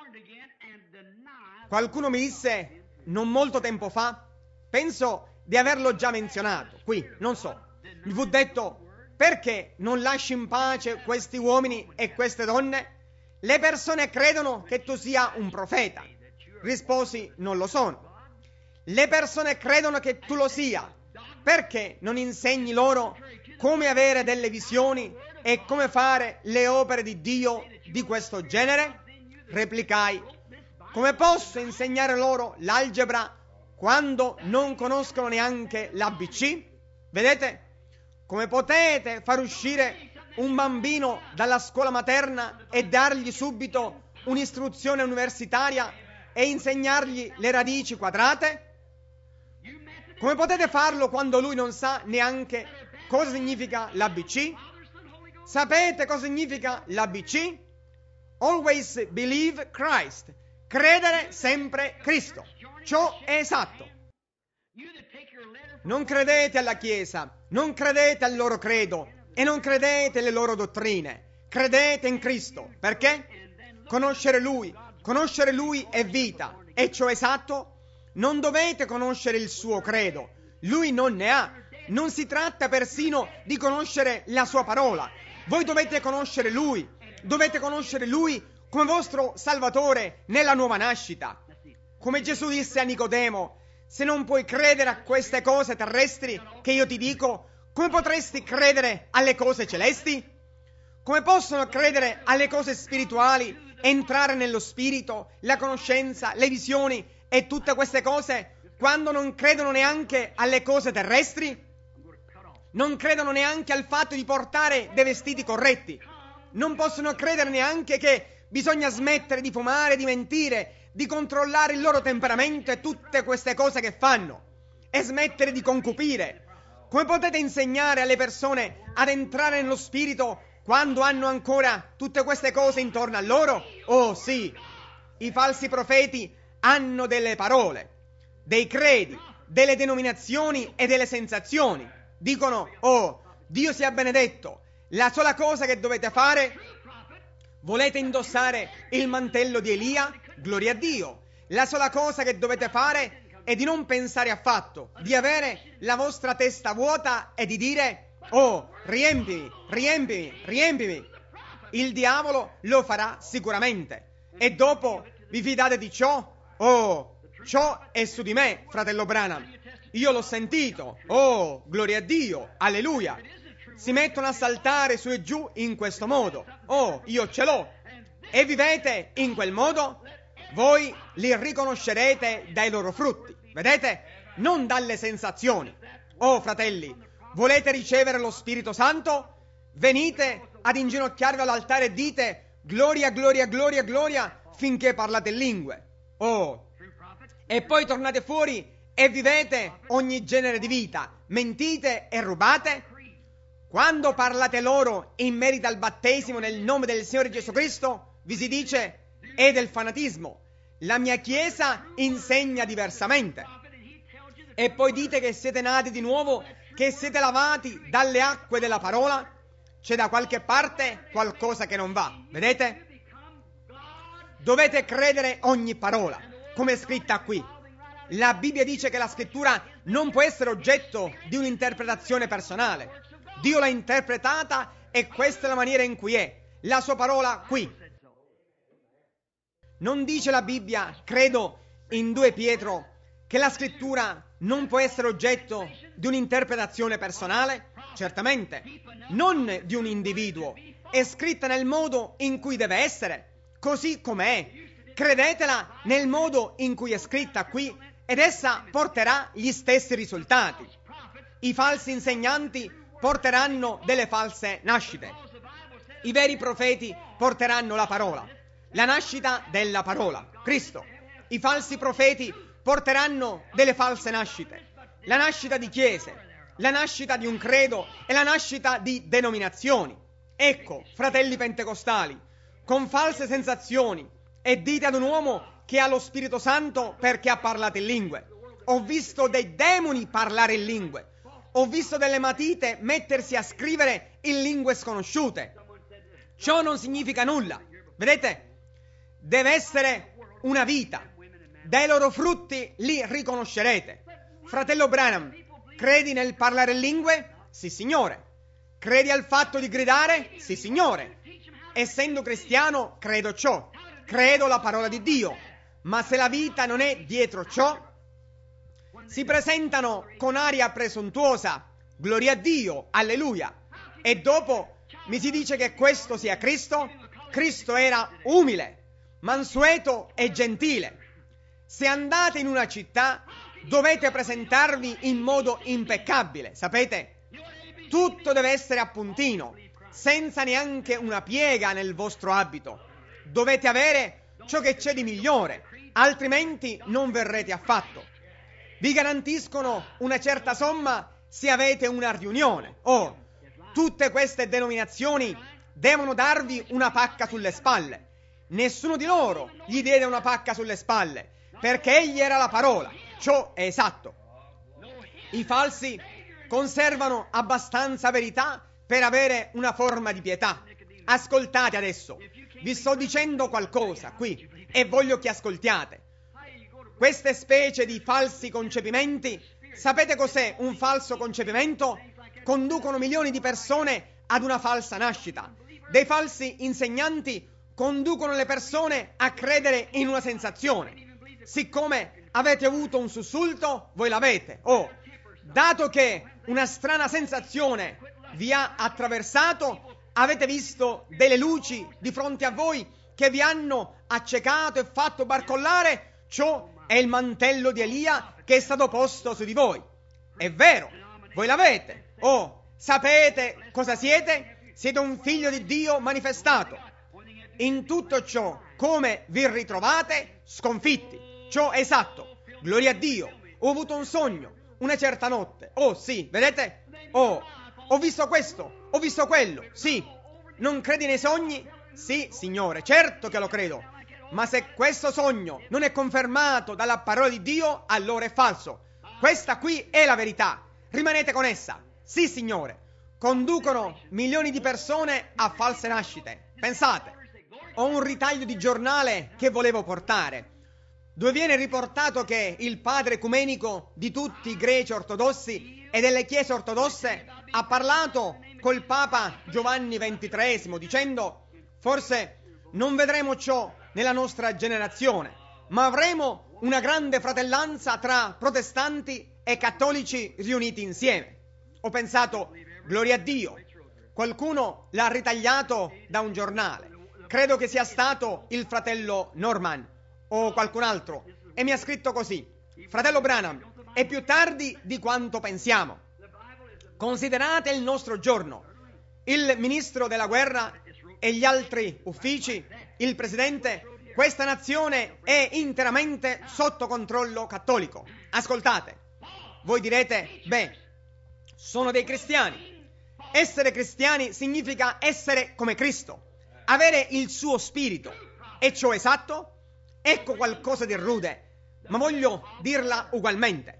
[SPEAKER 1] Qualcuno mi disse non molto tempo fa, penso di averlo già menzionato qui, non so, mi fu detto: perché non lasci in pace questi uomini e queste donne? Le persone credono che tu sia un profeta. Risposi: non lo sono. Le persone credono che tu lo sia. Perché non insegni loro come avere delle visioni e come fare le opere di Dio di questo genere? Replicai: come posso insegnare loro l'algebra quando non conoscono neanche l'ABC? Vedete? Come potete far uscire un bambino dalla scuola materna e dargli subito un'istruzione universitaria e insegnargli le radici quadrate? Come potete farlo quando lui non sa neanche cosa significa l'ABC? Sapete cosa significa l'ABC? Always believe Christ. Credere sempre Cristo. Ciò è esatto. Non credete alla Chiesa, non credete al loro credo e non credete alle loro dottrine. Credete in Cristo. Perché? Conoscere Lui è vita. E ciò è esatto? Non dovete conoscere il suo credo. Lui non ne ha. Non si tratta persino di conoscere la sua parola. Voi dovete conoscere Lui. Dovete conoscere Lui come vostro Salvatore nella nuova nascita. Come Gesù disse a Nicodemo: se non puoi credere a queste cose terrestri che io ti dico, come potresti credere alle cose celesti? Come possono credere alle cose spirituali, entrare nello spirito, la conoscenza, le visioni e tutte queste cose, quando non credono neanche alle cose terrestri? Non credono neanche al fatto di portare dei vestiti corretti. Non possono credere neanche che bisogna smettere di fumare, di mentire, di controllare il loro temperamento e tutte queste cose che fanno, e smettere di concupire. Come potete insegnare alle persone ad entrare nello spirito quando hanno ancora tutte queste cose intorno a loro? Oh sì, i falsi profeti hanno delle parole, dei credi, delle denominazioni e delle sensazioni. Dicono: oh, Dio sia benedetto, la sola cosa che dovete fare, volete indossare il mantello di Elia? Gloria a Dio. La sola cosa che dovete fare è di non pensare affatto, di avere la vostra testa vuota e di dire: oh, riempimi, riempimi, riempimi. Il diavolo lo farà sicuramente. E dopo vi fidate di ciò? Oh, ciò è su di me, fratello Branham. Io l'ho sentito. Oh, gloria a Dio, alleluia. Si mettono a saltare su e giù in questo modo. Oh, io ce l'ho. E vivete in quel modo? Voi li riconoscerete dai loro frutti. Vedete? Non dalle sensazioni. Oh, fratelli, volete ricevere lo Spirito Santo? Venite ad inginocchiarvi all'altare e dite: gloria, gloria, gloria, gloria, finché parlate in lingue. Oh, e poi tornate fuori e vivete ogni genere di vita, mentite e rubate? Quando parlate loro in merito al battesimo nel nome del Signore Gesù Cristo, vi si dice: è del fanatismo. La mia Chiesa insegna diversamente. E poi dite che siete nati di nuovo, che siete lavati dalle acque della parola. C'è da qualche parte qualcosa che non va, vedete? Dovete credere ogni parola, come è scritta qui. La Bibbia dice che la scrittura non può essere oggetto di un'interpretazione personale. Dio l'ha interpretata e questa è la maniera in cui è. La sua parola qui. Non dice la Bibbia, credo, in 2 Pietro, che la scrittura non può essere oggetto di un'interpretazione personale? Certamente, non di un individuo. È scritta nel modo in cui deve essere, così com'è. Credetela nel modo in cui è scritta qui ed essa porterà gli stessi risultati. I falsi insegnanti porteranno delle false nascite. I veri profeti porteranno la parola, la nascita della parola, Cristo. I falsi profeti porteranno delle false nascite, la nascita di chiese, la nascita di un credo e la nascita di denominazioni. Ecco, fratelli pentecostali, con false sensazioni, e dite ad un uomo che ha lo Spirito Santo perché ha parlato in lingue. Ho visto dei demoni parlare in lingue. Ho visto delle matite mettersi a scrivere in lingue sconosciute. Ciò non significa nulla. Vedete? Deve essere una vita. Dai loro frutti li riconoscerete. Fratello Branham, credi nel parlare in lingue? Sì, signore. Credi al fatto di gridare? Sì, signore. Essendo cristiano, credo ciò. Credo la parola di Dio. Ma se la vita non è dietro ciò, si presentano con aria presuntuosa, gloria a Dio, alleluia, e dopo Mi si dice che questo sia Cristo? Cristo era umile, mansueto e gentile. Se andate in una città, dovete presentarvi in modo impeccabile, sapete? Tutto deve essere a puntino, senza neanche una piega nel vostro abito. Dovete avere ciò che c'è di migliore, altrimenti non verrete affatto. Vi garantiscono una certa somma se avete una riunione. Tutte queste denominazioni devono darvi una pacca sulle spalle. Nessuno di loro gli diede una pacca sulle spalle, perché egli era la parola. Ciò è esatto. I falsi conservano abbastanza verità per avere una forma di pietà. Ascoltate adesso, vi sto dicendo qualcosa qui e voglio che ascoltiate. Queste specie di falsi concepimenti, sapete cos'è un falso concepimento? Conducono milioni di persone ad una falsa nascita. Dei falsi insegnanti conducono le persone a credere in una sensazione. Siccome avete avuto un sussulto, voi l'avete. Dato che una strana sensazione vi ha attraversato, avete visto delle luci di fronte a voi che vi hanno accecato e fatto barcollare, ciò è il mantello di Elia che è stato posto su di voi. È vero, voi l'avete. Sapete cosa siete? Siete un figlio di Dio manifestato. In tutto ciò, come vi ritrovate? Sconfitti. Ciò è esatto. Gloria a Dio. Ho avuto un sogno una certa notte. Sì, vedete? Ho visto questo, ho visto quello. Sì. Non credi nei sogni? Sì, Signore, certo che lo credo. Ma se questo sogno non è confermato dalla parola di Dio, allora è falso. Questa qui è la verità. Rimanete con essa. Sì, Signore. Conducono milioni di persone a false nascite. Pensate, ho un ritaglio di giornale che volevo portare, dove viene riportato che il padre ecumenico di tutti i greci ortodossi e delle chiese ortodosse ha parlato col Papa Giovanni XXIII dicendo: forse non vedremo ciò nella nostra generazione, ma avremo una grande fratellanza tra protestanti e cattolici riuniti insieme. Ho pensato, gloria a Dio, qualcuno l'ha ritagliato da un giornale, credo che sia stato il fratello Norman o qualcun altro, e mi ha scritto così: fratello Branham, è più tardi di quanto pensiamo. Considerate il nostro giorno. Il ministro della guerra e gli altri uffici, il presidente, questa nazione è interamente sotto controllo cattolico. Ascoltate, voi direte: beh, sono dei cristiani. Essere cristiani significa essere come Cristo, avere il suo spirito. E ciò esatto? Ecco qualcosa di rude, ma voglio dirla ugualmente.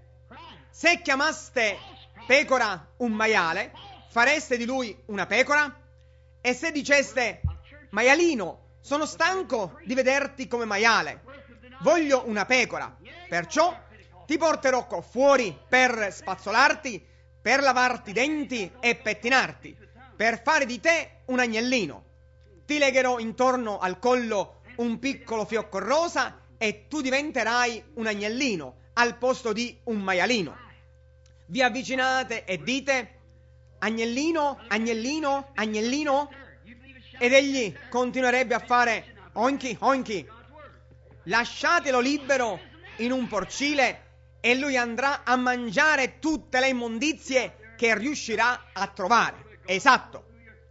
[SPEAKER 1] Se chiamaste pecora un maiale, fareste di lui una pecora? E se diceste: maialino, sono stanco di vederti come maiale, voglio una pecora, perciò ti porterò qua fuori per spazzolarti, per lavarti i denti e pettinarti, per fare di te un agnellino. Ti legherò intorno al collo un piccolo fiocco rosa e tu diventerai un agnellino al posto di un maialino. Vi avvicinate e dite: agnellino, agnellino, agnellino? Ed egli continuerebbe a fare oinchi, oinchi. Lasciatelo libero in un porcile e lui andrà a mangiare tutte le immondizie che riuscirà a trovare. Esatto.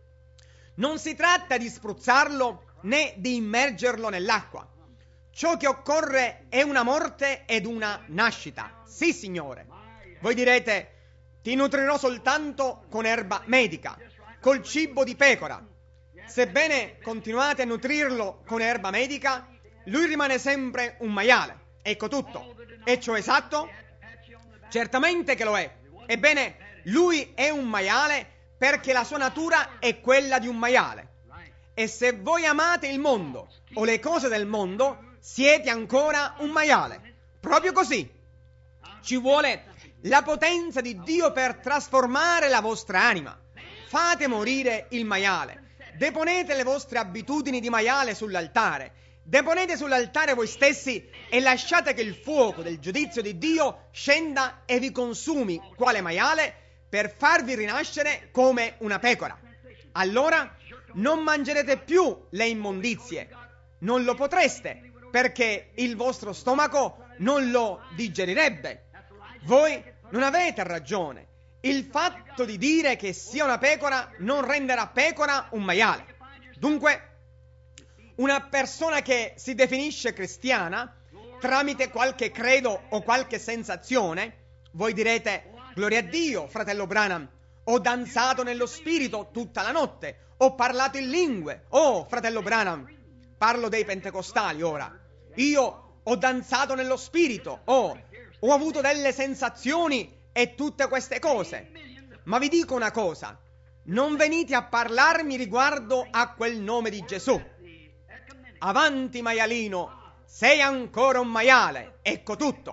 [SPEAKER 1] Non si tratta di spruzzarlo né di immergerlo nell'acqua. Ciò che occorre è una morte ed una nascita. Sì, Signore. Voi direte: ti nutrirò soltanto con erba medica, col cibo di pecora. Sebbene continuate a nutrirlo con erba medica, lui rimane sempre un maiale. Ecco tutto. E ciò esatto? Certamente che lo è. Ebbene, lui è un maiale perché la sua natura è quella di un maiale. E se voi amate il mondo o le cose del mondo, siete ancora un maiale. Proprio così. Ci vuole la potenza di Dio per trasformare la vostra anima. Fate morire il maiale. Deponete le vostre abitudini di maiale sull'altare. Deponete sull'altare voi stessi e lasciate che il fuoco del giudizio di Dio scenda e vi consumi quale maiale per farvi rinascere come una pecora. allora non mangerete più le immondizie. Non lo potreste, perché il vostro stomaco non lo digerirebbe. Voi non avete ragione. Il fatto di dire che sia una pecora non renderà pecora un maiale. Dunque, una persona che si definisce cristiana tramite qualche credo o qualche sensazione, voi direte: gloria a Dio, fratello Branham, ho danzato nello spirito tutta la notte, ho parlato in lingue. Oh, fratello Branham, parlo dei pentecostali ora. Io ho danzato nello spirito, ho avuto delle sensazioni e tutte queste cose. Ma vi dico una cosa: non venite a parlarmi riguardo a quel nome di Gesù. Avanti, maialino, sei ancora un maiale, ecco tutto.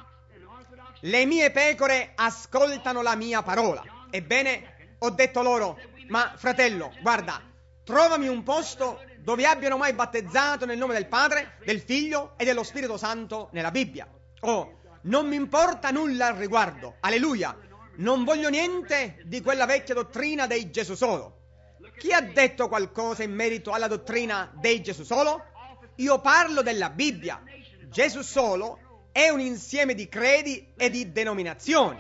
[SPEAKER 1] Le mie pecore ascoltano la mia parola. Ebbene, ho detto loro: ma fratello, guarda, trovami un posto dove abbiano mai battezzato nel nome del Padre, del Figlio e dello Spirito Santo nella Bibbia. Non mi importa nulla al riguardo, alleluia, non voglio niente di quella vecchia dottrina dei Gesù solo. Chi ha detto qualcosa in merito alla dottrina dei Gesù solo? Io parlo della Bibbia. Gesù solo è un insieme di credi e di denominazioni.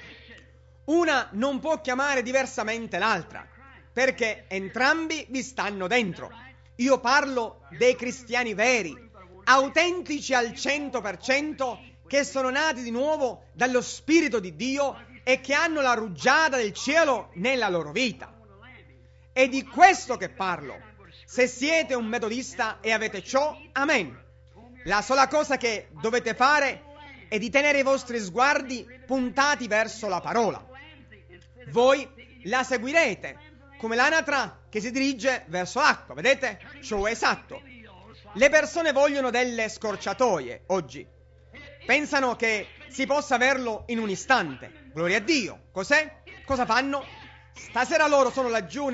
[SPEAKER 1] Una non può chiamare diversamente l'altra, perché entrambi vi stanno dentro. Io parlo dei cristiani veri, autentici al 100%, che sono nati di nuovo dallo Spirito di Dio e che hanno la rugiada del cielo nella loro vita. È di questo che parlo. Se siete un metodista e avete ciò, amen. La sola cosa che dovete fare è di tenere i vostri sguardi puntati verso la parola. Voi la seguirete come l'anatra che si dirige verso l'acqua, vedete? Ciò è esatto. Le persone vogliono delle scorciatoie oggi. Pensano che si possa averlo in un istante. Gloria a Dio. Cos'è? Cosa fanno? Stasera loro sono laggiù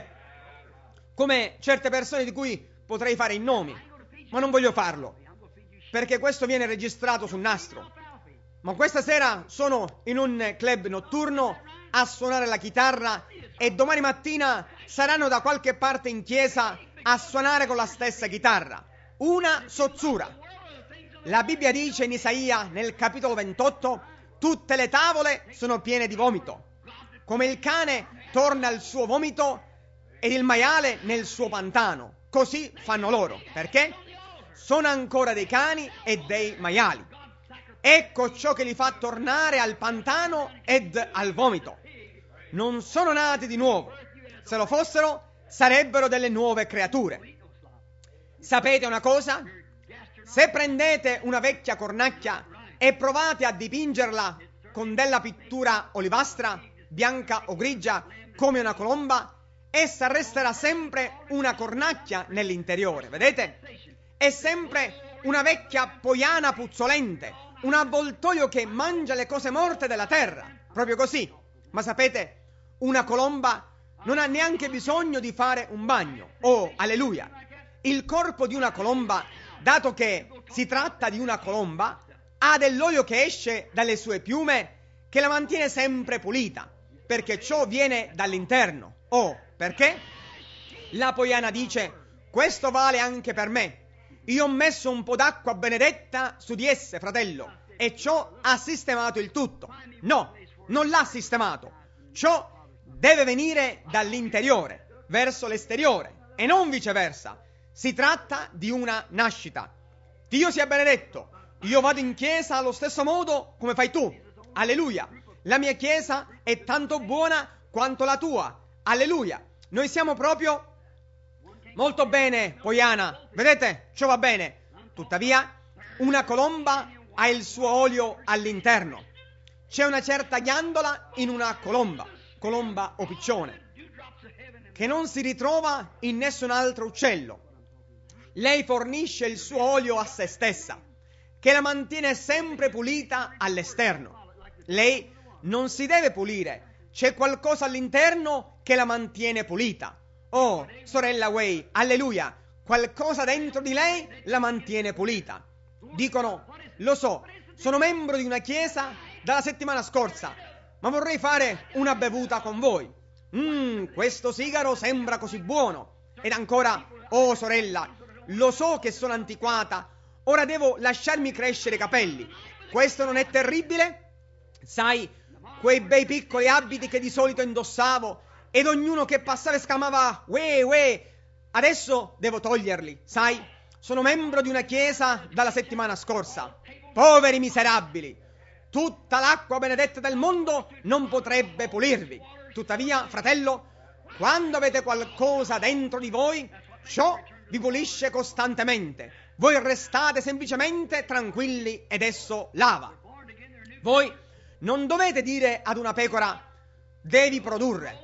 [SPEAKER 1] come certe persone di cui potrei fare i nomi, ma non voglio farlo, perché questo viene registrato sul nastro. Ma questa sera sono in un club notturno a suonare la chitarra e domani mattina saranno da qualche parte in chiesa a suonare con la stessa chitarra. Una sozzura. La Bibbia dice in Isaia, nel capitolo 28, tutte le tavole sono piene di vomito. Come il cane torna al suo vomito ed il maiale nel suo pantano, così fanno loro. Perché? Sono ancora dei cani e dei maiali. Ecco ciò che li fa tornare al pantano ed al vomito. Non sono nati di nuovo. Se lo fossero, sarebbero delle nuove creature. Sapete una cosa? Se prendete una vecchia cornacchia e provate a dipingerla con della pittura olivastra, bianca o grigia, come una colomba, essa resterà sempre una cornacchia nell'interiore, vedete? È sempre una vecchia poiana puzzolente, un avvoltoio che mangia le cose morte della terra, proprio così. Ma sapete, una colomba non ha neanche bisogno di fare un bagno. Oh, alleluia! Il corpo di una colomba, dato che si tratta di una colomba, ha dell'olio che esce dalle sue piume che la mantiene sempre pulita, perché ciò viene dall'interno. Oh, perché? La poiana dice: questo vale anche per me. Io ho messo un po' d'acqua benedetta su di esse, fratello, e ciò ha sistemato il tutto. No, non l'ha sistemato. Ciò deve venire dall'interiore verso l'esteriore e non viceversa. Si tratta di una nascita. Dio sia benedetto. Io vado in chiesa allo stesso modo come fai tu. Alleluia. La mia chiesa è tanto buona quanto la tua. Alleluia. Noi siamo proprio molto bene, poiana. Vedete? Ciò va bene. Tuttavia, una colomba ha il suo olio all'interno. C'è una certa ghiandola in una colomba o piccione, che non si ritrova in nessun altro uccello. Lei fornisce il suo olio a se stessa, che la mantiene sempre pulita all'esterno. Lei non si deve pulire, c'è qualcosa all'interno che la mantiene pulita. Oh, sorella Way, alleluia, qualcosa dentro di lei la mantiene pulita. Dicono: lo so, sono membro di una chiesa dalla settimana scorsa, ma vorrei fare una bevuta con voi. Questo sigaro sembra così buono. Ed ancora, oh sorella, lo so che sono antiquata, ora devo lasciarmi crescere i capelli. Questo non è terribile? Sai, quei bei piccoli abiti che di solito indossavo ed ognuno che passava esclamava uè uè, adesso devo toglierli, sai? Sono membro di una chiesa dalla settimana scorsa. Poveri miserabili! Tutta l'acqua benedetta del mondo non potrebbe pulirvi. Tuttavia, fratello, quando avete qualcosa dentro di voi, ciò vi pulisce costantemente. Voi restate semplicemente tranquilli ed esso lava. Voi non dovete dire ad una pecora devi produrre.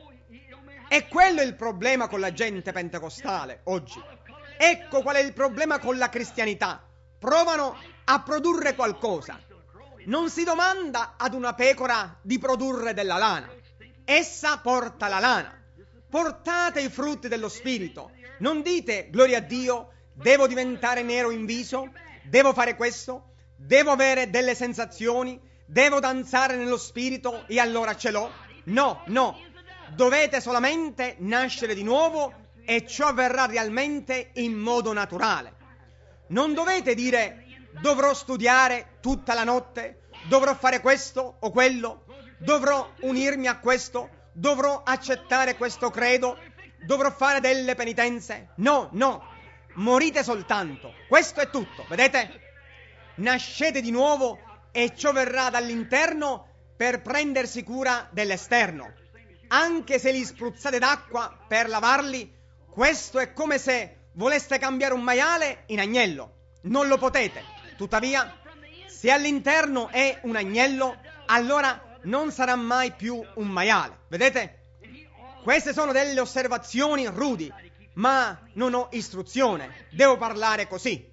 [SPEAKER 1] E quello è il problema con la gente pentecostale oggi. Ecco qual è il problema con la cristianità. Provano a produrre qualcosa. Non si domanda ad una pecora di produrre della lana. Essa porta la lana. Portate i frutti dello Spirito. Non dite, gloria a Dio, devo diventare nero in viso, devo fare questo, devo avere delle sensazioni, devo danzare nello Spirito e allora ce l'ho. No, no. Dovete solamente nascere di nuovo e ciò avverrà realmente in modo naturale. Non dovete dire dovrò studiare tutta la notte, dovrò fare questo o quello, dovrò unirmi a questo, dovrò accettare questo credo, dovrò fare delle penitenze. No, no, morite soltanto. Questo è tutto, vedete? Nascete di nuovo e ciò verrà dall'interno per prendersi cura dell'esterno. Anche se li spruzzate d'acqua per lavarli, questo è come se voleste cambiare un maiale in agnello. Non lo potete. Tuttavia, se all'interno è un agnello, allora non sarà mai più un maiale. Vedete? Queste sono delle osservazioni rudi, ma non ho istruzione. Devo parlare così.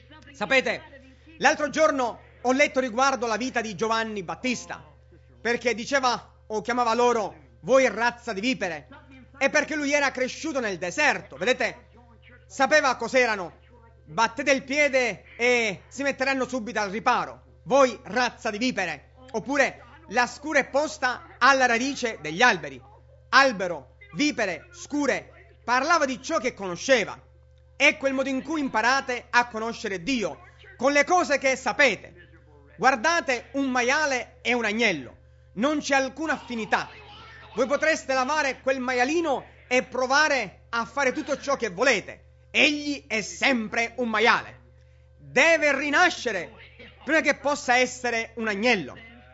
[SPEAKER 1] Sapete, l'altro giorno ho letto riguardo la vita di Giovanni Battista, perché diceva o chiamava loro voi razza di vipere, e perché lui era cresciuto nel deserto, vedete? Sapeva cos'erano. Battete il piede e si metteranno subito al riparo. Voi razza di vipere. Oppure la scura è posta alla radice degli alberi. Albero, vipere, scure. Parlava di ciò che conosceva. Ecco il modo in cui imparate a conoscere Dio, con le cose che sapete. Guardate un maiale e un agnello. Non c'è alcuna affinità. Voi potreste lavare quel maialino e provare a fare tutto ciò che volete. Egli è sempre un maiale. Deve rinascere prima che possa essere un agnello.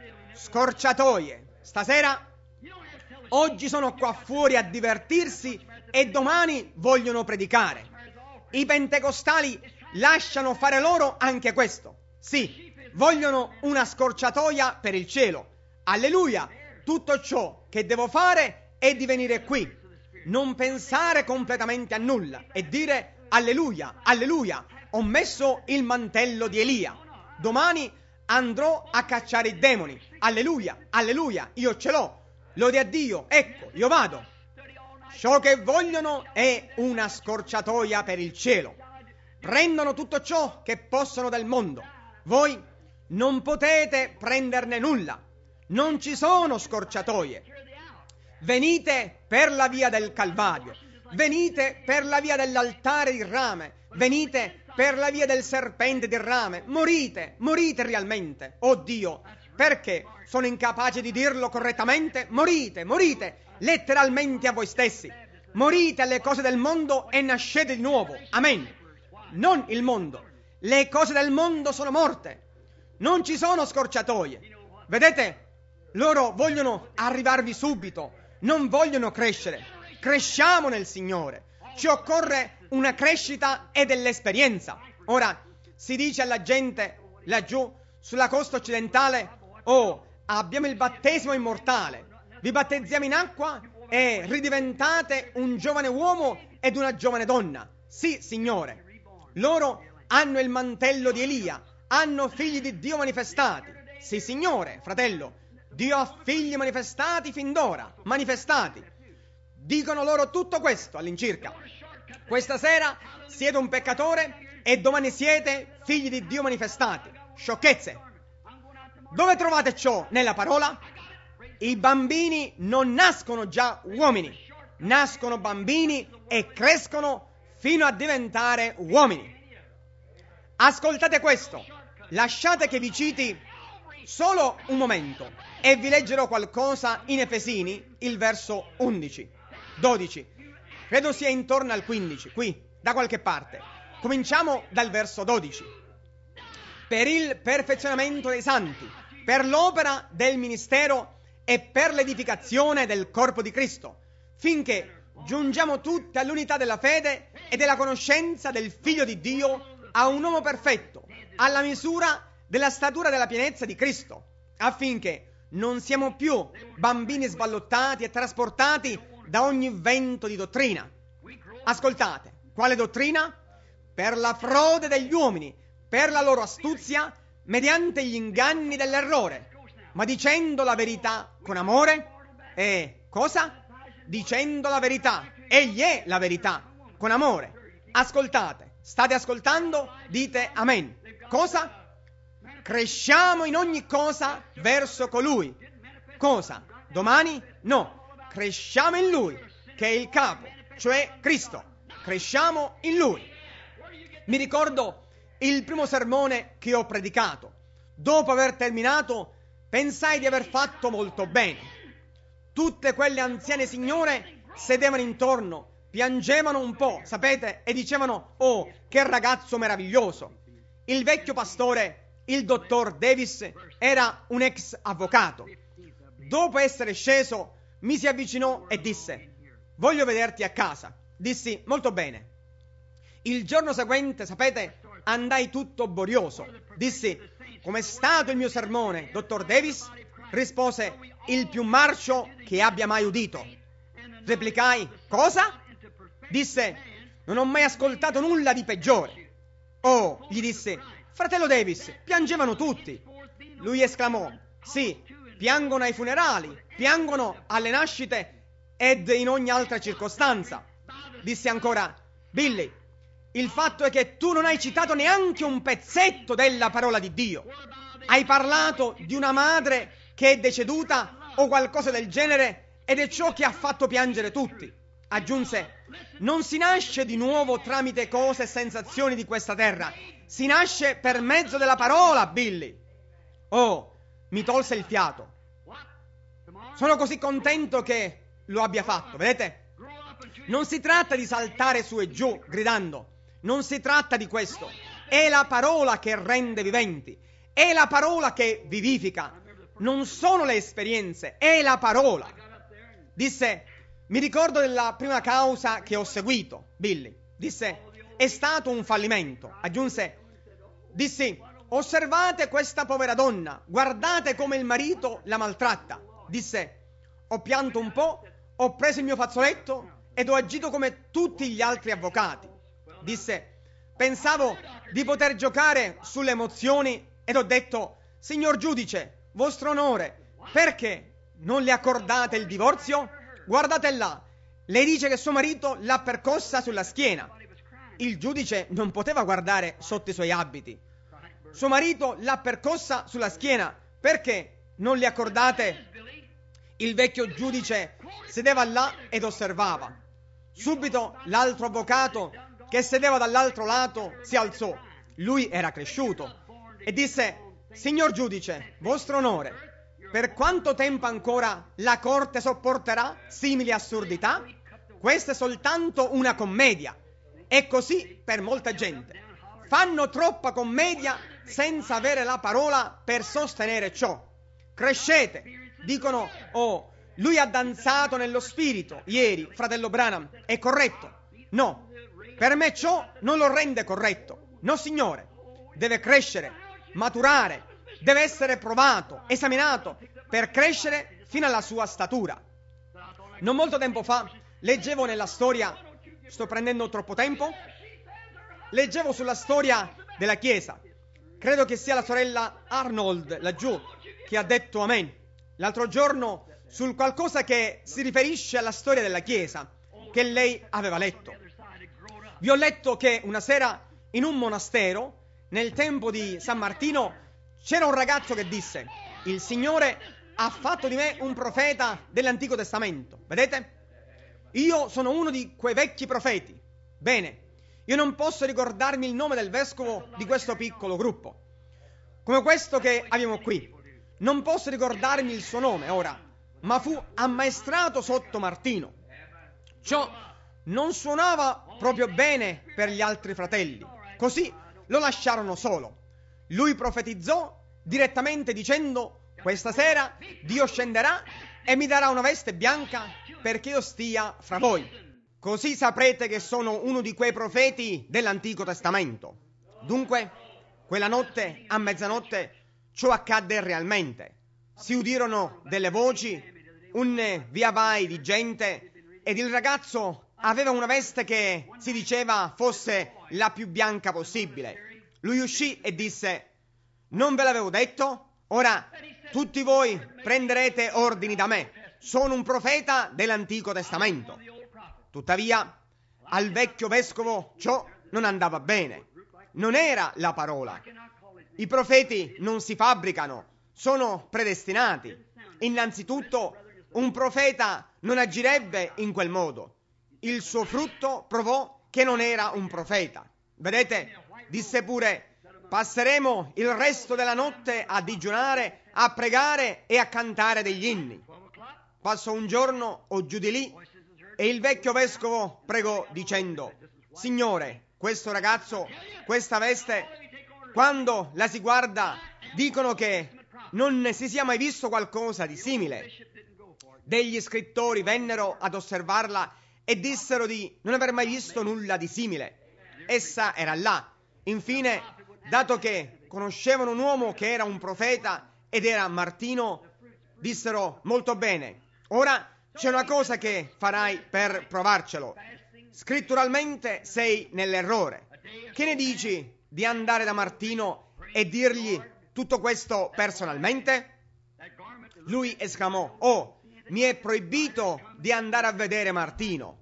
[SPEAKER 1] Scorciatoie. Stasera, oggi sono qua fuori a divertirsi e domani vogliono predicare. I pentecostali lasciano fare loro anche questo. Sì, vogliono una scorciatoia per il cielo. Alleluia! Tutto ciò che devo fare è di venire qui. Non pensare completamente a nulla e dire alleluia, alleluia, ho messo il mantello di Elia. Domani andrò a cacciare i demoni. Alleluia, alleluia, io ce l'ho. Lode a Dio, ecco, io vado. Ciò che vogliono è una scorciatoia per il cielo. Prendono tutto ciò che possono del mondo. Voi non potete prenderne nulla. Non ci sono scorciatoie. Venite per la via del Calvario. Venite per la via dell'altare di rame. Venite per la via del serpente di rame. Morite, morite realmente. Oh Dio, perché sono incapace di dirlo correttamente? Morite, morite letteralmente a voi stessi. Morite alle cose del mondo e nascete di nuovo. Amen. Non il mondo. Le cose del mondo sono morte. Non ci sono scorciatoie. Vedete? Loro vogliono arrivarvi subito. Non vogliono crescere. Cresciamo nel Signore. Ci occorre una crescita e dell'esperienza. Ora, si dice alla gente laggiù sulla costa occidentale: oh, abbiamo il battesimo immortale. Vi battezziamo in acqua e ridiventate un giovane uomo ed una giovane donna. Sì, Signore. Loro hanno il mantello di Elia. Hanno figli di Dio manifestati. Sì, Signore, fratello. Dio ha figli manifestati fin d'ora, manifestati. Dicono loro tutto questo all'incirca. Questa sera siete un peccatore e domani siete figli di Dio manifestati. Sciocchezze. Dove trovate ciò nella parola? I bambini non nascono già uomini, nascono bambini e crescono fino a diventare uomini. Ascoltate questo, lasciate che vi citi solo un momento e vi leggerò qualcosa in Efesini, il verso 11, 12, credo sia intorno al 15, qui, da qualche parte. Cominciamo dal verso 12. Per il perfezionamento dei santi, per l'opera del ministero e per l'edificazione del corpo di Cristo, finché giungiamo tutti all'unità della fede e della conoscenza del Figlio di Dio, a un uomo perfetto, alla misura della statura della pienezza di Cristo, affinché non siamo più bambini sballottati e trasportati da ogni vento di dottrina. Ascoltate, quale dottrina? Per la frode degli uomini, per la loro astuzia, mediante gli inganni dell'errore, ma dicendo la verità con amore. E cosa? Dicendo la verità. Egli è la verità, con amore. Ascoltate, state ascoltando? Dite amen. Cosa? Cresciamo in ogni cosa verso colui. Cosa? Domani? No. Cresciamo in Lui, che è il capo, cioè Cristo. Cresciamo in Lui. Mi ricordo il primo sermone che ho predicato. Dopo aver terminato, pensai di aver fatto molto bene. Tutte quelle anziane signore sedevano intorno, piangevano un po', sapete, e dicevano: oh, che ragazzo meraviglioso. Il vecchio pastore, il dottor Davis, era un ex avvocato. Dopo essere sceso, mi si avvicinò e disse: voglio vederti a casa. Dissi: molto bene. Il giorno seguente, sapete, andai tutto borioso. Dissi: com'è stato il mio sermone, dottor Davis? Rispose: il più marcio che abbia mai udito. Replicai: cosa? Disse: non ho mai ascoltato nulla di peggiore. Oh, gli disse: fratello Davis, piangevano tutti. Lui esclamò: sì, piangono ai funerali, piangono alle nascite ed in ogni altra circostanza. Disse ancora: Billy, il fatto è che tu non hai citato neanche un pezzetto della parola di Dio. Hai parlato di una madre che è deceduta o qualcosa del genere ed è ciò che ha fatto piangere tutti. Aggiunse: non si nasce di nuovo tramite cose e sensazioni di questa terra, si nasce per mezzo della parola, Billy. Oh, mi tolse il fiato. Sono così contento che lo abbia fatto, vedete? Non si tratta di saltare su e giù gridando, non si tratta di questo. È la parola che rende viventi, è la parola che vivifica. Non sono le esperienze, è la parola. Disse: mi ricordo della prima causa che ho seguito, Billy. Disse: è stato un fallimento. Aggiunse: dissi: osservate questa povera donna, guardate come il marito la maltratta. Disse: ho pianto un po', ho preso il mio fazzoletto ed ho agito come tutti gli altri avvocati. Disse: pensavo di poter giocare sulle emozioni ed ho detto: signor giudice, vostro onore, perché non le accordate il divorzio? Guardate là, lei dice che suo marito l'ha percossa sulla schiena. Il giudice non poteva guardare sotto i suoi abiti. Suo marito l'ha percossa sulla schiena, perché non le accordate? Il vecchio giudice sedeva là ed osservava. Subito l'altro avvocato che sedeva dall'altro lato si alzò. Lui era cresciuto e disse: signor giudice, vostro onore, per quanto tempo ancora la corte sopporterà simili assurdità? Questa è soltanto una commedia. È così per molta gente. Fanno troppa commedia senza avere la parola per sostenere ciò. Crescete. Dicono: oh, lui ha danzato nello spirito ieri, fratello Branham. È corretto? No. Per me ciò non lo rende corretto. No, signore. Deve crescere, maturare, deve essere provato, esaminato per crescere fino alla sua statura. Non molto tempo fa leggevo nella storia, sto prendendo troppo tempo, leggevo sulla storia della Chiesa. Credo che sia la sorella Arnold laggiù che ha detto amen l'altro giorno sul qualcosa che si riferisce alla storia della Chiesa che lei aveva letto. Vi ho letto che una sera in un monastero nel tempo di San Martino c'era un ragazzo che disse: il Signore ha fatto di me un profeta dell'Antico Testamento. Vedete? Io sono uno di quei vecchi profeti. Bene, io non posso ricordarmi il nome del vescovo di questo piccolo gruppo, come questo che abbiamo qui. Non posso ricordarmi il suo nome ora, ma fu ammaestrato sotto Martino. Ciò non suonava proprio bene per gli altri fratelli, così lo lasciarono solo. Lui profetizzò direttamente dicendo: questa sera Dio scenderà e mi darà una veste bianca perché io stia fra voi. Così saprete che sono uno di quei profeti dell'Antico Testamento. Dunque, quella notte, a mezzanotte, ciò accadde realmente. Si udirono delle voci, un via vai di gente, ed il ragazzo aveva una veste che si diceva fosse la più bianca possibile. Lui uscì e disse: non ve l'avevo detto? Ora tutti voi prenderete ordini da me. Sono un profeta dell'Antico Testamento. Tuttavia, al vecchio vescovo ciò non andava bene. Non era la parola. I profeti non si fabbricano, sono predestinati. Innanzitutto, un profeta non agirebbe in quel modo. Il suo frutto provò che non era un profeta. Vedete? Disse pure: passeremo il resto della notte a digiunare, a pregare e a cantare degli inni. Passò un giorno o giù di lì e il vecchio vescovo pregò dicendo: Signore, questo ragazzo, questa veste, quando la si guarda, dicono che non ne si sia mai visto qualcosa di simile. Degli scrittori vennero ad osservarla e dissero di non aver mai visto nulla di simile. Essa era là. Infine, dato che conoscevano un uomo che era un profeta ed era Martino, dissero: molto bene, ora c'è una cosa che farai per provarcelo. Scritturalmente sei nell'errore. Che ne dici di andare da Martino e dirgli tutto questo personalmente? Lui esclamò: oh, mi è proibito di andare a vedere Martino.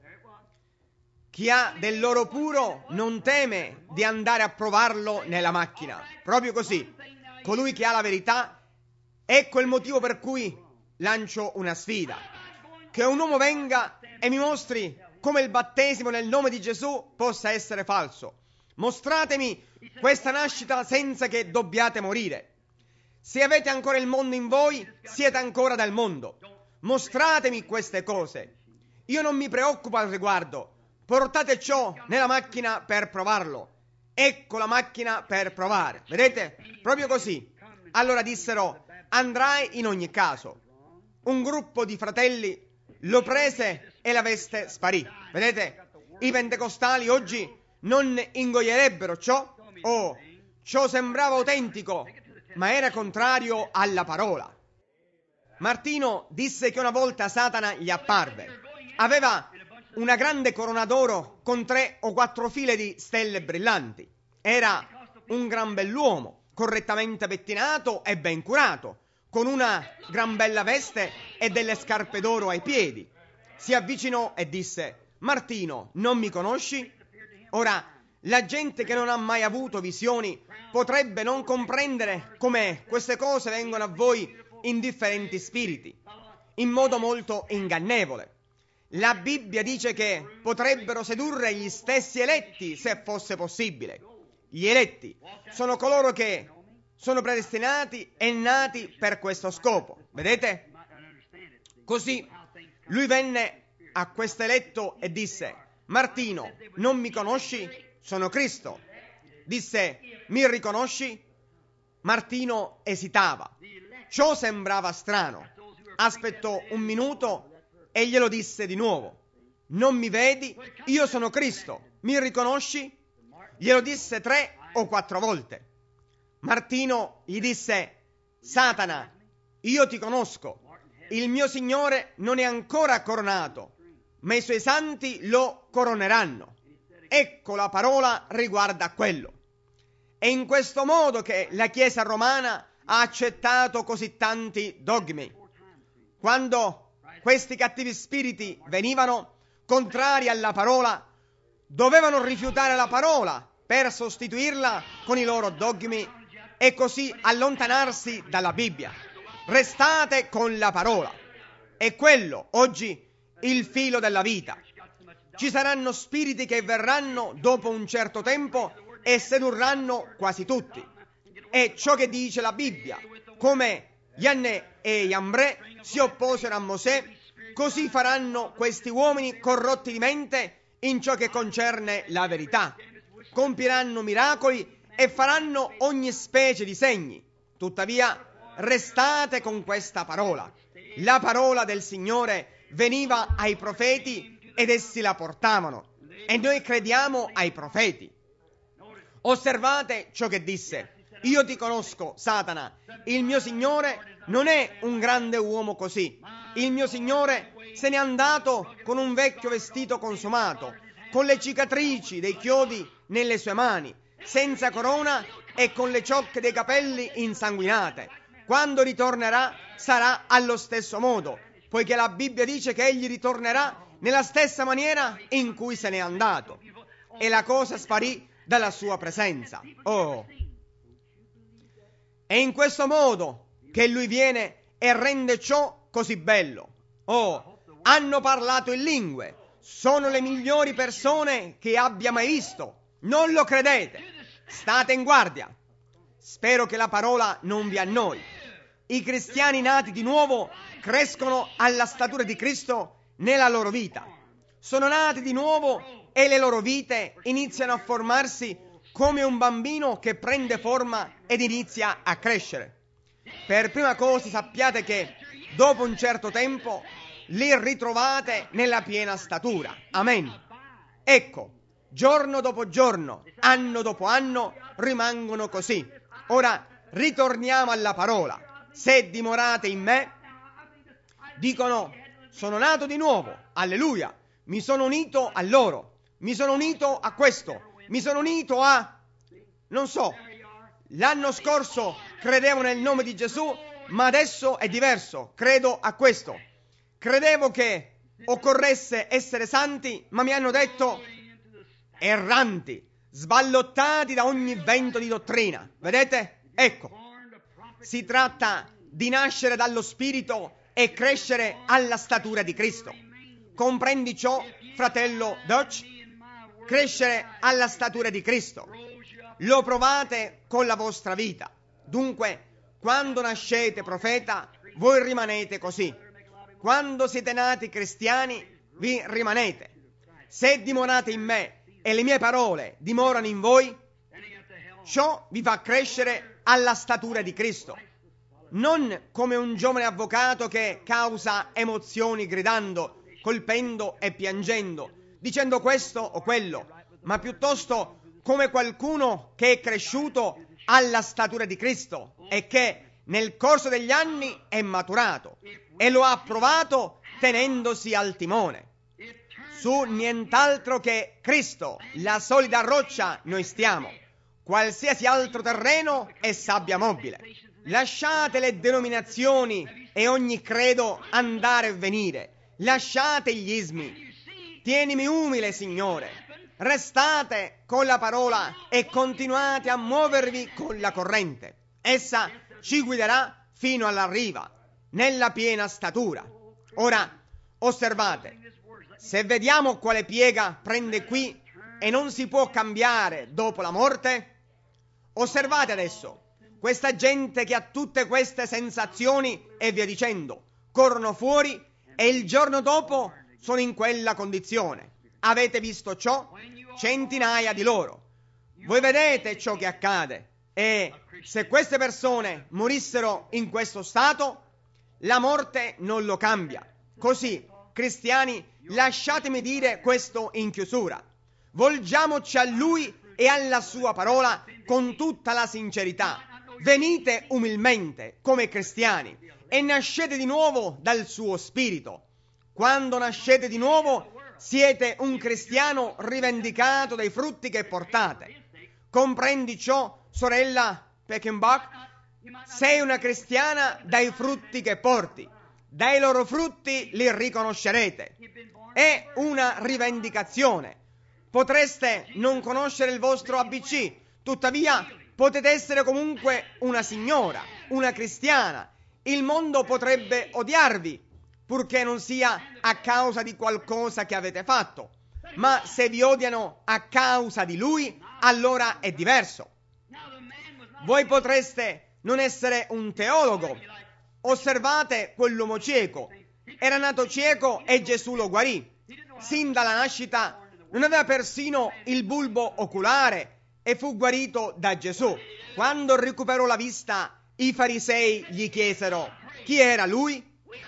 [SPEAKER 1] Chi ha dell'oro puro non teme di andare a provarlo nella macchina. Proprio così. Colui che ha la verità, ecco il motivo per cui lancio una sfida. Che un uomo venga e mi mostri come il battesimo nel nome di Gesù possa essere falso. Mostratemi questa nascita senza che dobbiate morire. Se avete ancora il mondo in voi, siete ancora del mondo. Mostratemi queste cose. Io non mi preoccupo al riguardo. Portate ciò nella macchina per provarlo. Ecco la macchina per provare. Vedete? Proprio così. Allora dissero: andrai in ogni caso. Un gruppo di fratelli lo prese e la veste sparì. Vedete? I pentecostali oggi non ingoierebbero ciò. Oh, ciò sembrava autentico, ma era contrario alla parola. Martino disse che una volta Satana gli apparve. Aveva una grande corona d'oro con 3 o 4 file di stelle brillanti. Era un gran bell'uomo, correttamente pettinato e ben curato, con una gran bella veste e delle scarpe d'oro ai piedi. Si avvicinò e disse: Martino, non mi conosci? Ora, la gente che non ha mai avuto visioni potrebbe non comprendere come queste cose vengono a voi in differenti spiriti, in modo molto ingannevole. La Bibbia dice che potrebbero sedurre gli stessi eletti se fosse possibile. Gli eletti sono coloro che sono predestinati e nati per questo scopo. Vedete? Così lui venne a questo eletto e disse: Martino, non mi conosci? Sono Cristo. Disse: mi riconosci? Martino esitava. Ciò sembrava strano. Aspettò un minuto e glielo disse di nuovo: non mi vedi? Io sono Cristo. Mi riconosci? Glielo disse 3 o 4 volte. Martino gli disse: Satana, io ti conosco. Il mio Signore non è ancora coronato, ma i suoi santi lo coroneranno. Ecco la parola riguardo a quello. È in questo modo che la Chiesa romana ha accettato così tanti dogmi. Quando questi cattivi spiriti venivano contrari alla parola, dovevano rifiutare la parola per sostituirla con i loro dogmi e così allontanarsi dalla Bibbia. restate con la parola. È quello, oggi, il filo della vita. Ci saranno spiriti che verranno dopo un certo tempo e sedurranno quasi tutti. È ciò che dice la Bibbia. Come Yanne e Yambre si opposero a Mosè, così faranno questi uomini corrotti di mente in ciò che concerne la verità. Compiranno miracoli e faranno ogni specie di segni. Tuttavia, restate con questa parola. La parola del Signore veniva ai profeti ed essi la portavano. E noi crediamo ai profeti. Osservate ciò che disse. Io ti conosco, Satana. Il mio Signore non è un grande uomo così. Il mio Signore se n'è andato con un vecchio vestito consumato, con le cicatrici dei chiodi nelle sue mani, senza corona e con le ciocche dei capelli insanguinate. Quando ritornerà sarà allo stesso modo, poiché la Bibbia dice che egli ritornerà nella stessa maniera in cui se n'è andato. E la cosa sparì dalla sua presenza. Oh! È in questo modo che lui viene e rende ciò così bello. Oh! Hanno parlato in lingue. Sono le migliori persone che abbia mai visto. Non lo credete? State in guardia. Spero che la parola non vi annoi. I cristiani nati di nuovo crescono alla statura di Cristo nella loro vita. Sono nati di nuovo e le loro vite iniziano a formarsi come un bambino che prende forma ed inizia a crescere. Per prima cosa sappiate che dopo un certo tempo li ritrovate nella piena statura. Amen. Ecco, giorno dopo giorno, anno dopo anno, rimangono così. Ora ritorniamo alla parola. Se dimorate in me, dicono, sono nato di nuovo, alleluia, mi sono unito a loro, mi sono unito a questo, mi sono unito a, non so, l'anno scorso credevo nel nome di Gesù, ma adesso è diverso, credo a questo. Credevo che occorresse essere santi, ma mi hanno detto erranti, sballottati da ogni vento di dottrina. Vedete? Ecco, si tratta di nascere dallo Spirito e crescere alla statura di Cristo. Comprendi ciò, fratello Dutch? Crescere alla statura di Cristo. Lo provate con la vostra vita. Dunque, quando nascete profeta, voi rimanete così. Quando siete nati cristiani, vi rimanete. Se dimorate in me e le mie parole dimorano in voi, ciò vi fa crescere alla statura di Cristo. Non come un giovane avvocato che causa emozioni gridando, colpendo e piangendo, dicendo questo o quello, ma piuttosto come qualcuno che è cresciuto alla statura di Cristo e che nel corso degli anni è maturato e lo ha provato tenendosi al timone. Su nient'altro che Cristo, la solida roccia, noi stiamo. Qualsiasi altro terreno è sabbia mobile. Lasciate le denominazioni e ogni credo andare e venire. Lasciate gli ismi. Tienimi umile, Signore. Restate con la parola e continuate a muovervi con la corrente. Essa ci guiderà fino alla riva, nella piena statura. Ora, osservate, se vediamo quale piega prende qui e non si può cambiare dopo la morte, osservate adesso, questa gente che ha tutte queste sensazioni e via dicendo, corrono fuori e il giorno dopo sono in quella condizione. Avete visto ciò? Centinaia di loro. Voi vedete ciò che accade e se queste persone morissero in questo stato, la morte non lo cambia. Così, cristiani, lasciatemi dire questo in chiusura. Volgiamoci a Lui e alla Sua parola con tutta la sincerità. Venite umilmente come cristiani e nascete di nuovo dal Suo Spirito. Quando nascete di nuovo, siete un cristiano rivendicato dai frutti che portate. Comprendi ciò, sorella Peckenbach? Sei una cristiana dai frutti che porti. Dai loro frutti li riconoscerete. È una rivendicazione. Potreste non conoscere il vostro ABC, tuttavia potete essere comunque una signora, una cristiana, il mondo potrebbe odiarvi, purché non sia a causa di qualcosa che avete fatto. Ma se vi odiano a causa di lui, allora è diverso. Voi potreste non essere un teologo. Osservate quell'uomo cieco. Era nato cieco e Gesù lo guarì. Sin dalla nascita non aveva persino il bulbo oculare e fu guarito da Gesù. Quando recuperò la vista, i farisei gli chiesero chi era lui.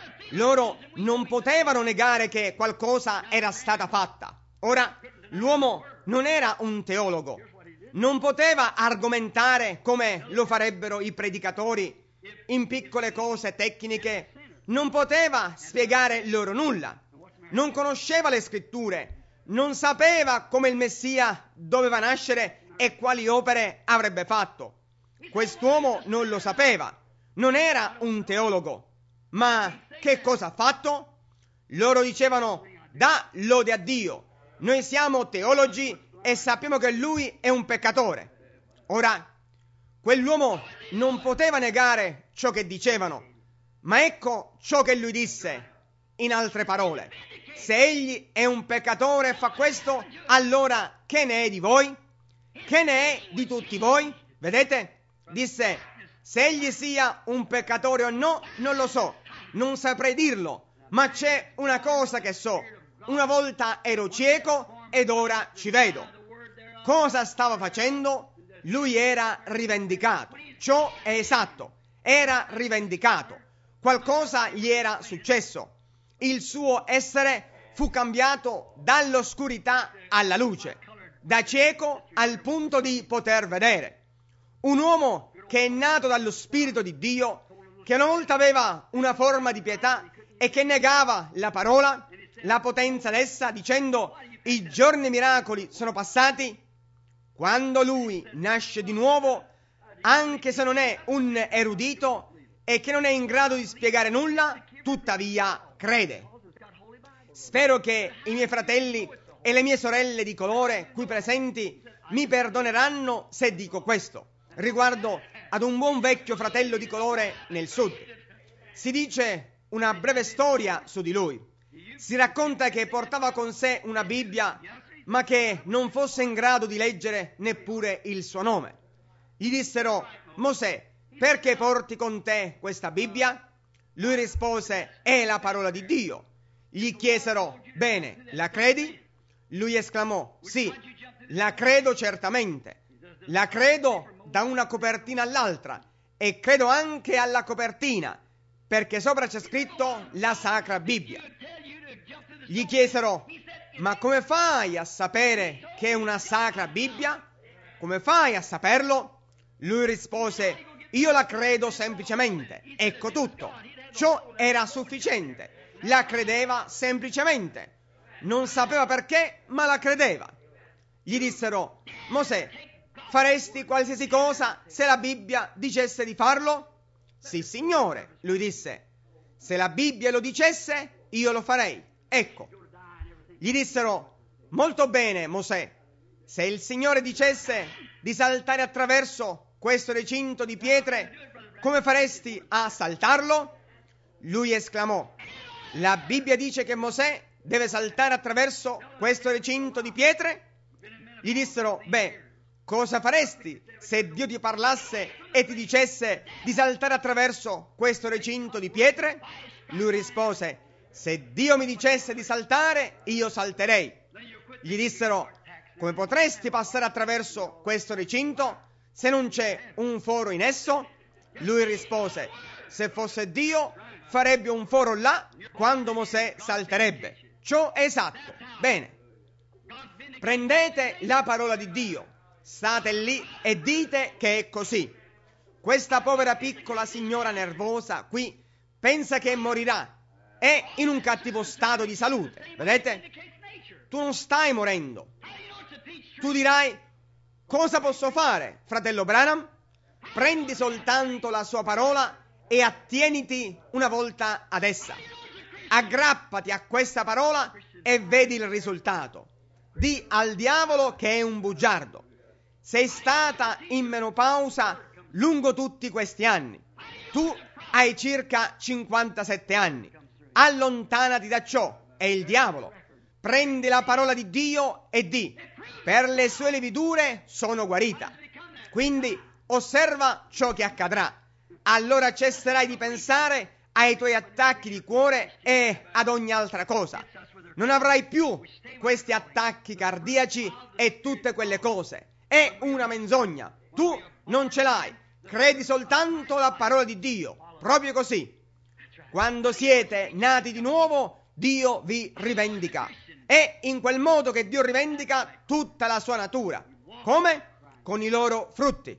[SPEAKER 1] Loro non potevano negare che qualcosa era stata fatta. Ora, l'uomo non era un teologo. Non poteva argomentare come lo farebbero i predicatori in piccole cose tecniche. Non poteva spiegare loro nulla. Non conosceva le scritture. Non sapeva come il Messia doveva nascere e quali opere avrebbe fatto. Quest'uomo non lo sapeva. Non era un teologo. Ma che cosa ha fatto? Loro dicevano: dà lode a Dio. Noi siamo teologi e sappiamo che lui è un peccatore. Ora, quell'uomo non poteva negare ciò che dicevano, ma ecco ciò che lui disse. In altre parole, se egli è un peccatore e fa questo, allora che ne è di voi? Che ne è di tutti voi? Vedete? Disse: se egli sia un peccatore o no, non lo so, non saprei dirlo, ma c'è una cosa che so. Una volta ero cieco ed ora ci vedo. Cosa stava facendo? Lui era rivendicato. Ciò è esatto. Era rivendicato. Qualcosa gli era successo. Il suo essere fu cambiato dall'oscurità alla luce, da cieco al punto di poter vedere. Un uomo che è nato dallo Spirito di Dio, che una volta aveva una forma di pietà e che negava la parola, la potenza d'essa, dicendo: i giorni miracoli sono passati. Quando lui nasce di nuovo, anche se non è un erudito e che non è in grado di spiegare nulla, tuttavia crede. Spero che i miei fratelli e le mie sorelle di colore qui presenti mi perdoneranno se dico questo riguardo ad un buon vecchio fratello di colore nel sud. Si dice una breve storia su di lui. Si racconta che portava con sé una Bibbia, ma che non fosse in grado di leggere neppure il suo nome. Gli dissero: Mosè, perché porti con te questa Bibbia? Lui rispose: è la parola di Dio. Gli chiesero: bene, la credi? Lui esclamò: sì, la credo certamente. La credo da una copertina all'altra e credo anche alla copertina, perché sopra c'è scritto la Sacra Bibbia. Gli chiesero: ma come fai a sapere che è una Sacra Bibbia? Come fai a saperlo? Lui rispose: io la credo semplicemente. Ecco tutto. Ciò era sufficiente. La credeva semplicemente. Non sapeva perché, ma la credeva. Gli dissero: Mosè, faresti qualsiasi cosa se la Bibbia dicesse di farlo? Sì, Signore, lui disse. Se la Bibbia lo dicesse, io lo farei. Ecco. Gli dissero: molto bene, Mosè. Se il Signore dicesse di saltare attraverso questo recinto di pietre, come faresti a saltarlo? Lui esclamò: la Bibbia dice che Mosè deve saltare attraverso questo recinto di pietre? Gli dissero: beh, cosa faresti se Dio ti parlasse e ti dicesse di saltare attraverso questo recinto di pietre? Lui rispose: se Dio mi dicesse di saltare, io salterei. Gli dissero: come potresti passare attraverso questo recinto se non c'è un foro in esso? Lui rispose: se fosse Dio, farebbe un foro là quando Mosè salterebbe. Ciò è esatto. Bene. Prendete la parola di Dio, state lì e dite che è così. Questa povera piccola signora nervosa qui pensa che morirà. È in un cattivo stato di salute. Vedete? Tu non stai morendo. Tu dirai: cosa posso fare, fratello Branham? Prendi soltanto la sua parola e attieniti una volta ad essa. Aggrappati a questa parola e vedi il risultato. Di al diavolo che è un bugiardo. Sei stata in menopausa lungo tutti questi anni. Tu hai circa 57 anni. Allontanati da ciò, è il diavolo. Prendi la parola di Dio e di: per le sue lividure sono guarita. Quindi osserva ciò che accadrà. Allora cesserai di pensare ai tuoi attacchi di cuore e ad ogni altra cosa. Non avrai più questi attacchi cardiaci e tutte quelle cose. È una menzogna. Tu non ce l'hai. Credi soltanto la parola di Dio. Proprio così. Quando siete nati di nuovo, Dio vi rivendica. È in quel modo che Dio rivendica tutta la sua natura. Come? Con i loro frutti.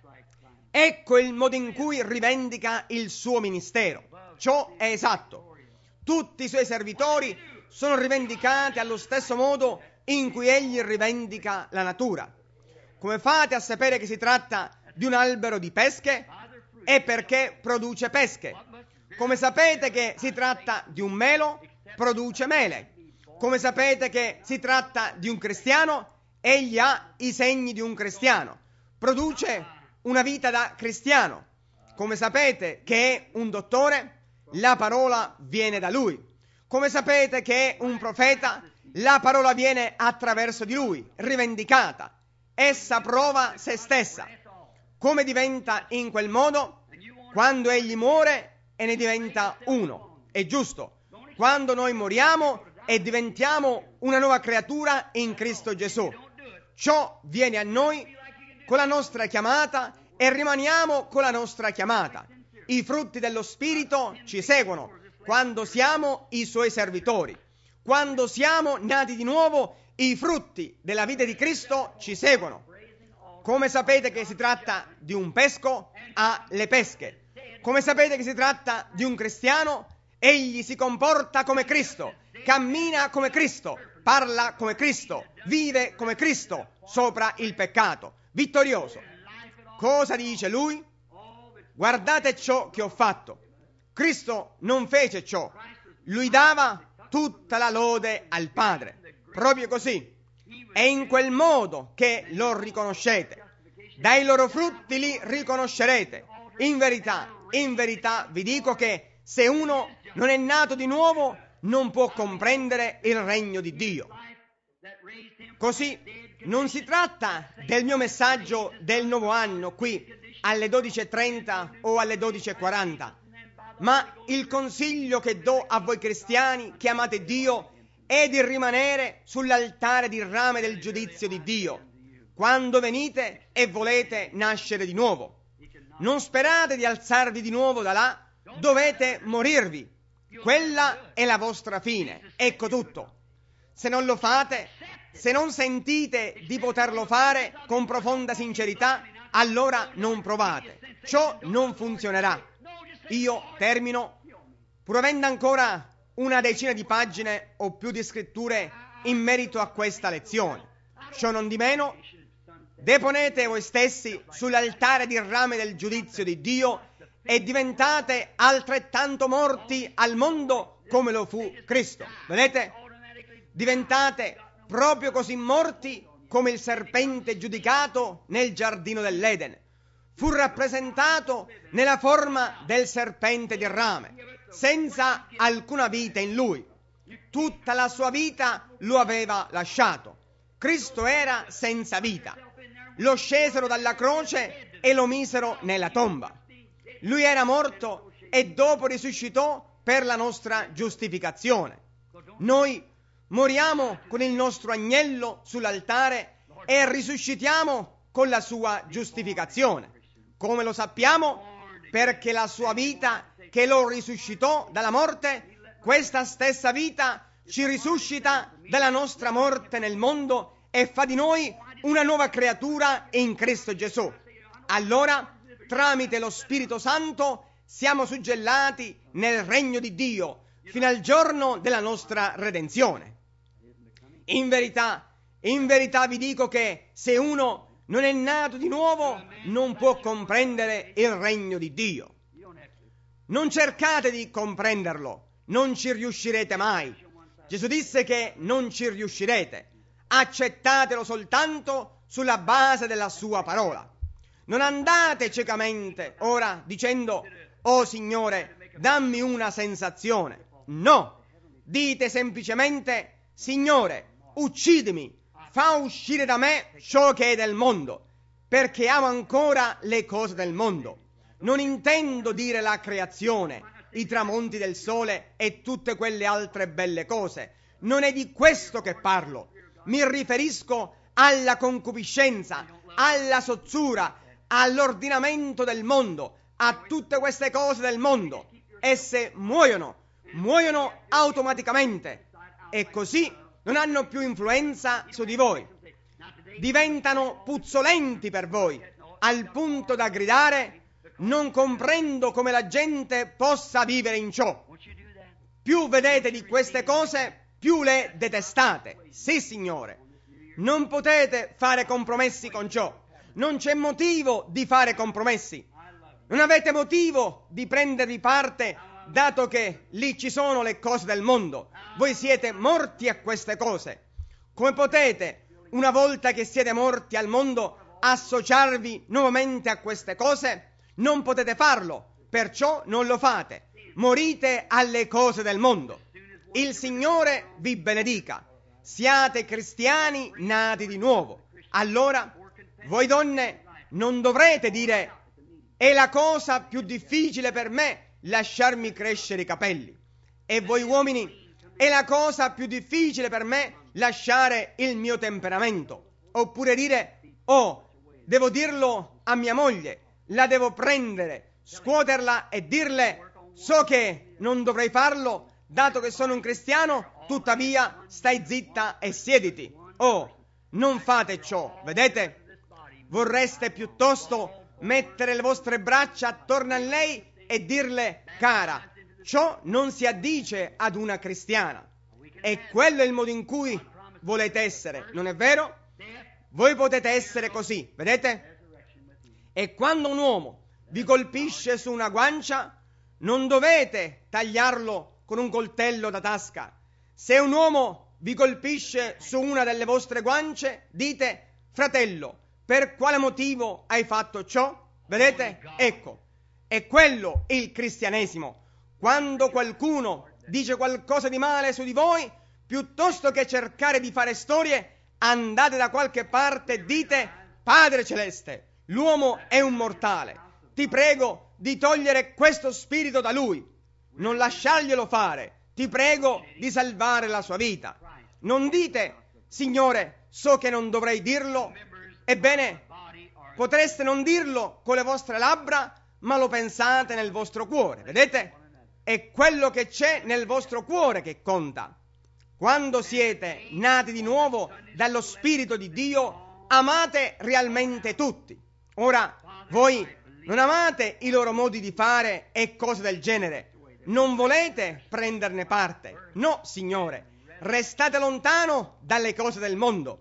[SPEAKER 1] Ecco il modo in cui rivendica il suo ministero. Ciò è esatto. Tutti i suoi servitori sono rivendicati allo stesso modo in cui egli rivendica la natura. Come fate a sapere che si tratta di un albero di pesche? È perché produce pesche. Come sapete che si tratta di un melo? Produce mele. Come sapete che si tratta di un cristiano? Egli ha i segni di un cristiano. Produce una vita da cristiano. Come sapete che è un dottore? La parola viene da lui. Come sapete che è un profeta? La parola viene attraverso di lui, rivendicata. Essa prova se stessa. Come diventa in quel modo? Quando egli muore e ne diventa uno. È giusto. Quando noi moriamo e diventiamo una nuova creatura in Cristo Gesù. Ciò viene a noi con la nostra chiamata e rimaniamo con la nostra chiamata. I frutti dello Spirito ci seguono quando siamo i suoi servitori. Quando siamo nati di nuovo, i frutti della vita di Cristo ci seguono. Come sapete che si tratta di un pesco? Ha le pesche. Come sapete che si tratta di un cristiano? Egli si comporta come Cristo, cammina come Cristo, parla come Cristo, vive come Cristo, sopra il peccato, vittorioso. Cosa dice lui? Guardate ciò che ho fatto. Cristo non fece ciò. Lui dava tutta la lode al Padre. Proprio così. È in quel modo che lo riconoscete. Dai loro frutti li riconoscerete. In verità vi dico che se uno non è nato di nuovo, non può comprendere il regno di Dio. Così non si tratta del mio messaggio del nuovo anno qui alle 12:30 o alle 12:40, ma il consiglio che do a voi cristiani che amate Dio è di rimanere sull'altare di rame del giudizio di Dio quando venite e volete nascere di nuovo. Non sperate di alzarvi di nuovo da là, dovete morirvi. Quella è la vostra fine. Ecco tutto. Se non lo fate, se non sentite di poterlo fare con profonda sincerità, allora non provate. Ciò non funzionerà. Io termino, pur avendo ancora una decina di pagine o più di scritture in merito a questa lezione. Ciò non di meno, deponete voi stessi sull'altare di rame del giudizio di Dio e diventate altrettanto morti al mondo come lo fu Cristo. Vedete? Diventate proprio così morti come il serpente giudicato nel giardino dell'Eden. Fu rappresentato nella forma del serpente di rame, senza alcuna vita in lui. Tutta la sua vita lo aveva lasciato. Cristo era senza vita. Lo scesero dalla croce e lo misero nella tomba. Lui era morto e dopo risuscitò per la nostra giustificazione. Noi moriamo con il nostro agnello sull'altare e risuscitiamo con la sua giustificazione. Come lo sappiamo? Perché la sua vita che lo risuscitò dalla morte, questa stessa vita ci risuscita dalla nostra morte nel mondo e fa di noi una nuova creatura in Cristo Gesù. Allora, tramite lo Spirito Santo, siamo suggellati nel regno di Dio fino al giorno della nostra redenzione. In verità vi dico che se uno non è nato di nuovo, non può comprendere il regno di Dio. Non cercate di comprenderlo, non ci riuscirete mai. Gesù disse che non ci riuscirete. Accettatelo soltanto sulla base della sua parola. Non andate ciecamente ora dicendo: oh Signore, dammi una sensazione. No, dite semplicemente: Signore, uccidimi, fa uscire da me ciò che è del mondo, perché amo ancora le cose del mondo. Non intendo dire la creazione, i tramonti del sole e tutte quelle altre belle cose. Non è di questo che parlo. Mi riferisco alla concupiscenza, alla sozzura, all'ordinamento del mondo, a tutte queste cose del mondo. Esse muoiono automaticamente e così non hanno più influenza su di voi. Diventano puzzolenti per voi, al punto da gridare: non comprendo come la gente possa vivere in ciò. Più vedete di queste cose, più le detestate. Sì, Signore. Non potete fare compromessi con ciò. Non c'è motivo di fare compromessi. Non avete motivo di prendervi parte, dato che lì ci sono le cose del mondo. Voi siete morti a queste cose. Come potete, una volta che siete morti al mondo, associarvi nuovamente a queste cose? Non potete farlo, perciò non lo fate. Morite alle cose del mondo. Il Signore vi benedica. Siate cristiani nati di nuovo. Allora, voi donne non dovrete dire: è la cosa più difficile per me lasciarmi crescere i capelli. E voi uomini: è la cosa più difficile per me lasciare il mio temperamento. Oppure dire: oh, devo dirlo a mia moglie, la devo prendere, scuoterla e dirle: so che non dovrei farlo, dato che sono un cristiano, tuttavia stai zitta e siediti. Oh, non fate ciò, vedete? Vorreste piuttosto mettere le vostre braccia attorno a lei e dirle: cara, ciò non si addice ad una cristiana. E quello è il modo in cui volete essere, non è vero? Voi potete essere così, vedete? E quando un uomo vi colpisce su una guancia, non dovete tagliarlo con un coltello da tasca. Se un uomo vi colpisce su una delle vostre guance, dite: fratello, per quale motivo hai fatto ciò? Vedete? Ecco, è quello il cristianesimo. Quando qualcuno dice qualcosa di male su di voi, piuttosto che cercare di fare storie, andate da qualche parte e dite: Padre Celeste, l'uomo è un mortale. Ti prego di togliere questo spirito da lui. Non lasciarglielo fare. Ti prego di salvare la sua vita. Non dite: Signore, so che non dovrei dirlo. Ebbene, potreste non dirlo con le vostre labbra, ma lo pensate nel vostro cuore. Vedete? È quello che c'è nel vostro cuore che conta. Quando siete nati di nuovo dallo Spirito di Dio, amate realmente tutti. Ora, voi non amate i loro modi di fare e cose del genere. Non volete prenderne parte. No, Signore. Restate lontano dalle cose del mondo.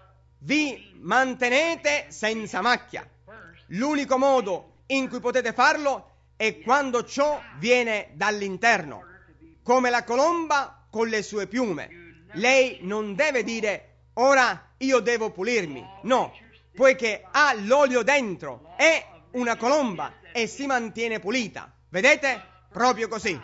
[SPEAKER 1] Vi mantenete senza macchia. L'unico modo in cui potete farlo è quando ciò viene dall'interno. Come la colomba con le sue piume. Lei non deve dire: ora io devo pulirmi. No, poiché ha l'olio dentro, è una colomba e si mantiene pulita. Vedete? Proprio così.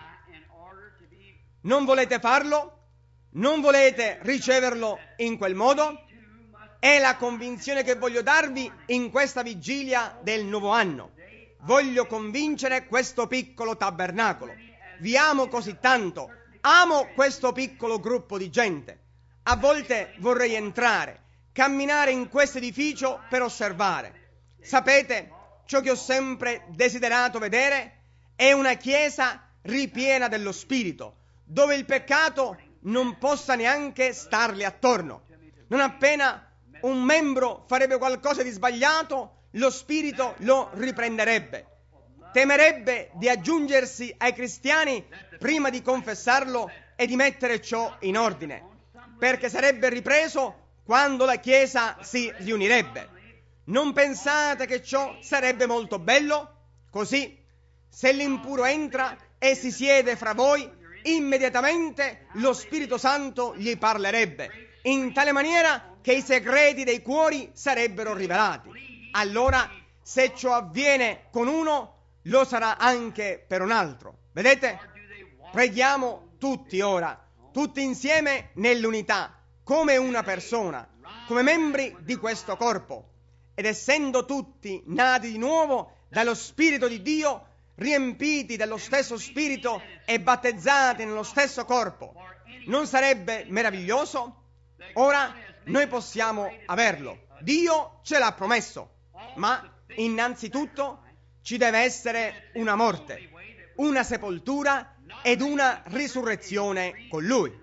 [SPEAKER 1] Non volete farlo? Non volete riceverlo in quel modo? È la convinzione che voglio darvi in questa vigilia del nuovo anno. Voglio convincere questo piccolo tabernacolo. Vi amo così tanto. Amo questo piccolo gruppo di gente. A volte vorrei entrare, camminare in questo edificio per osservare. Sapete, ciò che ho sempre desiderato vedere è una chiesa ripiena dello Spirito, dove il peccato non possa neanche starli attorno. Non appena un membro farebbe qualcosa di sbagliato, lo Spirito lo riprenderebbe. Temerebbe di aggiungersi ai cristiani prima di confessarlo e di mettere ciò in ordine, perché sarebbe ripreso quando la Chiesa si riunirebbe. Non pensate che ciò sarebbe molto bello? Così, se l'impuro entra e si siede fra voi, immediatamente lo Spirito Santo gli parlerebbe, in tale maniera che i segreti dei cuori sarebbero rivelati. Allora, se ciò avviene con uno, lo sarà anche per un altro. Vedete? Preghiamo tutti ora, tutti insieme nell'unità, come una persona, come membri di questo corpo. Ed essendo tutti nati di nuovo dallo Spirito di Dio, riempiti dello stesso Spirito e battezzati nello stesso corpo, non sarebbe meraviglioso? Ora noi possiamo averlo. Dio ce l'ha promesso. Ma innanzitutto ci deve essere una morte, una sepoltura ed una risurrezione con Lui.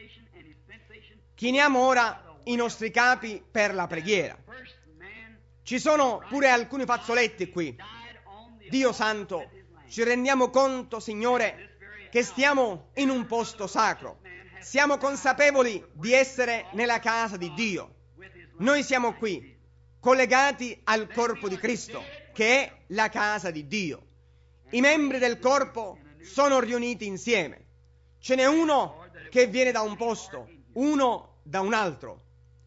[SPEAKER 1] Chiniamo ora i nostri capi per la preghiera. Ci sono pure alcuni fazzoletti qui. Dio santo, ci rendiamo conto, Signore, che stiamo in un posto sacro. Siamo consapevoli di essere nella casa di Dio. Noi siamo qui, collegati al corpo di Cristo, che è la casa di Dio. I membri del corpo sono riuniti insieme. Ce n'è uno che viene da un posto, uno da un altro.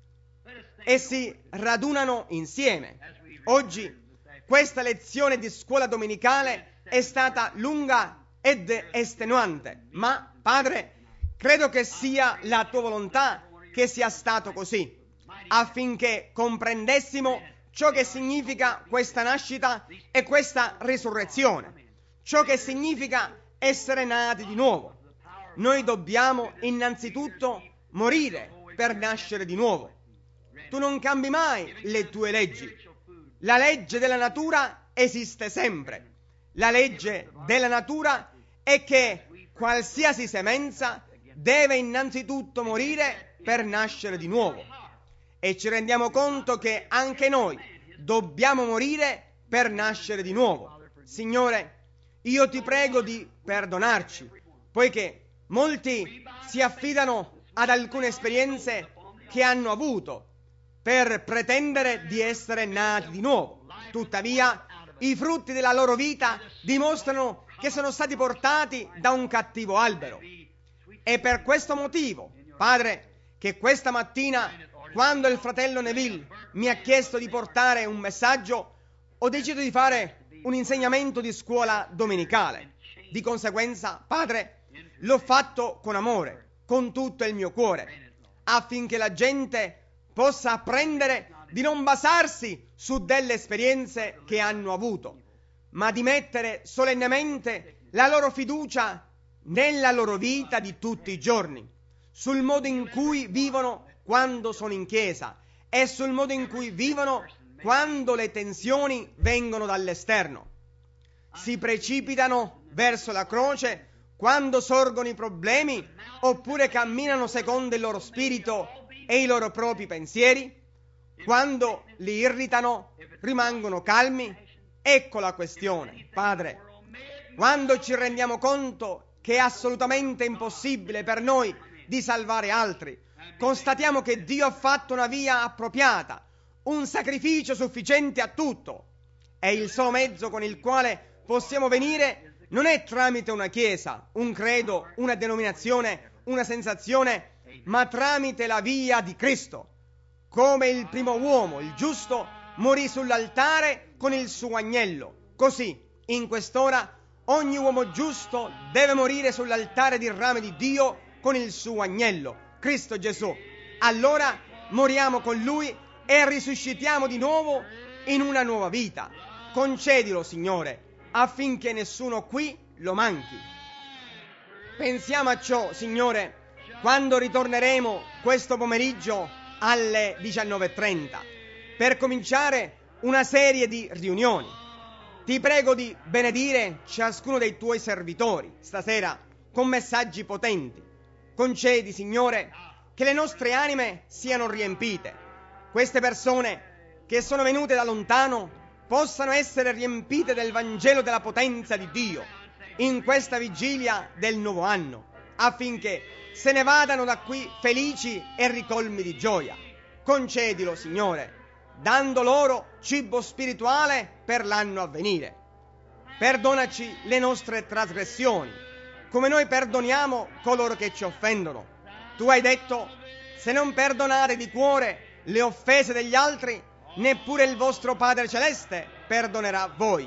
[SPEAKER 1] Essi radunano insieme. Oggi questa lezione di scuola domenicale è stata lunga ed estenuante, ma Padre, credo che sia la tua volontà che sia stato così, affinché comprendessimo ciò che significa questa nascita e questa risurrezione, ciò che significa essere nati di nuovo. Noi dobbiamo innanzitutto morire per nascere di nuovo. Tu non cambi mai le tue leggi. La legge della natura esiste sempre. La legge della natura è che qualsiasi semenza deve innanzitutto morire per nascere di nuovo. E ci rendiamo conto che anche noi dobbiamo morire per nascere di nuovo. Signore, io ti prego di perdonarci, poiché molti si affidano ad alcune esperienze che hanno avuto per pretendere di essere nati di nuovo. Tuttavia, i frutti della loro vita dimostrano che sono stati portati da un cattivo albero. E per questo motivo, Padre, che questa mattina, quando il fratello Neville mi ha chiesto di portare un messaggio, ho deciso di fare un insegnamento di scuola domenicale. Di conseguenza, Padre, l'ho fatto con amore, con tutto il mio cuore, affinché la gente possa apprendere di non basarsi su delle esperienze che hanno avuto, ma di mettere solennemente la loro fiducia nella loro vita di tutti i giorni, sul modo in cui vivono quando sono in chiesa e sul modo in cui vivono quando le tensioni vengono dall'esterno. Si precipitano verso la croce quando sorgono i problemi, oppure camminano secondo il loro spirito e i loro propri pensieri? Quando li irritano, rimangono calmi? Ecco la questione, Padre. Quando ci rendiamo conto che è assolutamente impossibile per noi di salvare altri, constatiamo che Dio ha fatto una via appropriata, un sacrificio sufficiente a tutto. E il solo mezzo con il quale possiamo venire non è tramite una chiesa, un credo, una denominazione, una sensazione, ma tramite la via di Cristo. Come il primo uomo, il giusto, morì sull'altare con il suo agnello, così in quest'ora ogni uomo giusto deve morire sull'altare di rame di Dio con il suo agnello, Cristo Gesù. Allora moriamo con Lui e risuscitiamo di nuovo in una nuova vita. Concedilo, Signore, affinché nessuno qui lo manchi. Pensiamo a ciò, Signore, quando ritorneremo questo pomeriggio alle 19:30 per cominciare una serie di riunioni. Ti prego di benedire ciascuno dei tuoi servitori stasera con messaggi potenti. Concedi, Signore, che le nostre anime siano riempite. Queste persone che sono venute da lontano possano essere riempite del Vangelo della potenza di Dio in questa vigilia del nuovo anno, affinché se ne vadano da qui felici e ricolmi di gioia. Concedilo, Signore, dando loro cibo spirituale per l'anno a venire. Perdonaci le nostre trasgressioni, come noi perdoniamo coloro che ci offendono. Tu hai detto: se non perdonate di cuore le offese degli altri, neppure il vostro Padre Celeste perdonerà voi.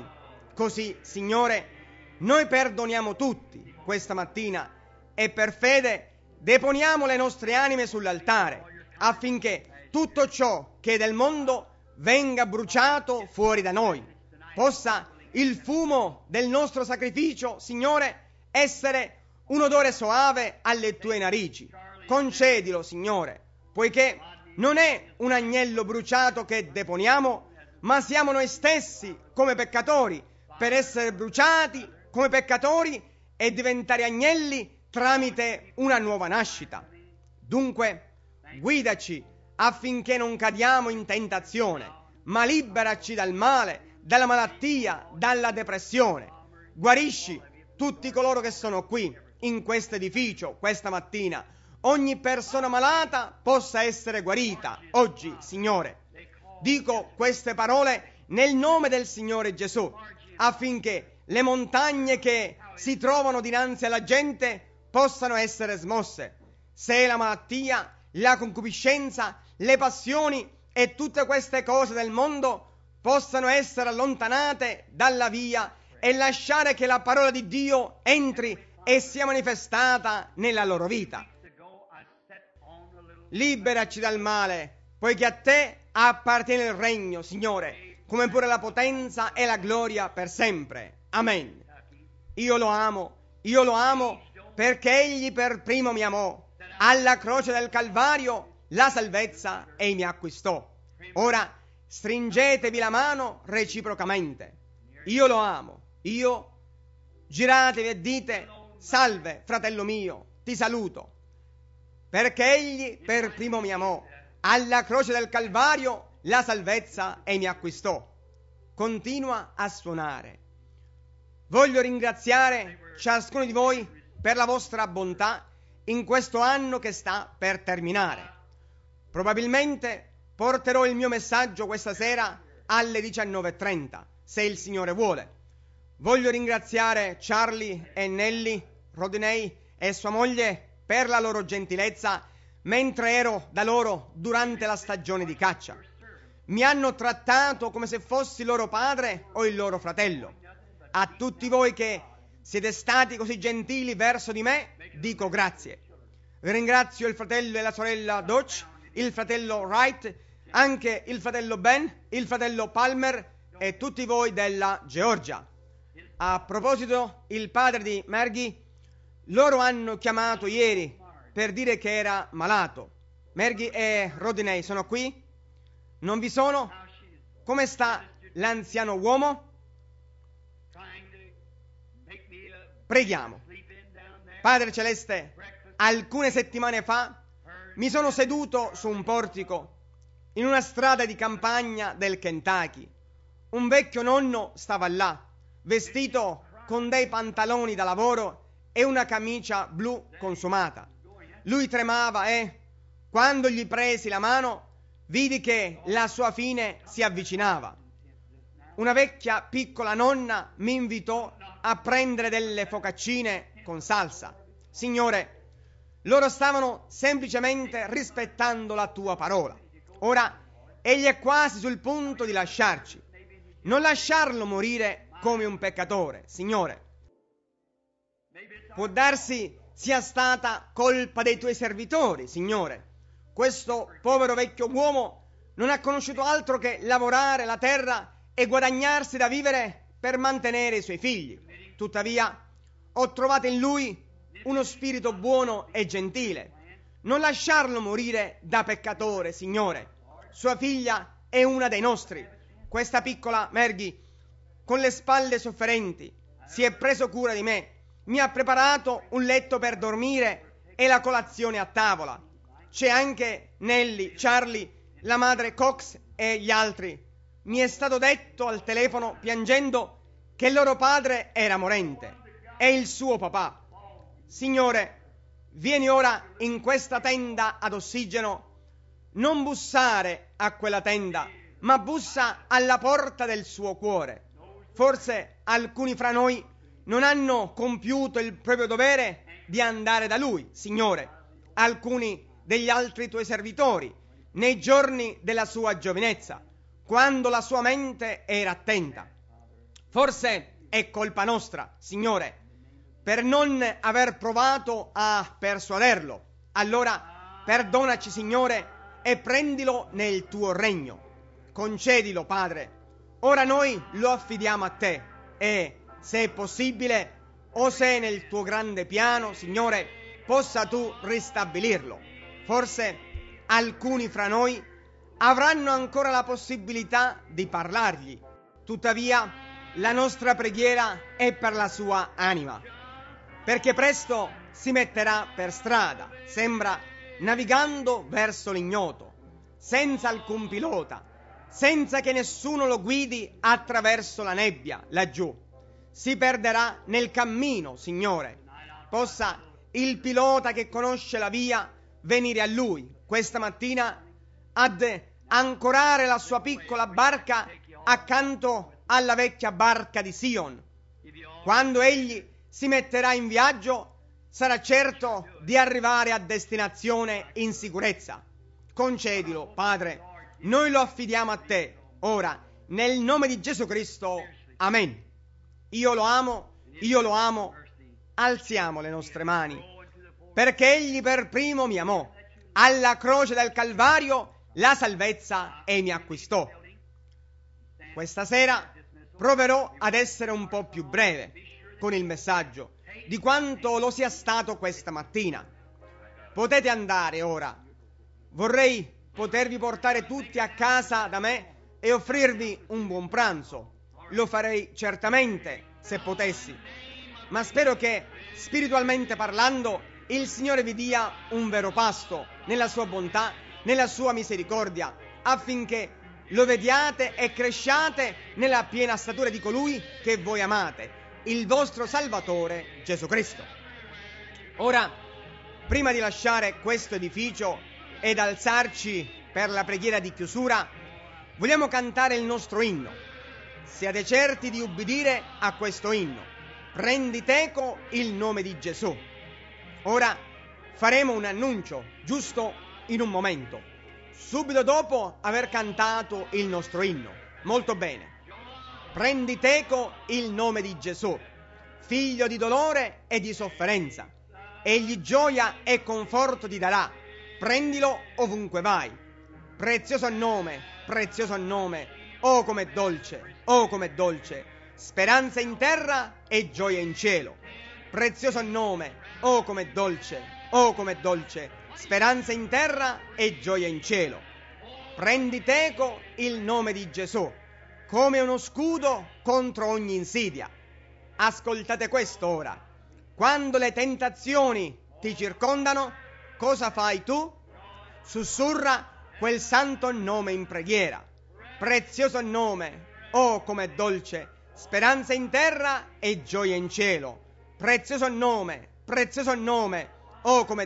[SPEAKER 1] Così, Signore, noi perdoniamo tutti questa mattina e per fede deponiamo le nostre anime sull'altare affinché tutto ciò che è del mondo venga bruciato fuori da noi. Possa il fumo del nostro sacrificio, Signore, essere un odore soave alle tue narici. Concedilo, Signore, poiché non è un agnello bruciato che deponiamo, ma siamo noi stessi come peccatori per essere bruciati come peccatori e diventare agnelli tramite una nuova nascita. Dunque, guidaci affinché non cadiamo in tentazione, ma liberaci dal male, dalla malattia, dalla depressione. Guarisci tutti coloro che sono qui, in questo edificio, questa mattina. Ogni persona malata possa essere guarita oggi, Signore. Dico queste parole nel nome del Signore Gesù, affinché le montagne che si trovano dinanzi alla gente possano essere smosse. Se la malattia, la concupiscenza, le passioni e tutte queste cose del mondo possano essere allontanate dalla via e lasciare che la parola di Dio entri e sia manifestata nella loro vita. Liberaci dal male, poiché a te appartiene il regno, Signore, come pure la potenza e la gloria per sempre. Amen. Io lo amo perché Egli per primo mi amò. Alla croce del Calvario la salvezza Egli mi acquistò. Ora stringetevi la mano reciprocamente. Io lo amo. Giratevi e dite: salve, fratello mio, ti saluto. Perché Egli per primo mi amò. Alla croce del Calvario la salvezza Egli mi acquistò. Continua a suonare. Voglio ringraziare ciascuno di voi per la vostra bontà in questo anno che sta per terminare. Probabilmente porterò il mio messaggio questa sera alle 19:30, se il Signore vuole. Voglio ringraziare Charlie e Nelly Rodney e sua moglie per la loro gentilezza mentre ero da loro durante la stagione di caccia. Mi hanno trattato come se fossi loro padre o il loro fratello. A tutti voi che siete stati così gentili verso di me, dico grazie. Ringrazio il fratello e la sorella Dodge, il fratello Wright, anche il fratello Ben, il fratello Palmer e tutti voi della Georgia. A proposito, il padre di Maggie, loro hanno chiamato ieri per dire che era malato. Maggie e Rodney sono qui? Non vi sono? Come sta l'anziano uomo? Preghiamo. Padre Celeste, alcune settimane fa mi sono seduto su un portico in una strada di campagna del Kentucky. Un vecchio nonno stava là, vestito con dei pantaloni da lavoro e una camicia blu consumata. Lui tremava e, quando gli presi la mano, vidi che la sua fine si avvicinava. Una vecchia piccola nonna mi invitò a prendere delle focaccine con salsa. Signore, loro stavano semplicemente rispettando la tua parola. Ora, egli è quasi sul punto di lasciarci. Non lasciarlo morire come un peccatore, Signore. Può darsi sia stata colpa dei tuoi servitori, Signore. Questo povero vecchio uomo non ha conosciuto altro che lavorare la terra e guadagnarsi da vivere per mantenere i suoi figli. Tuttavia, ho trovato in lui uno spirito buono e gentile. Non lasciarlo morire da peccatore, Signore. Sua figlia è una dei nostri. Questa piccola Maggie, con le spalle sofferenti, si è preso cura di me. Mi ha preparato un letto per dormire e la colazione a tavola. C'è anche Nelly, Charlie, la madre Cox e gli altri. Mi è stato detto al telefono, piangendo, che il loro padre era morente e il suo papà. Signore, vieni ora in questa tenda ad ossigeno. Non bussare a quella tenda, ma bussa alla porta del suo cuore. Forse alcuni fra noi non hanno compiuto il proprio dovere di andare da lui, Signore. Alcuni degli altri tuoi servitori, nei giorni della sua giovinezza, quando la sua mente era attenta. Forse è colpa nostra, Signore, per non aver provato a persuaderlo. Allora perdonaci, Signore, e prendilo nel tuo regno. Concedilo, Padre. Ora noi lo affidiamo a te e, se è possibile, o se è nel tuo grande piano, Signore, possa tu ristabilirlo. Forse alcuni fra noi avranno ancora la possibilità di parlargli. Tuttavia, la nostra preghiera è per la sua anima, perché presto si metterà per strada, sembra navigando verso l'ignoto, senza alcun pilota, senza che nessuno lo guidi attraverso la nebbia laggiù. Si perderà nel cammino, Signore. Possa il pilota che conosce la via venire a lui questa mattina ad ancorare la sua piccola barca accanto alla vecchia barca di Sion. Quando egli si metterà in viaggio, sarà certo di arrivare a destinazione in sicurezza. Concedilo, Padre. Noi lo affidiamo a te, ora, nel nome di Gesù Cristo. Amen. Io lo amo, alziamo le nostre mani, perché egli per primo mi amò, alla croce del Calvario la salvezza e mi acquistò. Questa sera proverò ad essere un po' più breve con il messaggio di quanto lo sia stato questa mattina. Potete andare ora. Vorrei potervi portare tutti a casa da me e offrirvi un buon pranzo. Lo farei certamente se potessi, ma spero che, spiritualmente parlando, il Signore vi dia un vero pasto nella sua bontà, nella sua misericordia, affinché lo vediate e cresciate nella piena statura di colui che voi amate, il vostro Salvatore Gesù Cristo. Ora, prima di lasciare questo edificio ed alzarci per la preghiera di chiusura, vogliamo cantare il nostro inno. Siate certi di ubbidire a questo inno. Prendi teco il nome di Gesù. Ora faremo un annuncio, giusto in un momento, subito dopo aver cantato il nostro inno. Molto bene. Prendi teco il nome di Gesù, figlio di dolore e di sofferenza. Egli gioia e conforto ti darà. Prendilo ovunque vai. Prezioso nome, oh com'è dolce, speranza in terra e gioia in cielo. Prezioso nome, oh com'è dolce, speranza in terra e gioia in cielo. Prendi teco il nome di Gesù, come uno scudo contro ogni insidia. Ascoltate questo ora. Quando le tentazioni ti circondano, cosa fai tu? Sussurra quel santo nome in preghiera. Prezioso nome, oh com'è dolce, speranza in terra e gioia in cielo. Prezioso nome, oh com'è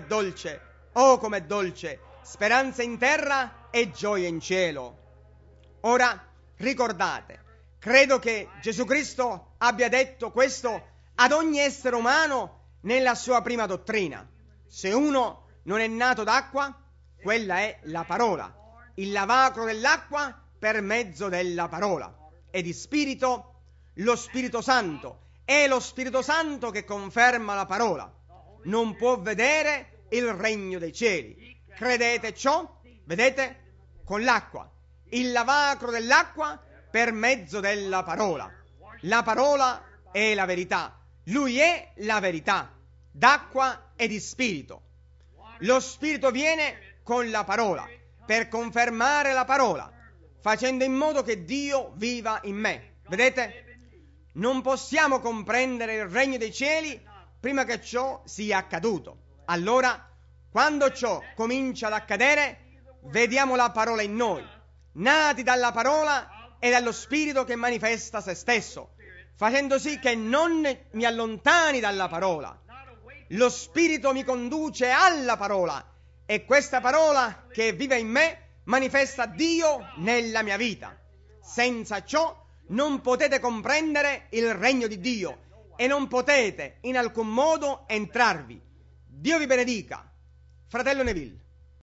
[SPEAKER 1] dolce, speranza in terra e gioia in cielo. Ora ricordate, credo che Gesù Cristo abbia detto questo ad ogni essere umano nella sua prima dottrina. Se uno non è nato d'acqua, quella è la parola, il lavacro dell'acqua per mezzo della parola, e di spirito lo Spirito Santo. È lo Spirito Santo che conferma la parola. Non può vedere il regno dei cieli. Credete ciò? Vedete? Con l'acqua, il lavacro dell'acqua per mezzo della parola. La parola è la verità. Lui è la verità, d'acqua e di spirito. Lo spirito viene con la parola per confermare la parola, facendo in modo che Dio viva in me. Vedete? Non possiamo comprendere il regno dei cieli prima che ciò sia accaduto. Allora, quando ciò comincia ad accadere, vediamo la parola in noi, nati dalla parola e dallo spirito che manifesta se stesso, facendo sì che non mi allontani dalla parola. Lo spirito mi conduce alla parola, e questa parola che vive in me manifesta Dio nella mia vita. Senza ciò non potete comprendere il regno di Dio e non potete in alcun modo entrarvi. Dio vi benedica. Fratello Neville.